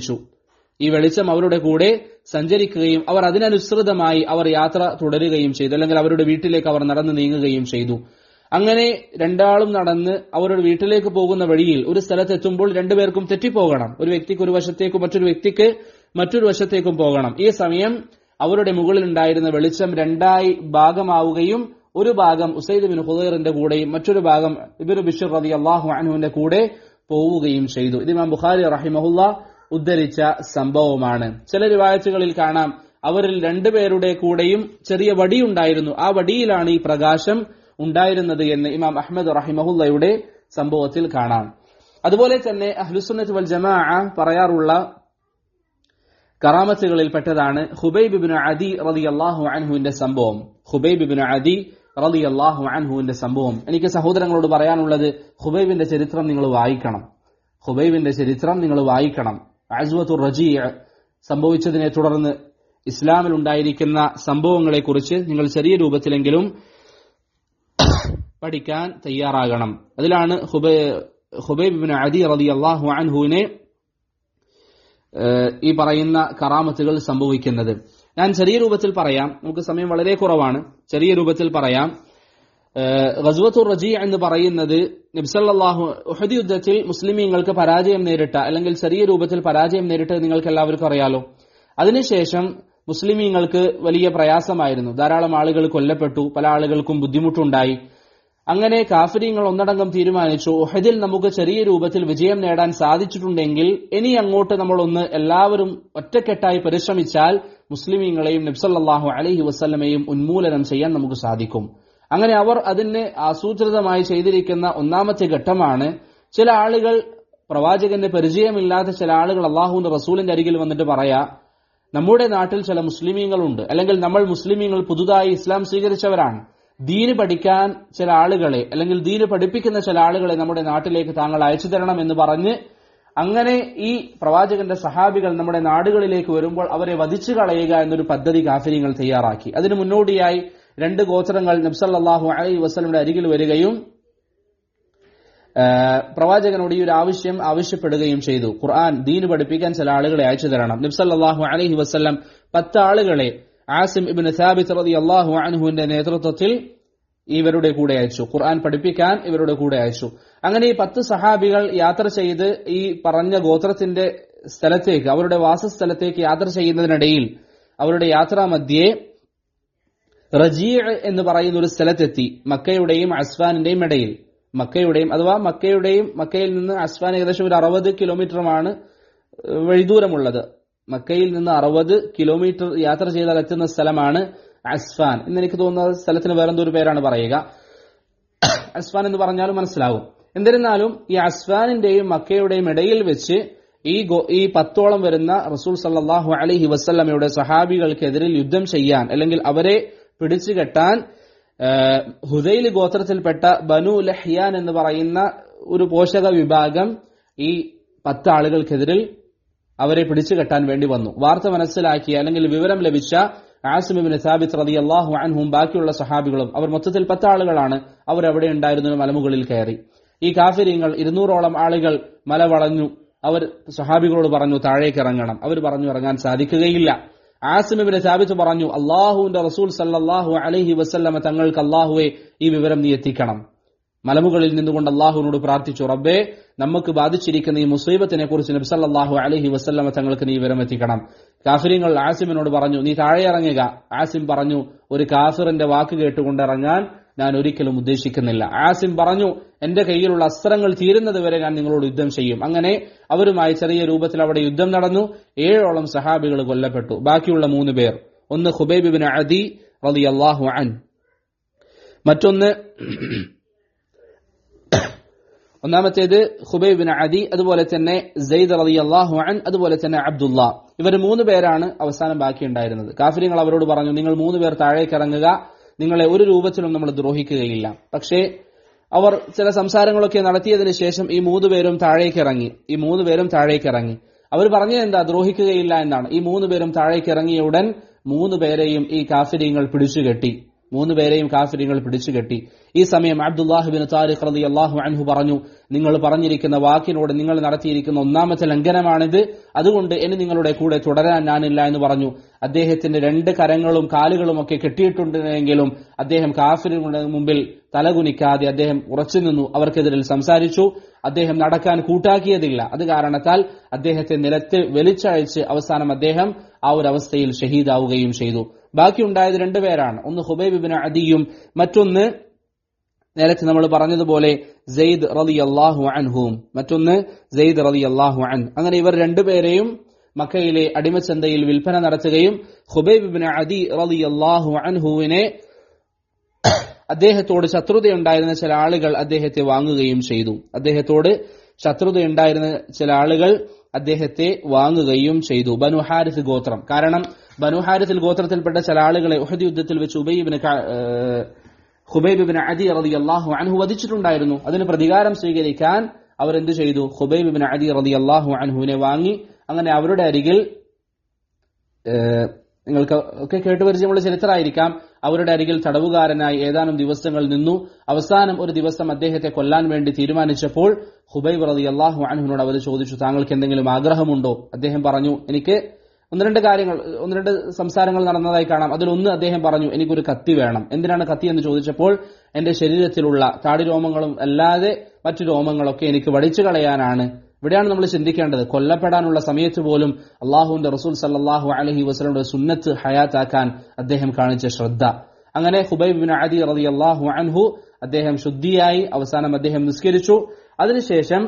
സഞ്ചരിക്കുകയും അവർ അതിനനുസൃതമായി അവർ യാത്ര തുടരുകയും ചെയ്തു. അല്ലെങ്കിൽ അവരുടെ വീട്ടിലേക്ക് അവർ നടന്നു നീങ്ങുകയും ചെയ്തു. അങ്ങനെ രണ്ടാളും നടന്ന് അവരുടെ വീട്ടിലേക്ക് പോകുന്ന വഴിയിൽ ഒരു സ്ഥലത്തെത്തുമ്പോൾ രണ്ടുപേർക്കും തെറ്റിപ്പോകണം. ഒരു വ്യക്തിക്ക് ഒരു വശത്തേക്കും മറ്റൊരു വ്യക്തിക്ക് മറ്റൊരു വശത്തേക്കും പോകണം. ഈ സമയം അവരുടെ മുകളിൽ ഉണ്ടായിരുന്ന വെളിച്ചം രണ്ടായി ഭാഗമാവുകയും ഒരു ഭാഗം ഉസൈദ് ബിൻ ഖുദൈറിന്റെ കൂടെയും മറ്റൊരു ഭാഗം ഇബ്നു ബിശ്ർ റളിയല്ലാഹു അൻഹുവിന്റെ കൂടെ പോവുകയും ചെയ്തു. ഇത് ഇമാം ബുഖാരി റഹിമഹുല്ലാ ഉദ്ധരിച്ച സംഭവമാണ്. ചില റിവായത്തുകളിൽ കാണാം അവരിൽ രണ്ടുപേരുടെ കൂടെയും ചെറിയ വടിയുണ്ടായിരുന്നു, ആ വടിയിലാണ് ഈ പ്രകാശം ഉണ്ടായിരുന്നത് എന്ന് ഇമാം അഹ്മദ് റഹിമഹുല്ലയുടെ സംഭവത്തിൽ കാണാം. അതുപോലെ തന്നെ അഹ്ലുസുന്നത്ത് വൽ ജമാഅ പറയാറുള്ള കറാമത്തുകളിൽ പെട്ടതാണ് ഖുബൈബ് ഇബ്നു അദി റളിയല്ലാഹു അൻഹുവിന്റെ സംഭവം. ഖുബൈബ് ഇബ്നു അദി റളിയല്ലാഹു അൻഹുവിന്റെ സംഭവം. എനിക്ക് സഹോദരങ്ങളോട് പറയാനുള്ളത്, ഖുബൈബിന്റെ ചരിത്രം നിങ്ങൾ വായിക്കണം. ഖുബൈബിന്റെ ചരിത്രം നിങ്ങൾ വായിക്കണം. അസ്വത്തുർ റജീഅ് സംഭവിച്ചതിനെ തുടർന്ന് ഇസ്ലാമിൽ ഉണ്ടായിരിക്കുന്ന സംഭവങ്ങളെക്കുറിച്ച് നിങ്ങൾ ചെറിയ രൂപത്തിലെങ്കിലും പഠിക്കാൻ തയ്യാറാകണം. അതിലാണ് ഖുബൈബ് ഇബ്നു അദി റളിയല്ലാഹു അൻഹുവിനെ ഈ പറയുന്ന കറാമത്തുകൾ സംഭവിക്കുന്നത്. ഞാൻ ചെറിയ രൂപത്തിൽ പറയാം, നമുക്ക് സമയം വളരെ കുറവാണ്, ചെറിയ രൂപത്തിൽ പറയാം. ഗസ്വത്തുർ റജീഅ് എന്ന് പറയുന്നത് നബി സല്ലല്ലാഹു ഉഹദ് യുദ്ധത്തിൽ മുസ്ലിമീങ്ങൾക്ക് പരാജയം നേരിട്ട, അല്ലെങ്കിൽ ചെറിയ രൂപത്തിൽ പരാജയം നേരിട്ട് നിങ്ങൾക്ക് എല്ലാവർക്കും അറിയാലോ. അതിനുശേഷം മുസ്ലിമീങ്ങൾക്ക് വലിയ പ്രയാസമായിരുന്നു, ധാരാളം ആളുകൾ കൊല്ലപ്പെട്ടു, പല ആളുകൾക്കും ബുദ്ധിമുട്ടുണ്ടായി. അങ്ങനെ കാഫിരീങ്ങൾ ഒന്നടങ്കം തീരുമാനിച്ചു, ഉഹദിൽ നമുക്ക് ചെറിയ രൂപത്തിൽ വിജയം നേടാൻ സാധിച്ചിട്ടുണ്ടെങ്കിൽ ഇനി അങ്ങോട്ട് നമ്മളൊന്ന് എല്ലാവരും ഒറ്റക്കെട്ടായി പരിശ്രമിച്ചാൽ മുസ്ലിമീങ്ങളെയും നബി സല്ലല്ലാഹു അലൈഹി വസല്ലമയെയും ഉന്മൂലനം ചെയ്യാൻ നമുക്ക് സാധിക്കും. അങ്ങനെ അവർ അതിന് ആസൂത്രിതമായി ചെയ്തിരിക്കുന്ന ഒന്നാമത്തെ ഘട്ടമാണ്, ചില ആളുകൾ, പ്രവാചകന്റെ പരിചയമില്ലാത്ത ചില ആളുകൾ അള്ളാഹുവിന്റെ റസൂലിന്റെ അരികിൽ വന്നിട്ട് പറയാ, നമ്മുടെ നാട്ടിൽ ചില മുസ്ലിമീങ്ങളുണ്ട്, അല്ലെങ്കിൽ നമ്മൾ മുസ്ലിമീങ്ങൾ പുതുതായി ഇസ്ലാം സ്വീകരിച്ചവരാണ്, ദീന് പഠിക്കാൻ ചില ആളുകളെ, അല്ലെങ്കിൽ ദീന് പഠിപ്പിക്കുന്ന ചില ആളുകളെ നമ്മുടെ നാട്ടിലേക്ക് താങ്കൾ അയച്ചു തരണം എന്ന് പറഞ്ഞ്, അങ്ങനെ ഈ പ്രവാചകന്റെ സഹാബികൾ നമ്മുടെ നാടുകളിലേക്ക് വരുമ്പോൾ അവരെ വധിച്ചു കളയുക എന്നൊരു പദ്ധതി കാഫിരീങ്ങൾ തയ്യാറാക്കി. അതിനു മുന്നോടിയായി രണ്ട് ഗോത്രങ്ങൾ നബി സല്ലല്ലാഹു അലൈഹി വസല്ലമയുടെ അരികിൽ വരികയും പ്രവാചകനോട് ഈ ഒരു ആവശ്യം ആവശ്യപ്പെടുകയും ചെയ്തു. ഖുർആൻ ദീന് പഠിപ്പിക്കാൻ ചില ആളുകളെ അയച്ചു തരണം. നബി സല്ലല്ലാഹു അലൈഹി വസല്ലം 10 ആളുകളെ ആസിം ഇബ്നു സാബിത്ത് റളിയല്ലാഹു അൻഹുവിന്റെ നേതൃത്വത്തിൽ ഇവരുടെ കൂടെ അയച്ചു, ഖുർആൻ പഠിപ്പിക്കാൻ ഇവരുടെ കൂടെ അയച്ചു. അങ്ങനെ ഈ 10 സഹാബികൾ യാത്ര ചെയ്ത് ഈ പറഞ്ഞ ഗോത്രത്തിന്റെ സ്ഥലത്തേക്ക്, അവരുടെ വാസസ്ഥലത്തേക്ക് യാത്ര ചെയ്യുന്നതിനിടയിൽ അവരുടെ യാത്രാമധ്യേ റജീഅ് എന്ന് പറയുന്ന ഒരു സ്ഥലത്തെത്തി. മക്കയുടെയും അസ്ഫാനിന്റെയും ഇടയിൽ, മക്കയിൽ നിന്ന് അസ്ഫാൻ ഏകദേശം ഒരു 60 കിലോമീറ്ററുമാണ് വഴിദൂരമുള്ളത്. മക്കയിൽ നിന്ന് 60 കിലോമീറ്റർ യാത്ര ചെയ്താൽ എത്തുന്ന സ്ഥലമാണ് അസ്ഫാൻ. ഇന്ന് എനിക്ക് തോന്നുന്നത് സ്ഥലത്തിന് വേറെന്തൊരു പേരാണ് പറയുക, അസ്ഫാൻ എന്ന് പറഞ്ഞാലും മനസ്സിലാകും. എന്നിരുന്നാലും ഈ അസ്ഫാനിന്റെയും മക്കയുടെയും ഇടയിൽ വെച്ച് ഈ 10ഓളം വരുന്ന റസൂൽ സല്ലല്ലാഹു അലൈഹി വസല്ലമയുടെ സഹാബികൾക്കെതിരിൽ യുദ്ധം ചെയ്യാൻ, അല്ലെങ്കിൽ അവരെ പിടിച്ചു കെട്ടാൻ ഹുദൈൽ ഗോത്രത്തിൽപ്പെട്ട ബനു ലഹ്യാൻ എന്ന് പറയുന്ന ഒരു പോഷക വിഭാഗം ഈ 10 ആളുകൾക്കെതിരിൽ അവരെ പിടിച്ചു കെട്ടാൻ വേണ്ടി വന്നു. വാർത്ത മനസ്സിലാക്കിയ, അല്ലെങ്കിൽ വിവരം ലഭിച്ച ആസിം ഇബ്നു സാബിത്ത് റളിയല്ലാഹു അൻഹും ബാക്കിയുള്ള സഹാബികളും, അവർ മൊത്തത്തിൽ 10 ആളുകളാണ്, അവരവിടെ ഉണ്ടായിരുന്ന മലമുകളിൽ കയറി. ഈ കാഫിരീങ്ങൾ 200ഓളം ആളുകൾ മല വളഞ്ഞു. അവർ സഹാബികളോട് പറഞ്ഞു താഴേക്ക് ഇറങ്ങണം. അവർ പറഞ്ഞു ഇറങ്ങാൻ സാധിക്കുകയില്ല. ആസിം ഇബ്നു സാബിത്ത് പറഞ്ഞു, അള്ളാഹുവിന്റെ റസൂൽ സല്ലല്ലാഹു അലൈഹി വസല്ലമ തങ്ങൾക്ക് അള്ളാഹുവെ ഈ വിവരം നീ എത്തിക്കണം. മലമുകളിൽ നിന്നുകൊണ്ട് അള്ളാഹുവിനോട് പ്രാർത്ഥിച്ചു, റബ്ബേ നമുക്ക് ബാധിച്ചിരിക്കുന്ന ഈ മുസീബത്തിനെ കുറിച്ച് നബി സല്ലല്ലാഹു അലൈഹി വസല്ലമ തങ്ങൾക്ക് നീ വിവരം എത്തിക്കണം. കാഫിരീങ്ങൾ ആസിമിനോട് പറഞ്ഞു, നീ താഴെ ഇറങ്ങുക. ആസിം പറഞ്ഞു, ഒരു കാഫിറിന്റെ വാക്ക് കേട്ടുകൊണ്ട് ഇറങ്ങാൻ ഞാൻ ഒരിക്കലും ഉദ്ദേശിക്കുന്നില്ല. ആസിം പറഞ്ഞു, എന്റെ കയ്യിലുള്ള അസ്ത്രങ്ങൾ തീരുന്നത് വരെ ഞാൻ നിങ്ങളോട് യുദ്ധം ചെയ്യും. അങ്ങനെ അവരുമായി ചെറിയ രൂപത്തിൽ അവിടെ യുദ്ധം നടന്നു. 7ഓളം സഹാബികൾ കൊല്ലപ്പെട്ടു. ബാക്കിയുള്ള 3 പേർ, ഒന്ന് ഖുബൈബ് ഇബ്നു അദി റളിയല്ലാഹു അൻഹു, മറ്റൊന്ന് ഒന്നാമത്തേത് ഖുബൈബ് ഇബ്നു അദി, അതുപോലെ തന്നെ സെയ്ദ് റളിയല്ലാഹു അൻഹു, അതുപോലെ തന്നെ അബ്ദുള്ള. ഇവർ 3 പേരാണ് അവസാനം ബാക്കിയുണ്ടായിരുന്നത്. കാഫിരീങ്ങൾ അവരോട് പറഞ്ഞു, നിങ്ങൾ 3 പേർ താഴേക്ക് ഇറങ്ങുക, നിങ്ങളെ ഒരു രൂപത്തിലും നമ്മൾ ദ്രോഹിക്കുകയില്ല. പക്ഷേ അവർ ചില സംസാരങ്ങളൊക്കെ നടത്തിയതിനു ശേഷം ഈ 3 പേരും താഴേക്ക് ഇറങ്ങി. അവർ പറഞ്ഞത് എന്താ? ദ്രോഹിക്കുകയില്ല എന്നാണ്. ഈ 3 പേരും താഴേക്ക് ഇറങ്ങിയ ഉടൻ 3 പേരെയും ഈ കാഫിരീങ്ങൾ പിടിച്ചുകെട്ടി. മൂന്നുപേരെയും കാഫിറുകൾ പിടിച്ചുകെട്ടി. ഈ സമയം അബ്ദുല്ലാഹ് ബിൻ താരിഖ് റളിയല്ലാഹു അൻഹു പറഞ്ഞു, നിങ്ങൾ പറഞ്ഞിരിക്കുന്ന വാക്കിനോട് നിങ്ങൾ നടത്തിയിരിക്കുന്ന ഒന്നാമത്തെ ലംഘനമാണിത്, അതുകൊണ്ട് ഇനി നിങ്ങളുടെ കൂടെ തുടരാൻ ഞാനില്ല എന്ന് പറഞ്ഞു. അദ്ദേഹത്തിന്റെ 2 കരങ്ങളും കാലുകളും ഒക്കെ കെട്ടിയിട്ടുണ്ടെങ്കിലും അദ്ദേഹം കാഫിറുകളുടെ മുമ്പിൽ തലകുനിക്കാതെ അദ്ദേഹം ഉറച്ചു നിന്നു. അവർക്കെതിരിൽ സംസാരിച്ചു. അദ്ദേഹം നടക്കാൻ കൂട്ടാക്കിയതില്ല. അത് കാരണത്താൽ അദ്ദേഹത്തെ നിലത്ത് വലിച്ചഴച്ച് അവസാനം അദ്ദേഹം ആ ഒരു അവസ്ഥയിൽ ഷഹീദാവുകയും ചെയ്തു. ബാക്കിയുണ്ടായത് 2 പേരാണ്. ഒന്ന് ഖുബൈബ് ഇബ്നു അദിയും മറ്റൊന്ന് നേരത്തെ നമ്മൾ പറഞ്ഞതുപോലെ സെയ്ദ് റളിയല്ലാഹു അൻഹും. അങ്ങനെ ഇവർ 2 പേരെയും മക്കയിലെ അടിമച്ചന്തയിൽ വിൽപ്പന നടത്തുകയും ഖുബൈബ് ഇബ്നു അദി റളിയല്ലാഹു അൻഹുവിനെ അദ്ദേഹത്തോട് ശത്രുതയുണ്ടായിരുന്ന ചില ആളുകൾ അദ്ദേഹത്തെ വാങ്ങുകയും ചെയ്തു. ബനു ഹാരിസ് ഗോത്രം. കാരണം ബനു ഹാരിസിൽ ഗോത്രത്തിൽപ്പെട്ട ചില ആളുകളെ ഉഹദ് യുദ്ധത്തിൽ വെച്ച് ഖുബൈബ് ഇബ്നു അദി റളിയല്ലാഹു അൻഹു വധിച്ചിട്ടുണ്ടായിരുന്നു. അതിന് പ്രതികാരം സ്വീകരിക്കാൻ അവർ എന്ത് ചെയ്തു? ഖുബൈബ് ഇബ്നു അദി റളിയല്ലാഹു അൻഹുവിനെ വാങ്ങി. അങ്ങനെ അവരുടെ അരികിൽ, നിങ്ങൾക്ക് ഒക്കെ കേട്ടുപരിചയമുള്ള ചരിത്രമായിരിക്കാം, അവരുടെ അരികിൽ തടവുകാരനായി ഏതാനും ദിവസങ്ങൾ നിന്നു. അവസാനം ഒരു ദിവസം അദ്ദേഹത്തെ കൊല്ലാൻ വേണ്ടി തീരുമാനിച്ചപ്പോൾ ഖുബൈബ് റളിയല്ലാഹു അൻഹുവിനോട് അവർ ചോദിച്ചു, താങ്കൾക്ക് എന്തെങ്കിലും ആഗ്രഹമുണ്ടോ? അദ്ദേഹം പറഞ്ഞു, എനിക്ക് ഒന്ന് രണ്ട് സംസാരങ്ങൾ നടന്നതായി കാണാം. അതിലൊന്ന് അദ്ദേഹം പറഞ്ഞു, എനിക്കൊരു കത്തി വേണം. എന്തിനാണ് കത്തി എന്ന് ചോദിച്ചപ്പോൾ, എന്റെ ശരീരത്തിലുള്ള താടി രോമങ്ങളും അല്ലാതെ മറ്റു രോമങ്ങളൊക്കെ എനിക്ക് വടിച്ചു കളയാനാണ്. ഇവിടെയാണ് നമ്മൾ ചിന്തിക്കേണ്ടത്. കൊല്ലപ്പെടാനുള്ള സമയത്ത് പോലും അള്ളാഹുവിന്റെ റസൂൽ സല്ലല്ലാഹു അലൈഹി വസല്ലമയുടെ സുന്നത്ത് ഹയാത്താക്കാൻ അദ്ദേഹം കാണിച്ച ശ്രദ്ധ. അങ്ങനെ ഖുബൈബ് ഇബ്നു അദി റളിയല്ലാഹു അൻഹു അദ്ദേഹം ശുദ്ധിയായി. അവസാനം അദ്ദേഹം നിസ്കരിച്ചു. അതിനുശേഷം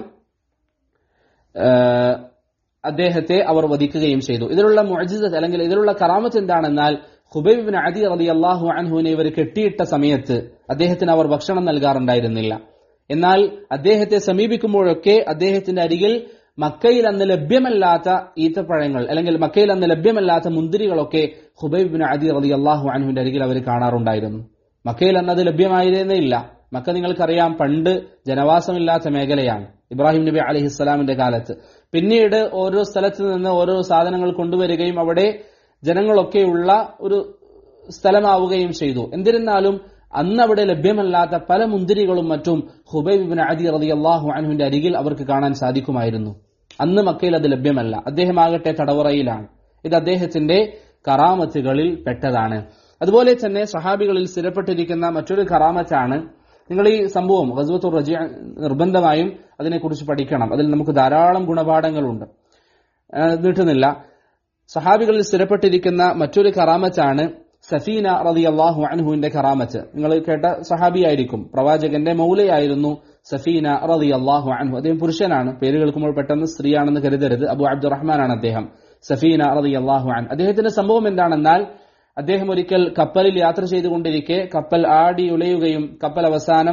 അദ്ദേഹത്തെ അവർ വധിക്കുകയും ചെയ്തു. ഇതിലുള്ള മുഅ്ജിസത്ത് അല്ലെങ്കിൽ ഇതിലുള്ള കറാമത്ത് എന്താണെന്നാൽ, ഖുബൈബ് ഇബ്നു അദി റളിയല്ലാഹു അൻഹുവിനെ ഇവർ കെട്ടിയിട്ട സമയത്ത് അദ്ദേഹത്തിന് അവർ ഭക്ഷണം നൽകാറുണ്ടായിരുന്നില്ല. എന്നാൽ അദ്ദേഹത്തെ സമീപിക്കുമ്പോഴൊക്കെ അദ്ദേഹത്തിന്റെ അരികിൽ മക്കയിൽ അന്ന് ലഭ്യമല്ലാത്ത ഈത്തപ്പഴങ്ങൾ അല്ലെങ്കിൽ മക്കയിൽ അന്ന് ലഭ്യമല്ലാത്ത മുന്തിരികളൊക്കെ ഖുബൈബ് ഇബ്നു അദി റളിയല്ലാഹു അൻഹുവിന്റെ അരികിൽ അവർ കാണാറുണ്ടായിരുന്നു. മക്കയിൽ അന്ന് അത് ലഭ്യമായിരുന്നില്ല. മക്ക നിങ്ങൾക്കറിയാം, പണ്ട് ജനവാസമില്ലാത്ത മേഖലയാണ് ഇബ്രാഹിം നബി അലൈഹിസ്സലാമിന്റെ കാലത്ത്. പിന്നീട് ഓരോ സ്ഥലത്ത് നിന്ന് ഓരോ സാധനങ്ങൾ കൊണ്ടുവരികയും അവിടെ ജനങ്ങളൊക്കെയുള്ള ഒരു സ്ഥലമാവുകയും ചെയ്തു. എന്നിരുന്നാലും അന്ന് അവിടെ ലഭ്യമല്ലാത്ത പല മുന്തിരികളും മറ്റും ഖുബൈബ് ഇബ്നു അദി റളിയല്ലാഹു അൻഹുവിന്റെ അരികിൽ അവർക്ക് കാണാൻ സാധിക്കുമായിരുന്നു. അന്ന് മക്കയിൽ അത് ലഭ്യമല്ല. അദ്ദേഹമാകട്ടെ തടവറയിലാണ്. ഇത് അദ്ദേഹത്തിന്റെ കറാമത്തുകളിൽ പെട്ടതാണ്. അതുപോലെ തന്നെ സഹാബികളിൽ സ്ഥിരപ്പെട്ടിരിക്കുന്ന മറ്റൊരു കറാമത്താണ്, നിങ്ങൾ ഈ സംഭവം ഗസ്വത്തുർ റജീഅ നിർബന്ധമായും അതിനെക്കുറിച്ച് പഠിക്കണം. അതിൽ നമുക്ക് ധാരാളം ഗുണപാഠങ്ങളുണ്ട്. നീട്ടുന്നില്ല. സഹാബികളിൽ സ്ഥിരപ്പെട്ടിരിക്കുന്ന മറ്റൊരു കറാമത്താണ് സഫീന റളിയല്ലാഹു അൻഹുവിന്റെ കറാമത്ത്. നിങ്ങൾ കേട്ട സഹാബിയായിരിക്കും, പ്രവാചകന്റെ മൗലയായിരുന്നു സഫീന റളിയല്ലാഹു അൻഹു. അദ്ദേഹം പുരുഷനാണ്. പേര് കേൾക്കുമ്പോൾ പെട്ടെന്ന് സ്ത്രീയാണെന്ന് കരുതരുത്. അബു അബ്ദുറഹ്മാൻ ആണ് അദ്ദേഹം. സഫീന റളിയല്ലാഹു അൻഹു. അദ്ദേഹത്തിന്റെ സംഭവം എന്താണെന്നാൽ, അദ്ദേഹം ഒരിക്കൽ കപ്പലിൽ യാത്ര ചെയ്തുകൊണ്ടിരിക്കെ കപ്പൽ ആടി ഉലയുകയും കപ്പൽ അവസാനം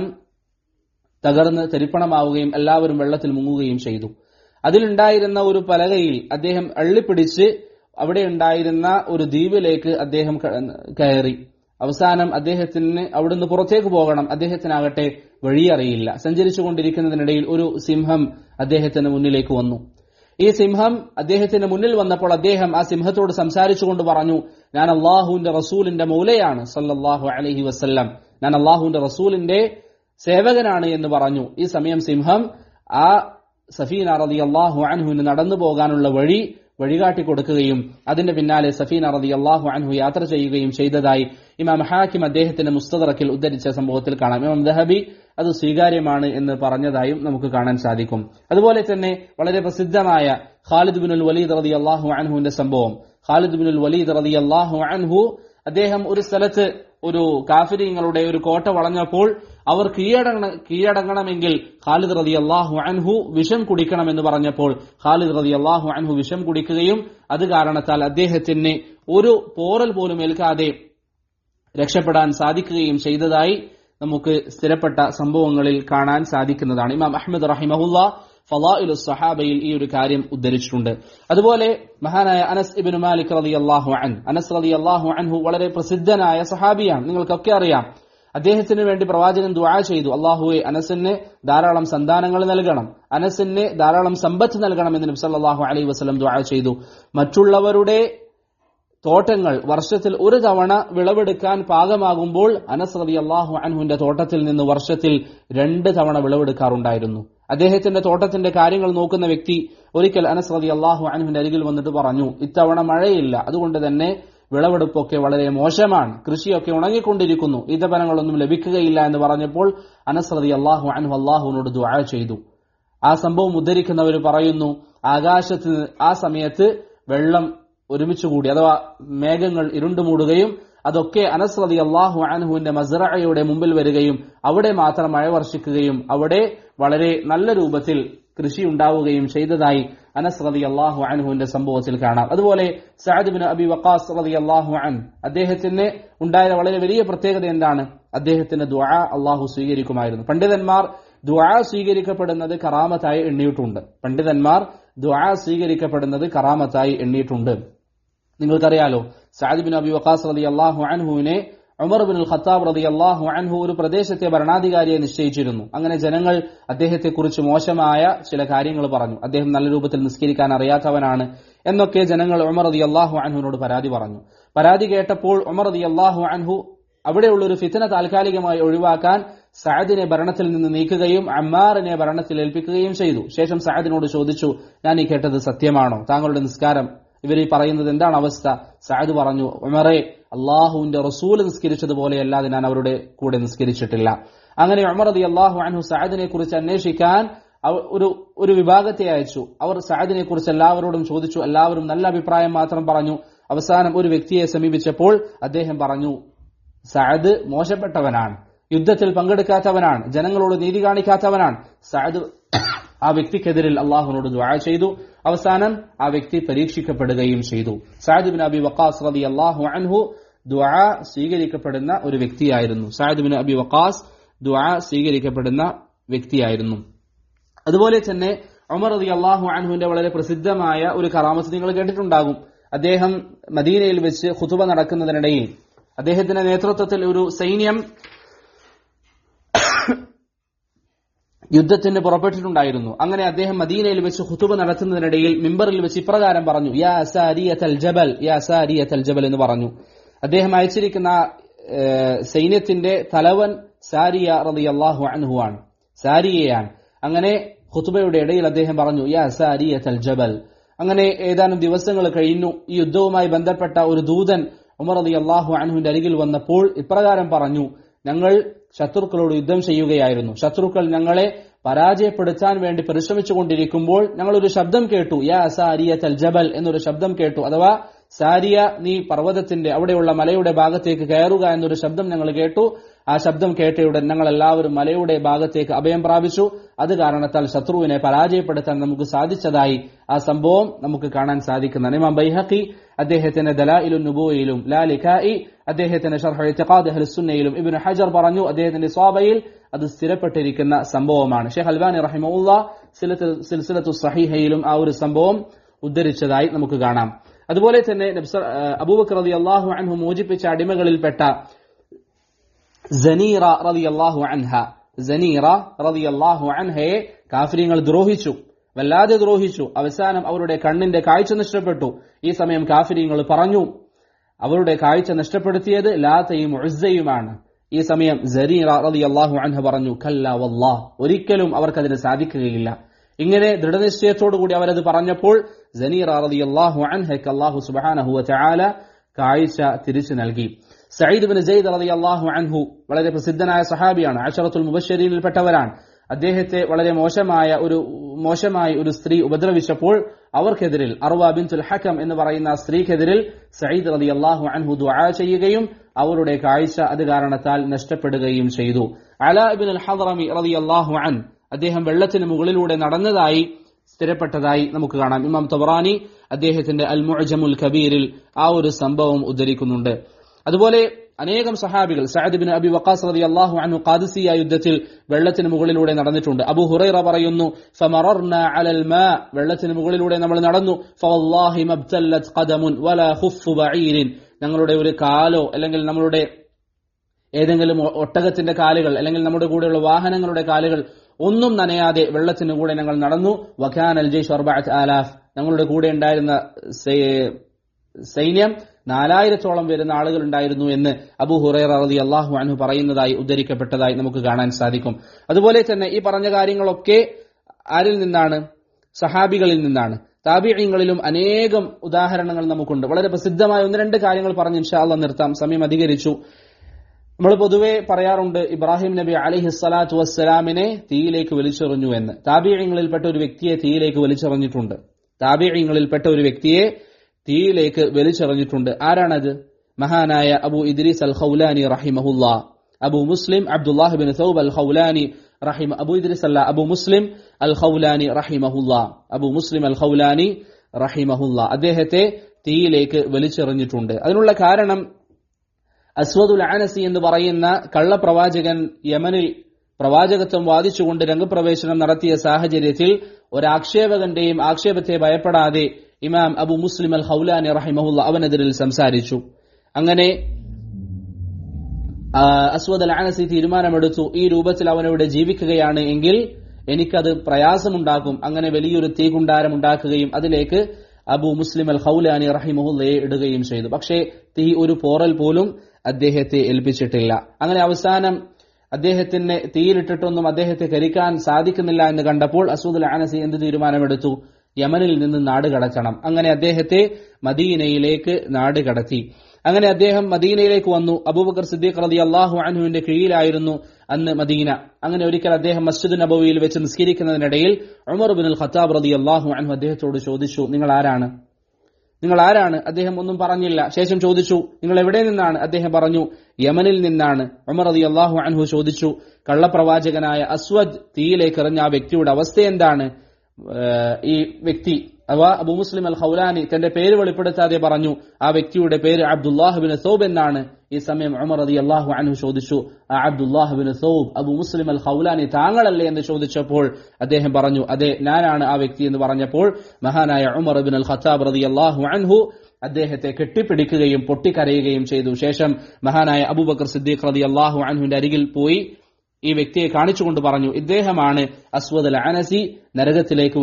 തകർന്ന് തരിപ്പണമാവുകയും എല്ലാവരും വെള്ളത്തിൽ മുങ്ങുകയും ചെയ്തു. അതിലുണ്ടായിരുന്ന ഒരു പലകയിൽ അദ്ദേഹം അള്ളിപ്പിടിച്ച് അവിടെ ഉണ്ടായിരുന്ന ഒരു ദ്വീപിലേക്ക് അദ്ദേഹം കയറി. അവസാനം അദ്ദേഹത്തിന് അവിടുന്ന് പുറത്തേക്ക് പോകണം. അദ്ദേഹത്തിനാകട്ടെ വഴിയറിയില്ല. സഞ്ചരിച്ചുകൊണ്ടിരിക്കുന്നതിനിടയിൽ ഒരു സിംഹം അദ്ദേഹത്തിന് മുന്നിലേക്ക് വന്നു. ഈ സിംഹം അദ്ദേഹത്തിന്റെ മുന്നിൽ വന്നപ്പോൾ അദ്ദേഹം ആ സിംഹത്തോട് സംസാരിച്ചുകൊണ്ട് പറഞ്ഞു, ഞാൻ അള്ളാഹുവിന്റെ റസൂലിന്റെ മൗലയാണ് സല്ലല്ലാഹു അലൈഹി വസല്ലം, ഞാൻ അള്ളാഹുവിന്റെ റസൂലിന്റെ സേവകനാണ് എന്ന് പറഞ്ഞു. ഈ സമയം സിംഹം ആ സഫീന റളിയല്ലാഹു അൻഹുവിന് നടന്നു പോകാനുള്ള വഴികാട്ടി കൊടുക്കുകയും അതിന്റെ പിന്നാലെ സഫീന റളിയല്ലാഹു അൻഹു യാത്ര ചെയ്യുകയും ചെയ്തതായി ഇമാം ഹാക്കിം അദ്ദേഹത്തിന്റെ മുസ്തദറക്കിൽ ഉദ്ധരിച്ച സംഭവത്തിൽ കാണാം. ഇമാം ദഹബി അത് സ്വീകാര്യമാണ് എന്ന് പറഞ്ഞതായും നമുക്ക് കാണാൻ സാധിക്കും. അതുപോലെ തന്നെ വളരെ പ്രസിദ്ധമായ ഖാലിദ് ബിനുൽ വലീദ് റളിയല്ലാഹു അൻഹുവിന്റെ സംഭവം. ഖാലിദ് ബിനുൽ വലീദ് റളിയല്ലാഹു അൻഹു അദ്ദേഹം ഒരു സ്ഥലത്ത് ഒരു കാഫിരീങ്ങളുടെ ഒരു കോട്ട വളഞ്ഞപ്പോൾ അവർ കീഴടങ്ങണമെങ്കിൽ ഖാലിദ് റളിയല്ലാഹു അൻഹു വിഷം കുടിക്കണമെന്ന് പറഞ്ഞപ്പോൾ ഖാലിദ് റളിയല്ലാഹു അൻഹു വിഷം കുടിക്കുകയും അത് കാരണത്താൽ അദ്ദേഹത്തിന് ഒരു പോറൽ പോലും ഏൽക്കാതെ രക്ഷപ്പെടാൻ സാധിക്കുകയും ചെയ്തതായി നമുക്ക് സ്ഥിരപ്പെട്ട സംഭവങ്ങളിൽ കാണാൻ സാധിക്കുന്നതാണ്. ഇമാം അഹ്മദ് റഹിമഹുല്ലാ ഫളായിലുസ് സഹാബയിൽ ഈ ഒരു കാര്യം ഉദ്ധരിച്ചിട്ടുണ്ട്. അതുപോലെ മഹാനായ അനസ് ഇബ്നു മാലിക് റളിയല്ലാഹു അൻഹു, അനസ് റളിയല്ലാഹു അൻഹു വളരെ പ്രസിദ്ധനായ സഹാബിയാണ്. നിങ്ങൾക്കൊക്കെ അറിയാം. അദ്ദേഹത്തിന് വേണ്ടി പ്രവാചകൻ ദുആ ചെയ്തു, അല്ലാഹുവേ അനസിന് ധാരാളം സന്താനങ്ങൾ നൽകണം, അനസിന് ധാരാളം സമ്പത്ത് നൽകണം എന്ന് നബി സല്ലല്ലാഹു അലൈഹി വസല്ലം ദുആ ചെയ്തു. മറ്റുള്ളവരുടെ തോട്ടങ്ങൾ വർഷത്തിൽ ഒരു തവണ വിളവെടുക്കാൻ പാകമാകുമ്പോൾ അനസ് റളിയല്ലാഹു അൻഹുവിന്റെ തോട്ടത്തിൽ നിന്ന് വർഷത്തിൽ 2 തവണ വിളവെടുക്കാറുണ്ടായിരുന്നു. അദ്ദേഹത്തിന്റെ തോട്ടത്തിന്റെ കാര്യങ്ങൾ നോക്കുന്ന വ്യക്തി ഒരിക്കൽ അനസ് റളിയല്ലാഹു അൻഹുവിന്റെ അരികിൽ വന്നിട്ട് പറഞ്ഞു, ഇത്തവണ മഴയില്ല, അതുകൊണ്ട് തന്നെ വിളവെടുപ്പൊക്കെ വളരെ മോശമാണ്, കൃഷിയൊക്കെ ഉണങ്ങിക്കൊണ്ടിരിക്കുന്നു, ഈത്തപ്പനങ്ങളൊന്നും ലഭിക്കുകയില്ല എന്ന് പറഞ്ഞപ്പോൾ അനസ് റളിയല്ലാഹു അൻഹു അല്ലാഹുവിനോട് ദുആ ചെയ്തു. ആ സംഭവം ഉദ്ധരിക്കുന്നവർ പറയുന്നു, ആകാശത്ത് ആ സമയത്ത് വെള്ളം ഒരുമിച്ചുകൂടി, അഥവാ മേഘങ്ങൾ ഇരുണ്ടുമൂടുകയും അതൊക്കെ അനസ് റളിയല്ലാഹു അൻഹുവിന്റെ മസ്റഅയുടെ മുമ്പിൽ വരികയും അവിടെ മാത്രം മഴ വർഷിക്കുകയും അവിടെ വളരെ നല്ല രൂപത്തിൽ കൃഷി ഉണ്ടാവുകയും ചെയ്തതായി അനസ് റളിയല്ലാഹു അൻഹുവിന്റെ സംഭവത്തിൽ കാണാം. അതുപോലെ സഅദ് ഇബ്നു അബി വഖാസ് റളിയല്ലാഹു അൻഹു, അദ്ദേഹത്തിന് ഉണ്ടായ വളരെ വലിയ പ്രത്യേകത എന്താണ്? അദ്ദേഹത്തിന്റെ ദുആ അല്ലാഹു സ്വീകരിക്കുമായിരുന്നു. പണ്ഡിതന്മാർ ദുആ സ്വീകരിക്കപ്പെടുന്നത് കറാമത്തായി എണ്ണിയിട്ടുണ്ട്. നിങ്ങൾക്കറിയാലോ, സഅദ് ഇബ്നു അബി വഖാസ് റളിയല്ലാഹു അൻഹുവിനെ ഉമർ ഇബ്നുൽ ഖത്താബ് റളിയല്ലാഹു അൻഹു ഒരു പ്രദേശത്തെ ഭരണാധികാരിയെ നിശ്ചയിച്ചിരുന്നു. അങ്ങനെ ജനങ്ങൾ അദ്ദേഹത്തെക്കുറിച്ച് മോശമായ ചില കാര്യങ്ങൾ പറഞ്ഞു. അദ്ദേഹം നല്ല രൂപത്തിൽ നിസ്കരിക്കാൻ അറിയാത്തവനാണ് എന്നൊക്കെ ജനങ്ങൾ ഉമർ റളിയല്ലാഹു അൻഹുവിനോട് പരാതി പറഞ്ഞു. പരാതി കേട്ടപ്പോൾ ഉമർ റളിയല്ലാഹു അൻഹു അവിടെയുള്ള ഒരു ഫിത്ന താൽക്കാലികമായി ഒഴിവാക്കാൻ സഅദിനെ ഭരണത്തിൽ നിന്ന് നീക്കുകയും അമ്മാറിനെ ഭരണത്തിൽ ഏൽപ്പിക്കുകയും ചെയ്തു. ശേഷം സഅദിനോട് ചോദിച്ചു, ഞാൻ ഈ കേട്ടത് സത്യമാണോ? താങ്കളുടെ നിസ്കാരം ഇവർ പറയുന്നത് എന്താണ് അവസ്ഥ? സഅദ് പറഞ്ഞു, ഉമറേ, അള്ളാഹുവിന്റെ റസൂൽ നിസ്കരിച്ചതുപോലെയല്ലാതെ ഞാൻ അവരുടെ കൂടെ നിസ്കരിച്ചിട്ടില്ല. അങ്ങനെ ഉമർ റളിയല്ലാഹു അൻഹു സഅദിനെ കുറിച്ച് അന്വേഷിക്കാൻ ഒരു വിഭാഗത്തെ അയച്ചു. അവർ സഅദിനെ കുറിച്ച് എല്ലാവരോടും ചോദിച്ചു. എല്ലാവരും നല്ല അഭിപ്രായം മാത്രം പറഞ്ഞു. അവസാനം ഒരു വ്യക്തിയെ സമീപിച്ചപ്പോൾ അദ്ദേഹം പറഞ്ഞു, സഅദ് മോശപ്പെട്ടവനാണ്, യുദ്ധത്തിൽ പങ്കെടുക്കാത്തവനാണ്, ജനങ്ങളോട് നീതി കാണിക്കാത്തവനാണ്. സഅദ് ആ വ്യക്തിക്കെതിരിൽ അള്ളാഹുവിനോട് ദുആ ചെയ്തു. അവസാനം ആ വ്യക്തി പരീക്ഷിക്കപ്പെടുകയും ചെയ്തു. സഅദ് ഇബ്നു അബി വഖാസ് റളിയല്ലാഹു അൻഹു ദുആ സ്വീകരിക്കപ്പെടുന്ന ഒരു വ്യക്തിയായിരുന്നു. സഅദ് ഇബ്നു അബി വഖാസ് ദുആ സ്വീകരിക്കപ്പെടുന്ന വ്യക്തിയായിരുന്നു. അതുപോലെ തന്നെ ഉമർ റളിയല്ലാഹു അൻഹുവിന്റെ വളരെ പ്രസിദ്ധമായ ഒരു കറാമത്ത് നിങ്ങൾ കേട്ടിട്ടുണ്ടാകും. അദ്ദേഹം മദീനയിൽ വെച്ച് ഖുതുബ നടക്കുന്നതിനിടയിൽ അദ്ദേഹത്തിന്റെ നേതൃത്വത്തിൽ ഒരു സൈന്യം യുദ്ധത്തിന് പുറപ്പെട്ടിട്ടുണ്ടായിരുന്നു. അങ്ങനെ അദ്ദേഹം മദീനയിൽ വെച്ച് ഖുതുബ നടത്തുന്നതിനിടയിൽ മിമ്പറിൽ വെച്ച് ഇപ്രകാരം പറഞ്ഞു, യാ സാരിയത്തൽ ജബൽ, യാ സാരിയത്തൽ ജബൽ എന്ന് പറഞ്ഞു. അദ്ദേഹം അയച്ചിരിക്കുന്ന സൈന്യത്തിന്റെ തലവൻ സാരിയ റളിയല്ലാഹു അൻഹു ആണ്, സാരിയയാണ്. അങ്ങനെ ഖുതുബയുടെ ഇടയിൽ അദ്ദേഹം പറഞ്ഞു, യാ സാരിയത്തൽ ജബൽ. അങ്ങനെ ഏതാനും ദിവസങ്ങൾ കഴിഞ്ഞു. ഈ യുദ്ധവുമായി ബന്ധപ്പെട്ട ഒരു ദൂതൻ ഉമർ റളിയല്ലാഹു അൻഹുവിന്റെ അരികിൽ വന്നപ്പോൾ ഇപ്രകാരം പറഞ്ഞു, ഞങ്ങൾ ശത്രുക്കളോട് യുദ്ധം ചെയ്യുകയായിരുന്നു. ശത്രുക്കൾ ഞങ്ങളെ പരാജയപ്പെടുത്താൻ വേണ്ടി പരിശ്രമിച്ചുകൊണ്ടിരിക്കുമ്പോൾ ഞങ്ങളൊരു ശബ്ദം കേട്ടു, യാ സാരിയത്തൽ ജബൽ എന്നൊരു ശബ്ദം കേട്ടു. അഥവാ സാരിയ, നീ പർവ്വതത്തിന്റെ അവിടെയുള്ള മലയുടെ ഭാഗത്തേക്ക് കയറുക എന്നൊരു ശബ്ദം ഞങ്ങൾ കേട്ടു. ആ ശബ്ദം കേട്ടയുടൻ ഞങ്ങൾ എല്ലാവരും മലയുടെ ഭാഗത്തേക്ക് അഭയം പ്രാപിച്ചു. അത് കാരണത്താൽ ശത്രുവിനെ പരാജയപ്പെടുത്താൻ നമുക്ക് സാധിച്ചതായി ആ സംഭവം നമുക്ക് കാണാൻ സാധിക്കുന്നതാണ്. ഇമാം ബൈഹഖി അദ്ദേഹത്തിന്റെ ദലായിലുൻ നുബൂവയിലും ലാലികായി അദ്ദേഹത്തിന്റെ ശർഹ് ഇഅ്തിഖാദ് അഹ്ലുസുന്നയിലും ഇബ്നു ഹജർ പറഞ്ഞു അദ്ദേഹത്തിന്റെ സ്വാബയിൽ അത് സ്ഥിരപ്പെട്ടിരിക്കുന്ന സംഭവമാണ്. ഷെയ്ഖ് അൽബാനി റഹിമഹുല്ലാഹ് സിൽസിലത്തു സ്വഹീഹയിലും ആ ഒരു സംഭവം ഉദ്ധരിച്ചതായി നമുക്ക് കാണാം. അതുപോലെ തന്നെ അബൂബക്കർ റളിയല്ലാഹു അൻഹു മോചിപ്പിച്ച അടിമകളിൽപ്പെട്ട സനീറ റളിയല്ലാഹു അൻഹ, സനീറ റളിയല്ലാഹു അൻഹയെ കാഫിരീങ്ങൾ ദ്രോഹിച്ചു, വല്ലാതെ ദ്രോഹിച്ചു. അവസാനം അവരുടെ കണ്ണിന്റെ കാഴ്ച നഷ്ടപ്പെട്ടു. ഈ സമയം കാഫിരീങ്ങൾ പറഞ്ഞു, അവരുടെ കാഴ്ച നഷ്ടപ്പെടുത്തിയത് ലാത്തയും ഉസ്സയുമാണ്. ഈ സമയം സനീറ റളിയല്ലാഹു അൻഹ പറഞ്ഞു, കല്ല വല്ലാഹ്, ഒരിക്കലും അവർക്കതിന് സാധിക്കുകയില്ല. ഇങ്ങനെ ദൃഢനിശ്ചയത്തോടുകൂടി അവരത് പറഞ്ഞപ്പോൾ സനീറ റളിയല്ലാഹു അൻഹയ്ക്ക് അല്ലാഹു സുബ്ഹാനഹു വ തആല കാഴ്ച തിരിച്ചു നൽകി. സഈദ് ഇബ്നു സെയ്ദ് റളിയല്ലാഹു അൻഹു വളരെ പ്രസിദ്ധനായ സഹാബിയാണ്, അശറത്തുൽ മുബശ്ശരീനിൽപ്പെട്ടവരാണ്. അദ്ദേഹത്തെ വളരെ മോശമായി ഒരു സ്ത്രീ ഉപദ്രവിച്ചപ്പോൾ അവർക്കെതിരിൽ അർവ ബിൻതുൽ ഹകം എന്ന് പറയുന്ന സ്ത്രീക്കെതിരിൽ സഈദ് റളിയല്ലാഹു അൻഹു ദുആ ചെയ്യുകയും അവരുടെ കാഴ്ച അത് കാരണത്താൽ നഷ്ടപ്പെടുകയും ചെയ്തു. അലാ ഇബ്നുൽ ഹദ്റമി റളിയല്ലാഹു അൻഹു അദ്ദേഹം വെള്ളത്തിന് മുകളിലൂടെ നടന്നതായി സ്ഥിരപ്പെട്ടതായി നമുക്ക് കാണാം. ഇമാം തബറാനി അദ്ദേഹത്തിന്റെ അൽ മുഅ്ജമുൽ കബീറിൽ ആ ഒരു സംഭവം ഉദ്ധരിക്കുന്നുണ്ട്. അതുപോലെ അനേകം സഹാബികൾ, സഅദ് ഇബ്നു അബി വഖാസ് റളിയല്ലാഹു അൻഹു ഖാദിസിയ യുദ്ധത്തിൽ വെള്ളത്തിന് മുകളിലൂടെ നടന്നിട്ടുണ്ട്. അബൂ ഹുറൈറ പറയുന്നു, ഫമറർനാ അലൽ മാ, വെള്ളത്തിന് മുകളിലൂടെ നമ്മൾ നടന്നു. ഫവല്ലാഹി മബ്തല്ലത് ഖദമുൻ വലാ ഖുഫ്ഫു ബഈരിൻ, ഞങ്ങളുടെ ഒരു കാലോ അല്ലെങ്കിൽ നമ്മളുടെ ഏതെങ്കിലും ഒട്ടകത്തിന്റെ കാലുകൾ അല്ലെങ്കിൽ നമ്മുടെ കൂടെയുള്ള വാഹനങ്ങളുടെ കാലുകൾ ഒന്നും നനയാതെ വെള്ളത്തിന് കൂടെ ഞങ്ങൾ നടന്നു. വകാനൽ ജയ്ഷ് 4000, ഞങ്ങളുടെ കൂടെ ഉണ്ടായിരുന്ന സൈന്യം 4000-ഓളം വരുന്ന ആളുകൾ ഉണ്ടായിരുന്നു എന്ന് അബൂ ഹുറൈറ റളിയല്ലാഹു അൻഹു പറയുന്നതായി ഉദ്ധരിക്കപ്പെട്ടതായി നമുക്ക് കാണാൻ സാധിക്കും. അതുപോലെ തന്നെ ഈ പറഞ്ഞ കാര്യങ്ങളൊക്കെ ആരിൽ നിന്നാണ്? സഹാബികളിൽ നിന്നാണ്. താബിഈങ്ങളിലും അനേകം ഉദാഹരണങ്ങൾ നമുക്കുണ്ട്. വളരെ പ്രസിദ്ധമായ 1-2 കാര്യങ്ങൾ പറഞ്ഞ് ഇൻഷാ അല്ലാഹ് നിർത്താം, സമയം അധികരിച്ചു. നമ്മൾ പൊതുവെ പറയാറുണ്ട് ഇബ്രാഹിം നബി അലൈഹിസ്സലാത്തു വസ്സലാമിനെ തീയിലേക്ക് വലിച്ചെറിഞ്ഞു എന്ന്. താബിഈങ്ങളിൽപ്പെട്ട ഒരു വ്യക്തിയെ തീയിലേക്ക് വലിച്ചെറിഞ്ഞിട്ടുണ്ട്. താബിഈങ്ങളിൽപ്പെട്ട ഒരു വ്യക്തിയെ തീയിലേക്ക് വലിച്ചെറിഞ്ഞിട്ടുണ്ട്. ആരാണത്? മഹാനായ അബൂ ഇദ്രീസ് അൽ ഖൗലാനി റഹിമഹുല്ലാ. Abu Muslim Abdullah bin Thawb al Khawlani Abu Idris അല്ല, അബൂ മുസ്ലിം അൽ ഖൗലാനി റഹിമഹുല്ലാ. അബൂ മുസ്ലിം അൽ ഖൗലാനി റഹിമഹുല്ലാ അദ്ദേഹത്തെ തീയിലേക്ക് വലിച്ചെറിഞ്ഞിട്ടുണ്ട്. അതിനുള്ള കാരണം അസ്വദുൽ അനസി എന്ന് പറയുന്ന കള്ളപ്രവാചകൻ യമനിൽ പ്രവാചകത്വം വാദിച്ചുകൊണ്ട് രംഗപ്രവേശനം നടത്തിയ സാഹചര്യത്തിൽ ഒരാക്ഷേപകന്റെയും ആക്ഷേപത്തെ ഭയപ്പെടാതെ ഇമാം അബൂ മുസ്ലിം അൽ ഖൗലാനി റഹിമഹുല്ലാ അവനെതിരിൽ സംസാരിച്ചു. അങ്ങനെ അസ്വദ് അൽ അനസി തീരുമാനമെടുത്തു, ഈ രൂപത്തിൽ അവനവിടെ ജീവിക്കുകയാണ് എങ്കിൽ എനിക്കത് പ്രയാസമുണ്ടാക്കും. അങ്ങനെ വലിയൊരു തീകുണ്ടാരം ഉണ്ടാക്കുകയും അതിലേക്ക് അബൂ മുസ്ലിം അൽ ഖൗലാനി റഹിമഹുല്ലയെ ഇടുകയും ചെയ്തു. പക്ഷേ തീ ഒരു പോറൽ പോലും അദ്ദേഹത്തെ ഏൽപ്പിച്ചിട്ടില്ല. അങ്ങനെ അവസാനം അദ്ദേഹത്തിന് തീയിലിട്ടിട്ടൊന്നും അദ്ദേഹത്തെ കരിക്കാൻ സാധിക്കുന്നില്ല എന്ന് കണ്ടപ്പോൾ അസ്വദ് അൽ അനസി എന്ത് തീരുമാനമെടുത്തു? യമനിൽ നിന്ന് നാട് കടത്തണം. അങ്ങനെ അദ്ദേഹത്തെ മദീനയിലേക്ക് നാട് കടത്തി. അങ്ങനെ അദ്ദേഹം മദീനയിലേക്ക് വന്നു. അബൂബക്കർ സിദ്ദീഖ് റളിയല്ലാഹു അൻഹുവിന്റെ കീഴിലായിരുന്നു അന്ന് മദീന. അങ്ങനെ ഒരിക്കൽ അദ്ദേഹം മസ്ജിദ് നബവിയിൽ വെച്ച് നിസ്കരിക്കുന്നതിനിടയിൽ ഉമർ ഇബ്നുൽ ഖത്താബ് റളിയല്ലാഹു അൻഹു അദ്ദേഹത്തോട് ചോദിച്ചു, നിങ്ങൾ ആരാണ്? അദ്ദേഹം ഒന്നും പറഞ്ഞില്ല. ശേഷം ചോദിച്ചു, നിങ്ങൾ എവിടെ നിന്നാണ്? അദ്ദേഹം പറഞ്ഞു, യമനിൽ നിന്നാണ്. ഉമർ റളിയല്ലാഹു അൻഹു ചോദിച്ചു, കള്ളപ്രവാചകനായ അസ്വദ് തീയിലേക്ക് എറിഞ്ഞ ആ വ്യക്തിയുടെ അവസ്ഥ എന്താണ്? ഈ വ്യക്തി അഥവാ അബൂ മുസ്ലിം അൽ ഖൗലാനി തന്റെ പേര് വെളിപ്പെടുത്താതെ പറഞ്ഞു, ആ വ്യക്തിയുടെ പേര് അബ്ദുല്ലാഹ് ബിൻ സൗബ് എന്നാണ്. ഈ സമയം ഉമർ റളിയല്ലാഹു അൻഹു ചോദിച്ചു, ആ Abdullah bin Thawb Abu Muslim al Khawlani താങ്കളല്ലേ എന്ന് ചോദിച്ചപ്പോൾ അദ്ദേഹം പറഞ്ഞു, അതെ ഞാനാണ് ആ വ്യക്തി എന്ന് പറഞ്ഞപ്പോൾ മഹാനായ ഉമർ ഇബ്നുൽ ഖത്താബ് റളിയല്ലാഹു അൻഹു അദ്ദേഹത്തെ കെട്ടിപ്പിടിക്കുകയും പൊട്ടിക്കരയുകയും ചെയ്തു. ശേഷം മഹാനായ അബൂബക്കർ സിദ്ദീഖ് റളിയല്ലാഹു അൻഹുവിന്റെ അരികിൽ പോയി ഈ വ്യക്തിയെ കാണിച്ചുകൊണ്ട് പറഞ്ഞു, ഇദ്ദേഹമാണ് അസ്വദ് അൽ അനസി, നരകത്തിലേക്ക്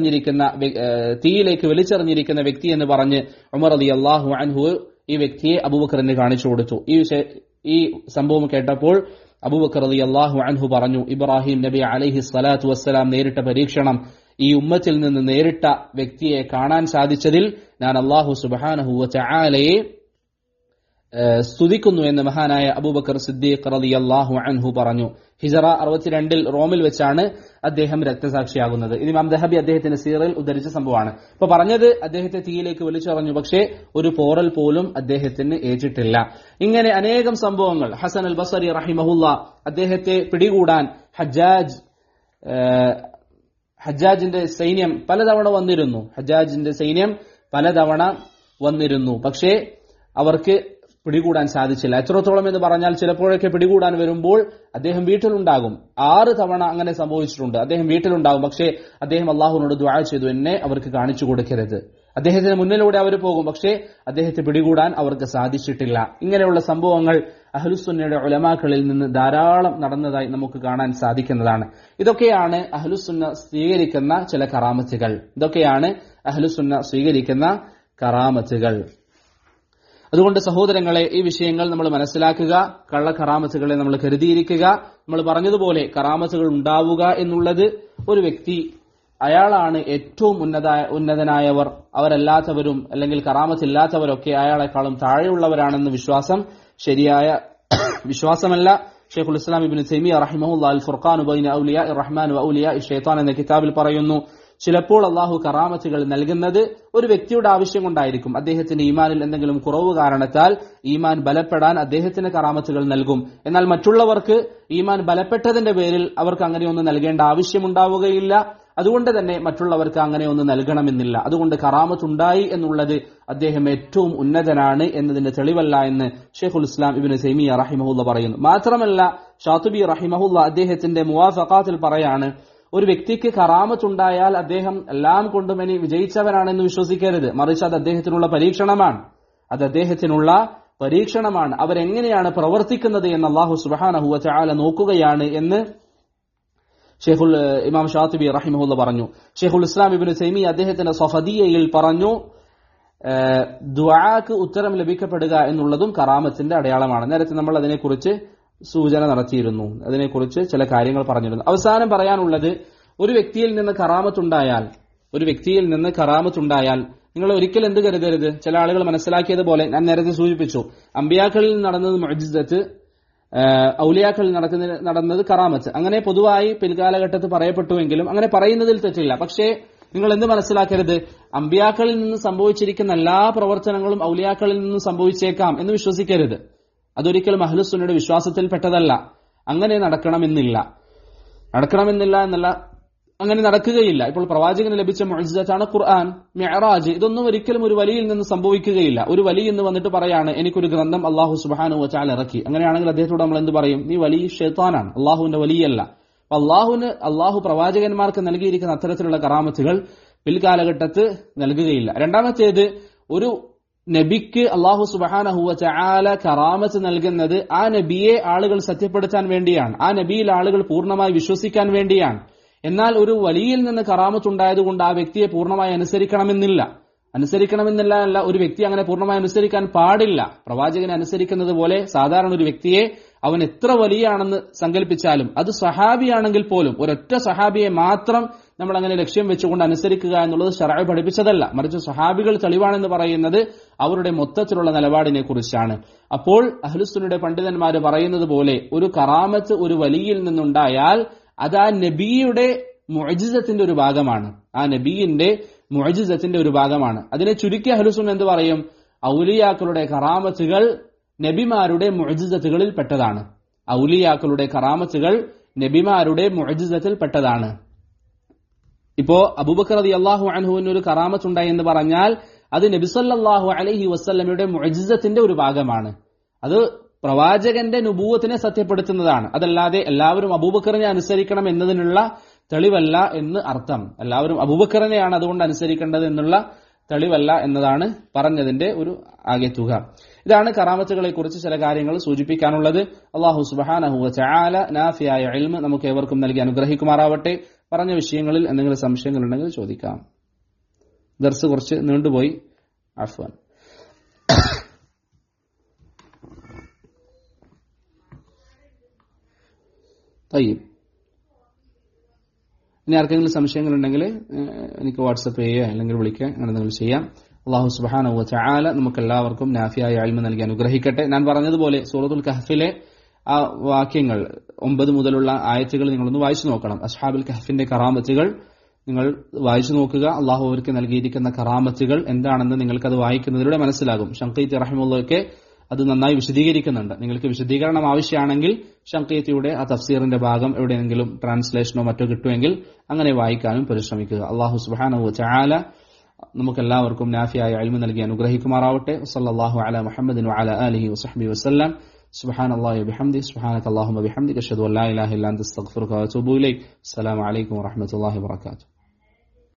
തീയിലേക്ക് വലിച്ചെറിഞ്ഞിരിക്കുന്ന വ്യക്തി എന്ന് പറഞ്ഞ് ഉമർ റളിയല്ലാഹു അൻഹു ഈ വ്യക്തിയെ അബൂബക്കറിന് കാണിച്ചു കൊടുത്തു. ഈ സംഭവം കേട്ടപ്പോൾ അബൂബക്കർ റളിയല്ലാഹു അൻഹു പറഞ്ഞു, ഇബ്രാഹിം നബി അലൈഹിസ്സലാത്തു വസ്സലാം നേരിട്ട പരീക്ഷണം ഈ ഉമ്മത്തിൽ നിന്ന് നേരിട്ട വ്യക്തിയെ കാണാൻ സാധിച്ചതിൽ ഞാൻ അല്ലാഹു സുബ്ഹാനഹു വ തആലയെ സ്തുതിക്കുന്നു എന്ന് മഹാനായ അബൂബക്കർ സിദ്ദീഖ് റളിയല്ലാഹു അൻഹു പറഞ്ഞു. ഹിജറ 62 റോമിൽ വെച്ചാണ് അദ്ദേഹം രക്തസാക്ഷിയാകുന്നത്. ഇത് ഇമാം ദഹബി അദ്ദേഹത്തിന്റെ സീറയിൽ ഉദ്ധരിച്ച സംഭവമാണ്. ഇപ്പൊ പറഞ്ഞത് അദ്ദേഹത്തെ തീയിലേക്ക് വലിച്ചെറിഞ്ഞു, പക്ഷേ ഒരു പോറൽ പോലും അദ്ദേഹത്തിന് ഏറ്റിട്ടില്ല. ഇങ്ങനെ അനേകം സംഭവങ്ങൾ. ഹസൻ അൽ ബസരി റഹിമഹുല്ല അദ്ദേഹത്തെ പിടികൂടാൻ ഹജ്ജാജിന്റെ സൈന്യം പലതവണ വന്നിരുന്നു. പക്ഷേ അവർക്ക് പിടികൂടാൻ സാധിച്ചില്ല. എത്രത്തോളം എന്ന് പറഞ്ഞാൽ ചിലപ്പോഴൊക്കെ പിടികൂടാൻ വരുമ്പോൾ അദ്ദേഹം വീട്ടിലുണ്ടാകും. 6 തവണ അങ്ങനെ സംഭവിച്ചിട്ടുണ്ട്. അദ്ദേഹം വീട്ടിലുണ്ടാകും. പക്ഷേ അദ്ദേഹം അള്ളാഹുവിനോട് ദുആ ചെയ്തു, എന്നെ അവർക്ക് കാണിച്ചു കൊടുക്കരുത്. അദ്ദേഹത്തിന് മുന്നിലൂടെ അവർ പോകും, പക്ഷേ അദ്ദേഹത്തെ പിടികൂടാൻ അവർക്ക് സാധിച്ചിട്ടില്ല. ഇങ്ങനെയുള്ള സംഭവങ്ങൾ അഹ്ലുസുന്നയുടെ ഉലമാക്കളിൽ നിന്ന് ധാരാളം നടന്നതായി നമുക്ക് കാണാൻ സാധിക്കുന്നതാണ്. ഇതൊക്കെയാണ് അഹ്ലുസുന്ന സ്വീകരിക്കുന്ന ചില കറാമത്തുകൾ. അതുകൊണ്ട് സഹോദരങ്ങളെ, ഈ വിഷയങ്ങൾ നമ്മൾ മനസ്സിലാക്കുക, കള്ള കറാമത്തുകളെ നമ്മൾ കരുതിയിരിക്കുക. നമ്മൾ പറഞ്ഞതുപോലെ കറാമത്തുകൾ ഉണ്ടാവുക എന്നുള്ളത് ഒരു വ്യക്തി അയാളാണ് ഏറ്റവും ഉന്നതനായവർ, അവരല്ലാത്തവരും അല്ലെങ്കിൽ കറാമത്തില്ലാത്തവരൊക്കെ അയാളെക്കാളും താഴെയുള്ളവരാണെന്ന് വിശ്വാസം ശരിയായ വിശ്വാസമല്ല. ഷെയ്ഖുൽ ഇസ്ലാം ഇബ്നു തൈമിയ്യ റഹിമഹുല്ലാഹ് അൽ ഫുർഖാൻ ബൈന ഔലിയാ റഹ്മാൻ വ ഔലിയാ ശൈത്താൻ എന്ന കിതാബിൽ പറയുന്നു, ചിലപ്പോൾ അള്ളാഹു കറാമത്തുകൾ നൽകുന്നത് ഒരു വ്യക്തിയുടെ ആവശ്യം കൊണ്ടായിരിക്കും. അദ്ദേഹത്തിന്റെ ഈമാനിൽ എന്തെങ്കിലും കുറവ് കാരണത്താൽ ഈമാൻ ബലപ്പെടാൻ അദ്ദേഹത്തിന് കറാമത്തുകൾ നൽകും. എന്നാൽ മറ്റുള്ളവർക്ക് ഈമാൻ ബലപ്പെട്ടതിന്റെ പേരിൽ അവർക്ക് അങ്ങനെയൊന്നും നൽകേണ്ട ആവശ്യമുണ്ടാവുകയില്ല. അതുകൊണ്ട് തന്നെ മറ്റുള്ളവർക്ക് അങ്ങനെയൊന്നും നൽകണമെന്നില്ല. അതുകൊണ്ട് കറാമത്തുണ്ടായി എന്നുള്ളത് അദ്ദേഹം ഏറ്റവും ഉന്നതനാണ് എന്നതിന്റെ തെളിവല്ല എന്ന് ഷെയ്ഖുൽ ഇസ്ലാം ഇബ്നു തൈമിയ്യ റഹിമഹുല്ല പറയുന്നു. മാത്രമല്ല ഷാത്തുബി റഹിമഹുല്ല അദ്ദേഹത്തിന്റെ മുവാഫഖാത്തിൽ പറയാണ്, ഒരു വ്യക്തിക്ക് കറാമത്തുണ്ടായാൽ അദ്ദേഹം എല്ലാം കൊണ്ടും ഇനി വിജയിച്ചവനാണെന്ന് വിശ്വസിക്കരുത്. മറിച്ച് അത് അദ്ദേഹത്തിനുള്ള പരീക്ഷണമാണ്. അവരെങ്ങനെയാണ് പ്രവർത്തിക്കുന്നത് എന്ന് അല്ലാഹു സുബ്ഹാനഹു വ തആല നോക്കുകയാണ് എന്ന് ഇമാം ഷാത്തിബി റഹിമഹുല്ല പറഞ്ഞു. ഷെയ്ഖുൽ ഇസ്ലാം ഇബ്നു തൈമിയ്യ അദ്ദേഹത്തിന്റെ സഫദിയയിൽ പറഞ്ഞു, ദുആക്ക് ഉത്തരം ലഭിക്കപ്പെടുക എന്നുള്ളതും കറാമത്തിന്റെ അടയാളമാണ്. നേരത്തെ നമ്മൾ അതിനെക്കുറിച്ച് സൂചന നടത്തിയിരുന്നു, അതിനെക്കുറിച്ച് ചില കാര്യങ്ങൾ പറഞ്ഞിരുന്നു. അവസാനം പറയാനുള്ളത്, ഒരു വ്യക്തിയിൽ നിന്ന് കറാമത്തുണ്ടായാൽ നിങ്ങൾ ഒരിക്കലും എന്ത് കരുതരുത്. ചില ആളുകൾ മനസ്സിലാക്കിയതുപോലെ ഞാൻ നേരത്തെ സൂചിപ്പിച്ചു, അമ്പിയാക്കളിൽ നടന്നത് മുഅ്ജിസത്ത്, ഔലിയാക്കളിൽ നടന്നത് കറാമത്ത്. അങ്ങനെ പൊതുവായി പിൽക്കാലഘട്ടത്ത് പറയപ്പെട്ടുവെങ്കിലും അങ്ങനെ പറയുന്നതിൽ തെറ്റില്ല. പക്ഷേ നിങ്ങൾ എന്ത് മനസ്സിലാക്കരുത്, അമ്പിയാക്കളിൽ നിന്ന് സംഭവിച്ചിരിക്കുന്ന എല്ലാ പ്രവർത്തനങ്ങളും ഔലിയാക്കളിൽ നിന്ന് സംഭവിച്ചേക്കാം എന്ന് വിശ്വസിക്കരുത്. അതൊരിക്കലും അഹ്ലുസുന്നയുടെ വിശ്വാസത്തിൽപ്പെട്ടതല്ല. അങ്ങനെ നടക്കണമെന്നില്ല എന്നല്ല, അങ്ങനെ നടക്കുകയില്ല. ഇപ്പോൾ പ്രവാചകന് ലഭിച്ച മുഅ്ജിസത്താണ് ഖുർആൻ, മിഅ്റാജ്. ഇതൊന്നും ഒരിക്കലും ഒരു വലിയിൽ നിന്ന് സംഭവിക്കുകയില്ല. ഒരു വലി എന്ന് വന്നിട്ട് പറയാണ് എനിക്കൊരു ഗ്രന്ഥം അല്ലാഹു സുബ്ഹാനഹു വ തആല ഇറക്കി. അങ്ങനെയാണെങ്കിൽ അദ്ദേഹത്തോട് നമ്മൾ എന്ത് പറയും? നീ വലി ശൈത്താനാണ്, അല്ലാഹുവിന്റെ വലിയല്ല. അല്ലാഹു പ്രവാചകന്മാർക്ക് നൽകിയിരിക്കുന്ന അത്തരത്തിലുള്ള കറാമത്തുകൾ പിൽക്കാലഘട്ടത്ത് നൽകുകയില്ല. രണ്ടാമത്തേത്, ഒരു നബിക്ക് അല്ലാഹു സുബ്ഹാനഹു വ തആല കറാമത്ത് നൽകുന്നത് ആ നബിയെ ആളുകൾ സത്യപ്പെടുത്താൻ വേണ്ടിയാണ്, ആ നബിയിൽ ആളുകൾ പൂർണ്ണമായി വിശ്വസിക്കാൻ വേണ്ടിയാണ്. എന്നാൽ ഒരു വലിയിൽ നിന്ന് കറാമത്തുണ്ടായതുകൊണ്ട് ആ വ്യക്തിയെ പൂർണ്ണമായി അനുസരിക്കണമെന്നില്ല. അല്ല, ഒരു വ്യക്തി അങ്ങനെ പൂർണ്ണമായി അനുസരിക്കാൻ പാടില്ല. പ്രവാചകനെ അനുസരിക്കുന്നത് പോലെ സാധാരണ ഒരു വ്യക്തിയെ അവൻ എത്ര വലിയാണെന്ന് സങ്കല്പിച്ചാലും, അത് സഹാബിയാണെങ്കിൽ പോലും ഒരൊറ്റ സഹാബിയെ മാത്രം നമ്മൾ അങ്ങനെ ലക്ഷ്യം വെച്ചുകൊണ്ട് അനുസരിക്കുക എന്നുള്ളത് ശർഅ് പഠിപ്പിച്ചതല്ല. മറിച്ച് സഹാബികൾ തെളിവാണെന്ന് പറയുന്നത് അവരുടെ മൊത്തത്തിലുള്ള നിലപാടിനെ കുറിച്ചാണ്. അപ്പോൾ അഹ്ലുസുന്നയുടെ പണ്ഡിതന്മാർ പറയുന്നത് പോലെ ഒരു കറാമത്ത് ഒരു വലിയിൽ നിന്നുണ്ടായാൽ അത് ആ നബിയുടെ മുഅ്ജിസത്തിന്റെ ഒരു ഭാഗമാണ്, ആ നബിയുടെ മുഅ്ജിസത്തിന്റെ ഒരു ഭാഗമാണ്. അതിനെ ചുരുക്കി അഹ്ലുസുന്ന എന്ത് പറയും? ഔലിയാക്കളുടെ കറാമത്തുകൾ നബിമാരുടെ മുഅ്ജിസത്തുകളിൽ പെട്ടതാണ്. ഔലിയാക്കളുടെ കറാമത്തുകൾ നബിമാരുടെ മുഅ്ജിസത്തിൽ പെട്ടതാണ്. ഇപ്പോ അബൂബക്കർ റളിയല്ലാഹു അൻഹുവിന് ഒരു കറാമത്ത് ഉണ്ടായി എന്ന് പറഞ്ഞാൽ അത് നബി സല്ലല്ലാഹു അലൈഹി വസല്ലമയുടെ മുഅ്ജിസത്തിന്റെ ഒരു ഭാഗമാണ്. അത് പ്രവാചകന്റെ നുബൂവത്തിനെ സത്യപ്പെടുത്തുന്നതാണ്. അതല്ലാതെ എല്ലാവരും അബൂബക്കറിനെ അനുസരിക്കണം എന്നതിനുള്ള തെളിവല്ല എന്ന് അർത്ഥം. എല്ലാവരും അബൂബക്കറിനെയാണ് അതുകൊണ്ട് അനുസരിക്കേണ്ടത് എന്നുള്ള തെളിവല്ല എന്നതാണ് പറഞ്ഞതിന്റെ ഒരു ആകെ തുക. ഇതാണ് കറാമത്തുകളെ കുറിച്ച് ചില കാര്യങ്ങൾ സൂചിപ്പിക്കാനുള്ളത്. അല്ലാഹു സുബ്ഹാനഹു വ തആല നാഫിയായ ഇൽമ് നമുക്ക് ഏവർക്കും നൽകി അനുഗ്രഹിക്കുമാറാവട്ടെ. പറഞ്ഞ വിഷയങ്ങളിൽ എന്തെങ്കിലും സംശയങ്ങൾ ഉണ്ടെങ്കിൽ ചോദിക്കാം. ദർസ് കുറച്ച് നീണ്ടുപോയി, അഫ്വാൻ. ഇനി ആർക്കെങ്കിലും സംശയങ്ങൾ ഉണ്ടെങ്കിൽ എനിക്ക് വാട്സപ്പ് ചെയ്യുക അല്ലെങ്കിൽ വിളിക്കുക, അങ്ങനെ നിങ്ങൾ ചെയ്യാം. അല്ലാഹു സുബ്ഹാനഹു വ തആല നമുക്ക് എല്ലാവർക്കും നാഫിയായ ഇൽമ് നൽകി അനുഗ്രഹിക്കട്ടെ. ഞാൻ പറഞ്ഞതുപോലെ സൂറത്തുൽ കഹ്ഫിലെ ആ വാക്യങ്ങൾ 9 മുതലുള്ള ആയത്തുകൾ നിങ്ങളൊന്ന് വായിച്ചു നോക്കണം. അസ്ഹാബുൽ കഹ്ഫിന്റെ കറാമത്തുകൾ നിങ്ങൾ വായിച്ചു നോക്കുക. അള്ളാഹു അവർക്ക് നൽകിയിരിക്കുന്ന കറാമത്തുകൾ എന്താണെന്ന് നിങ്ങൾക്കത് വായിക്കുന്നതിലൂടെ മനസ്സിലാകും. ഷംഖീത്തി റഹിമഹുള്ളയൊക്കെ അത് നന്നായി വിശദീകരിക്കുന്നുണ്ട്. നിങ്ങൾക്ക് വിശദീകരണം ആവശ്യമാണെങ്കിൽ ഷംഖീത്തിയുടെ ആ തഫ്സീറിന്റെ ഭാഗം എവിടെയെങ്കിലും ട്രാൻസ്ലേഷനോ മറ്റോ കിട്ടുമെങ്കിൽ അങ്ങനെ വായിക്കാനും പരിശ്രമിക്കുക. അല്ലാഹു സുബ്ഹാനഹു വ തആല നമുക്കെല്ലാവർക്കും നാഫിയായ ഇൽമ് നൽകി അനുഗ്രഹിക്കുമാറാവട്ടെ. സല്ലല്ലാഹു അലാ മുഹമ്മദിൻ വഅലാ ആലിഹി വസഹ്ബിഹി വസല്ലം. സുബ്ഹാനല്ലാഹി വബിഹംദിഹി സുബ്ഹാനക അല്ലാഹുമ്മ ബിഹംദിക അഷ്ഹദു അൻ ലാ ഇലാഹ ഇല്ലാ അൻത അസ്തഗ്ഫിറുക വഅതൂബു ഇലൈക്. അസ്സലാമു അലൈക്കും വറഹ്മത്തുള്ളാഹി വബറകാതുഹു.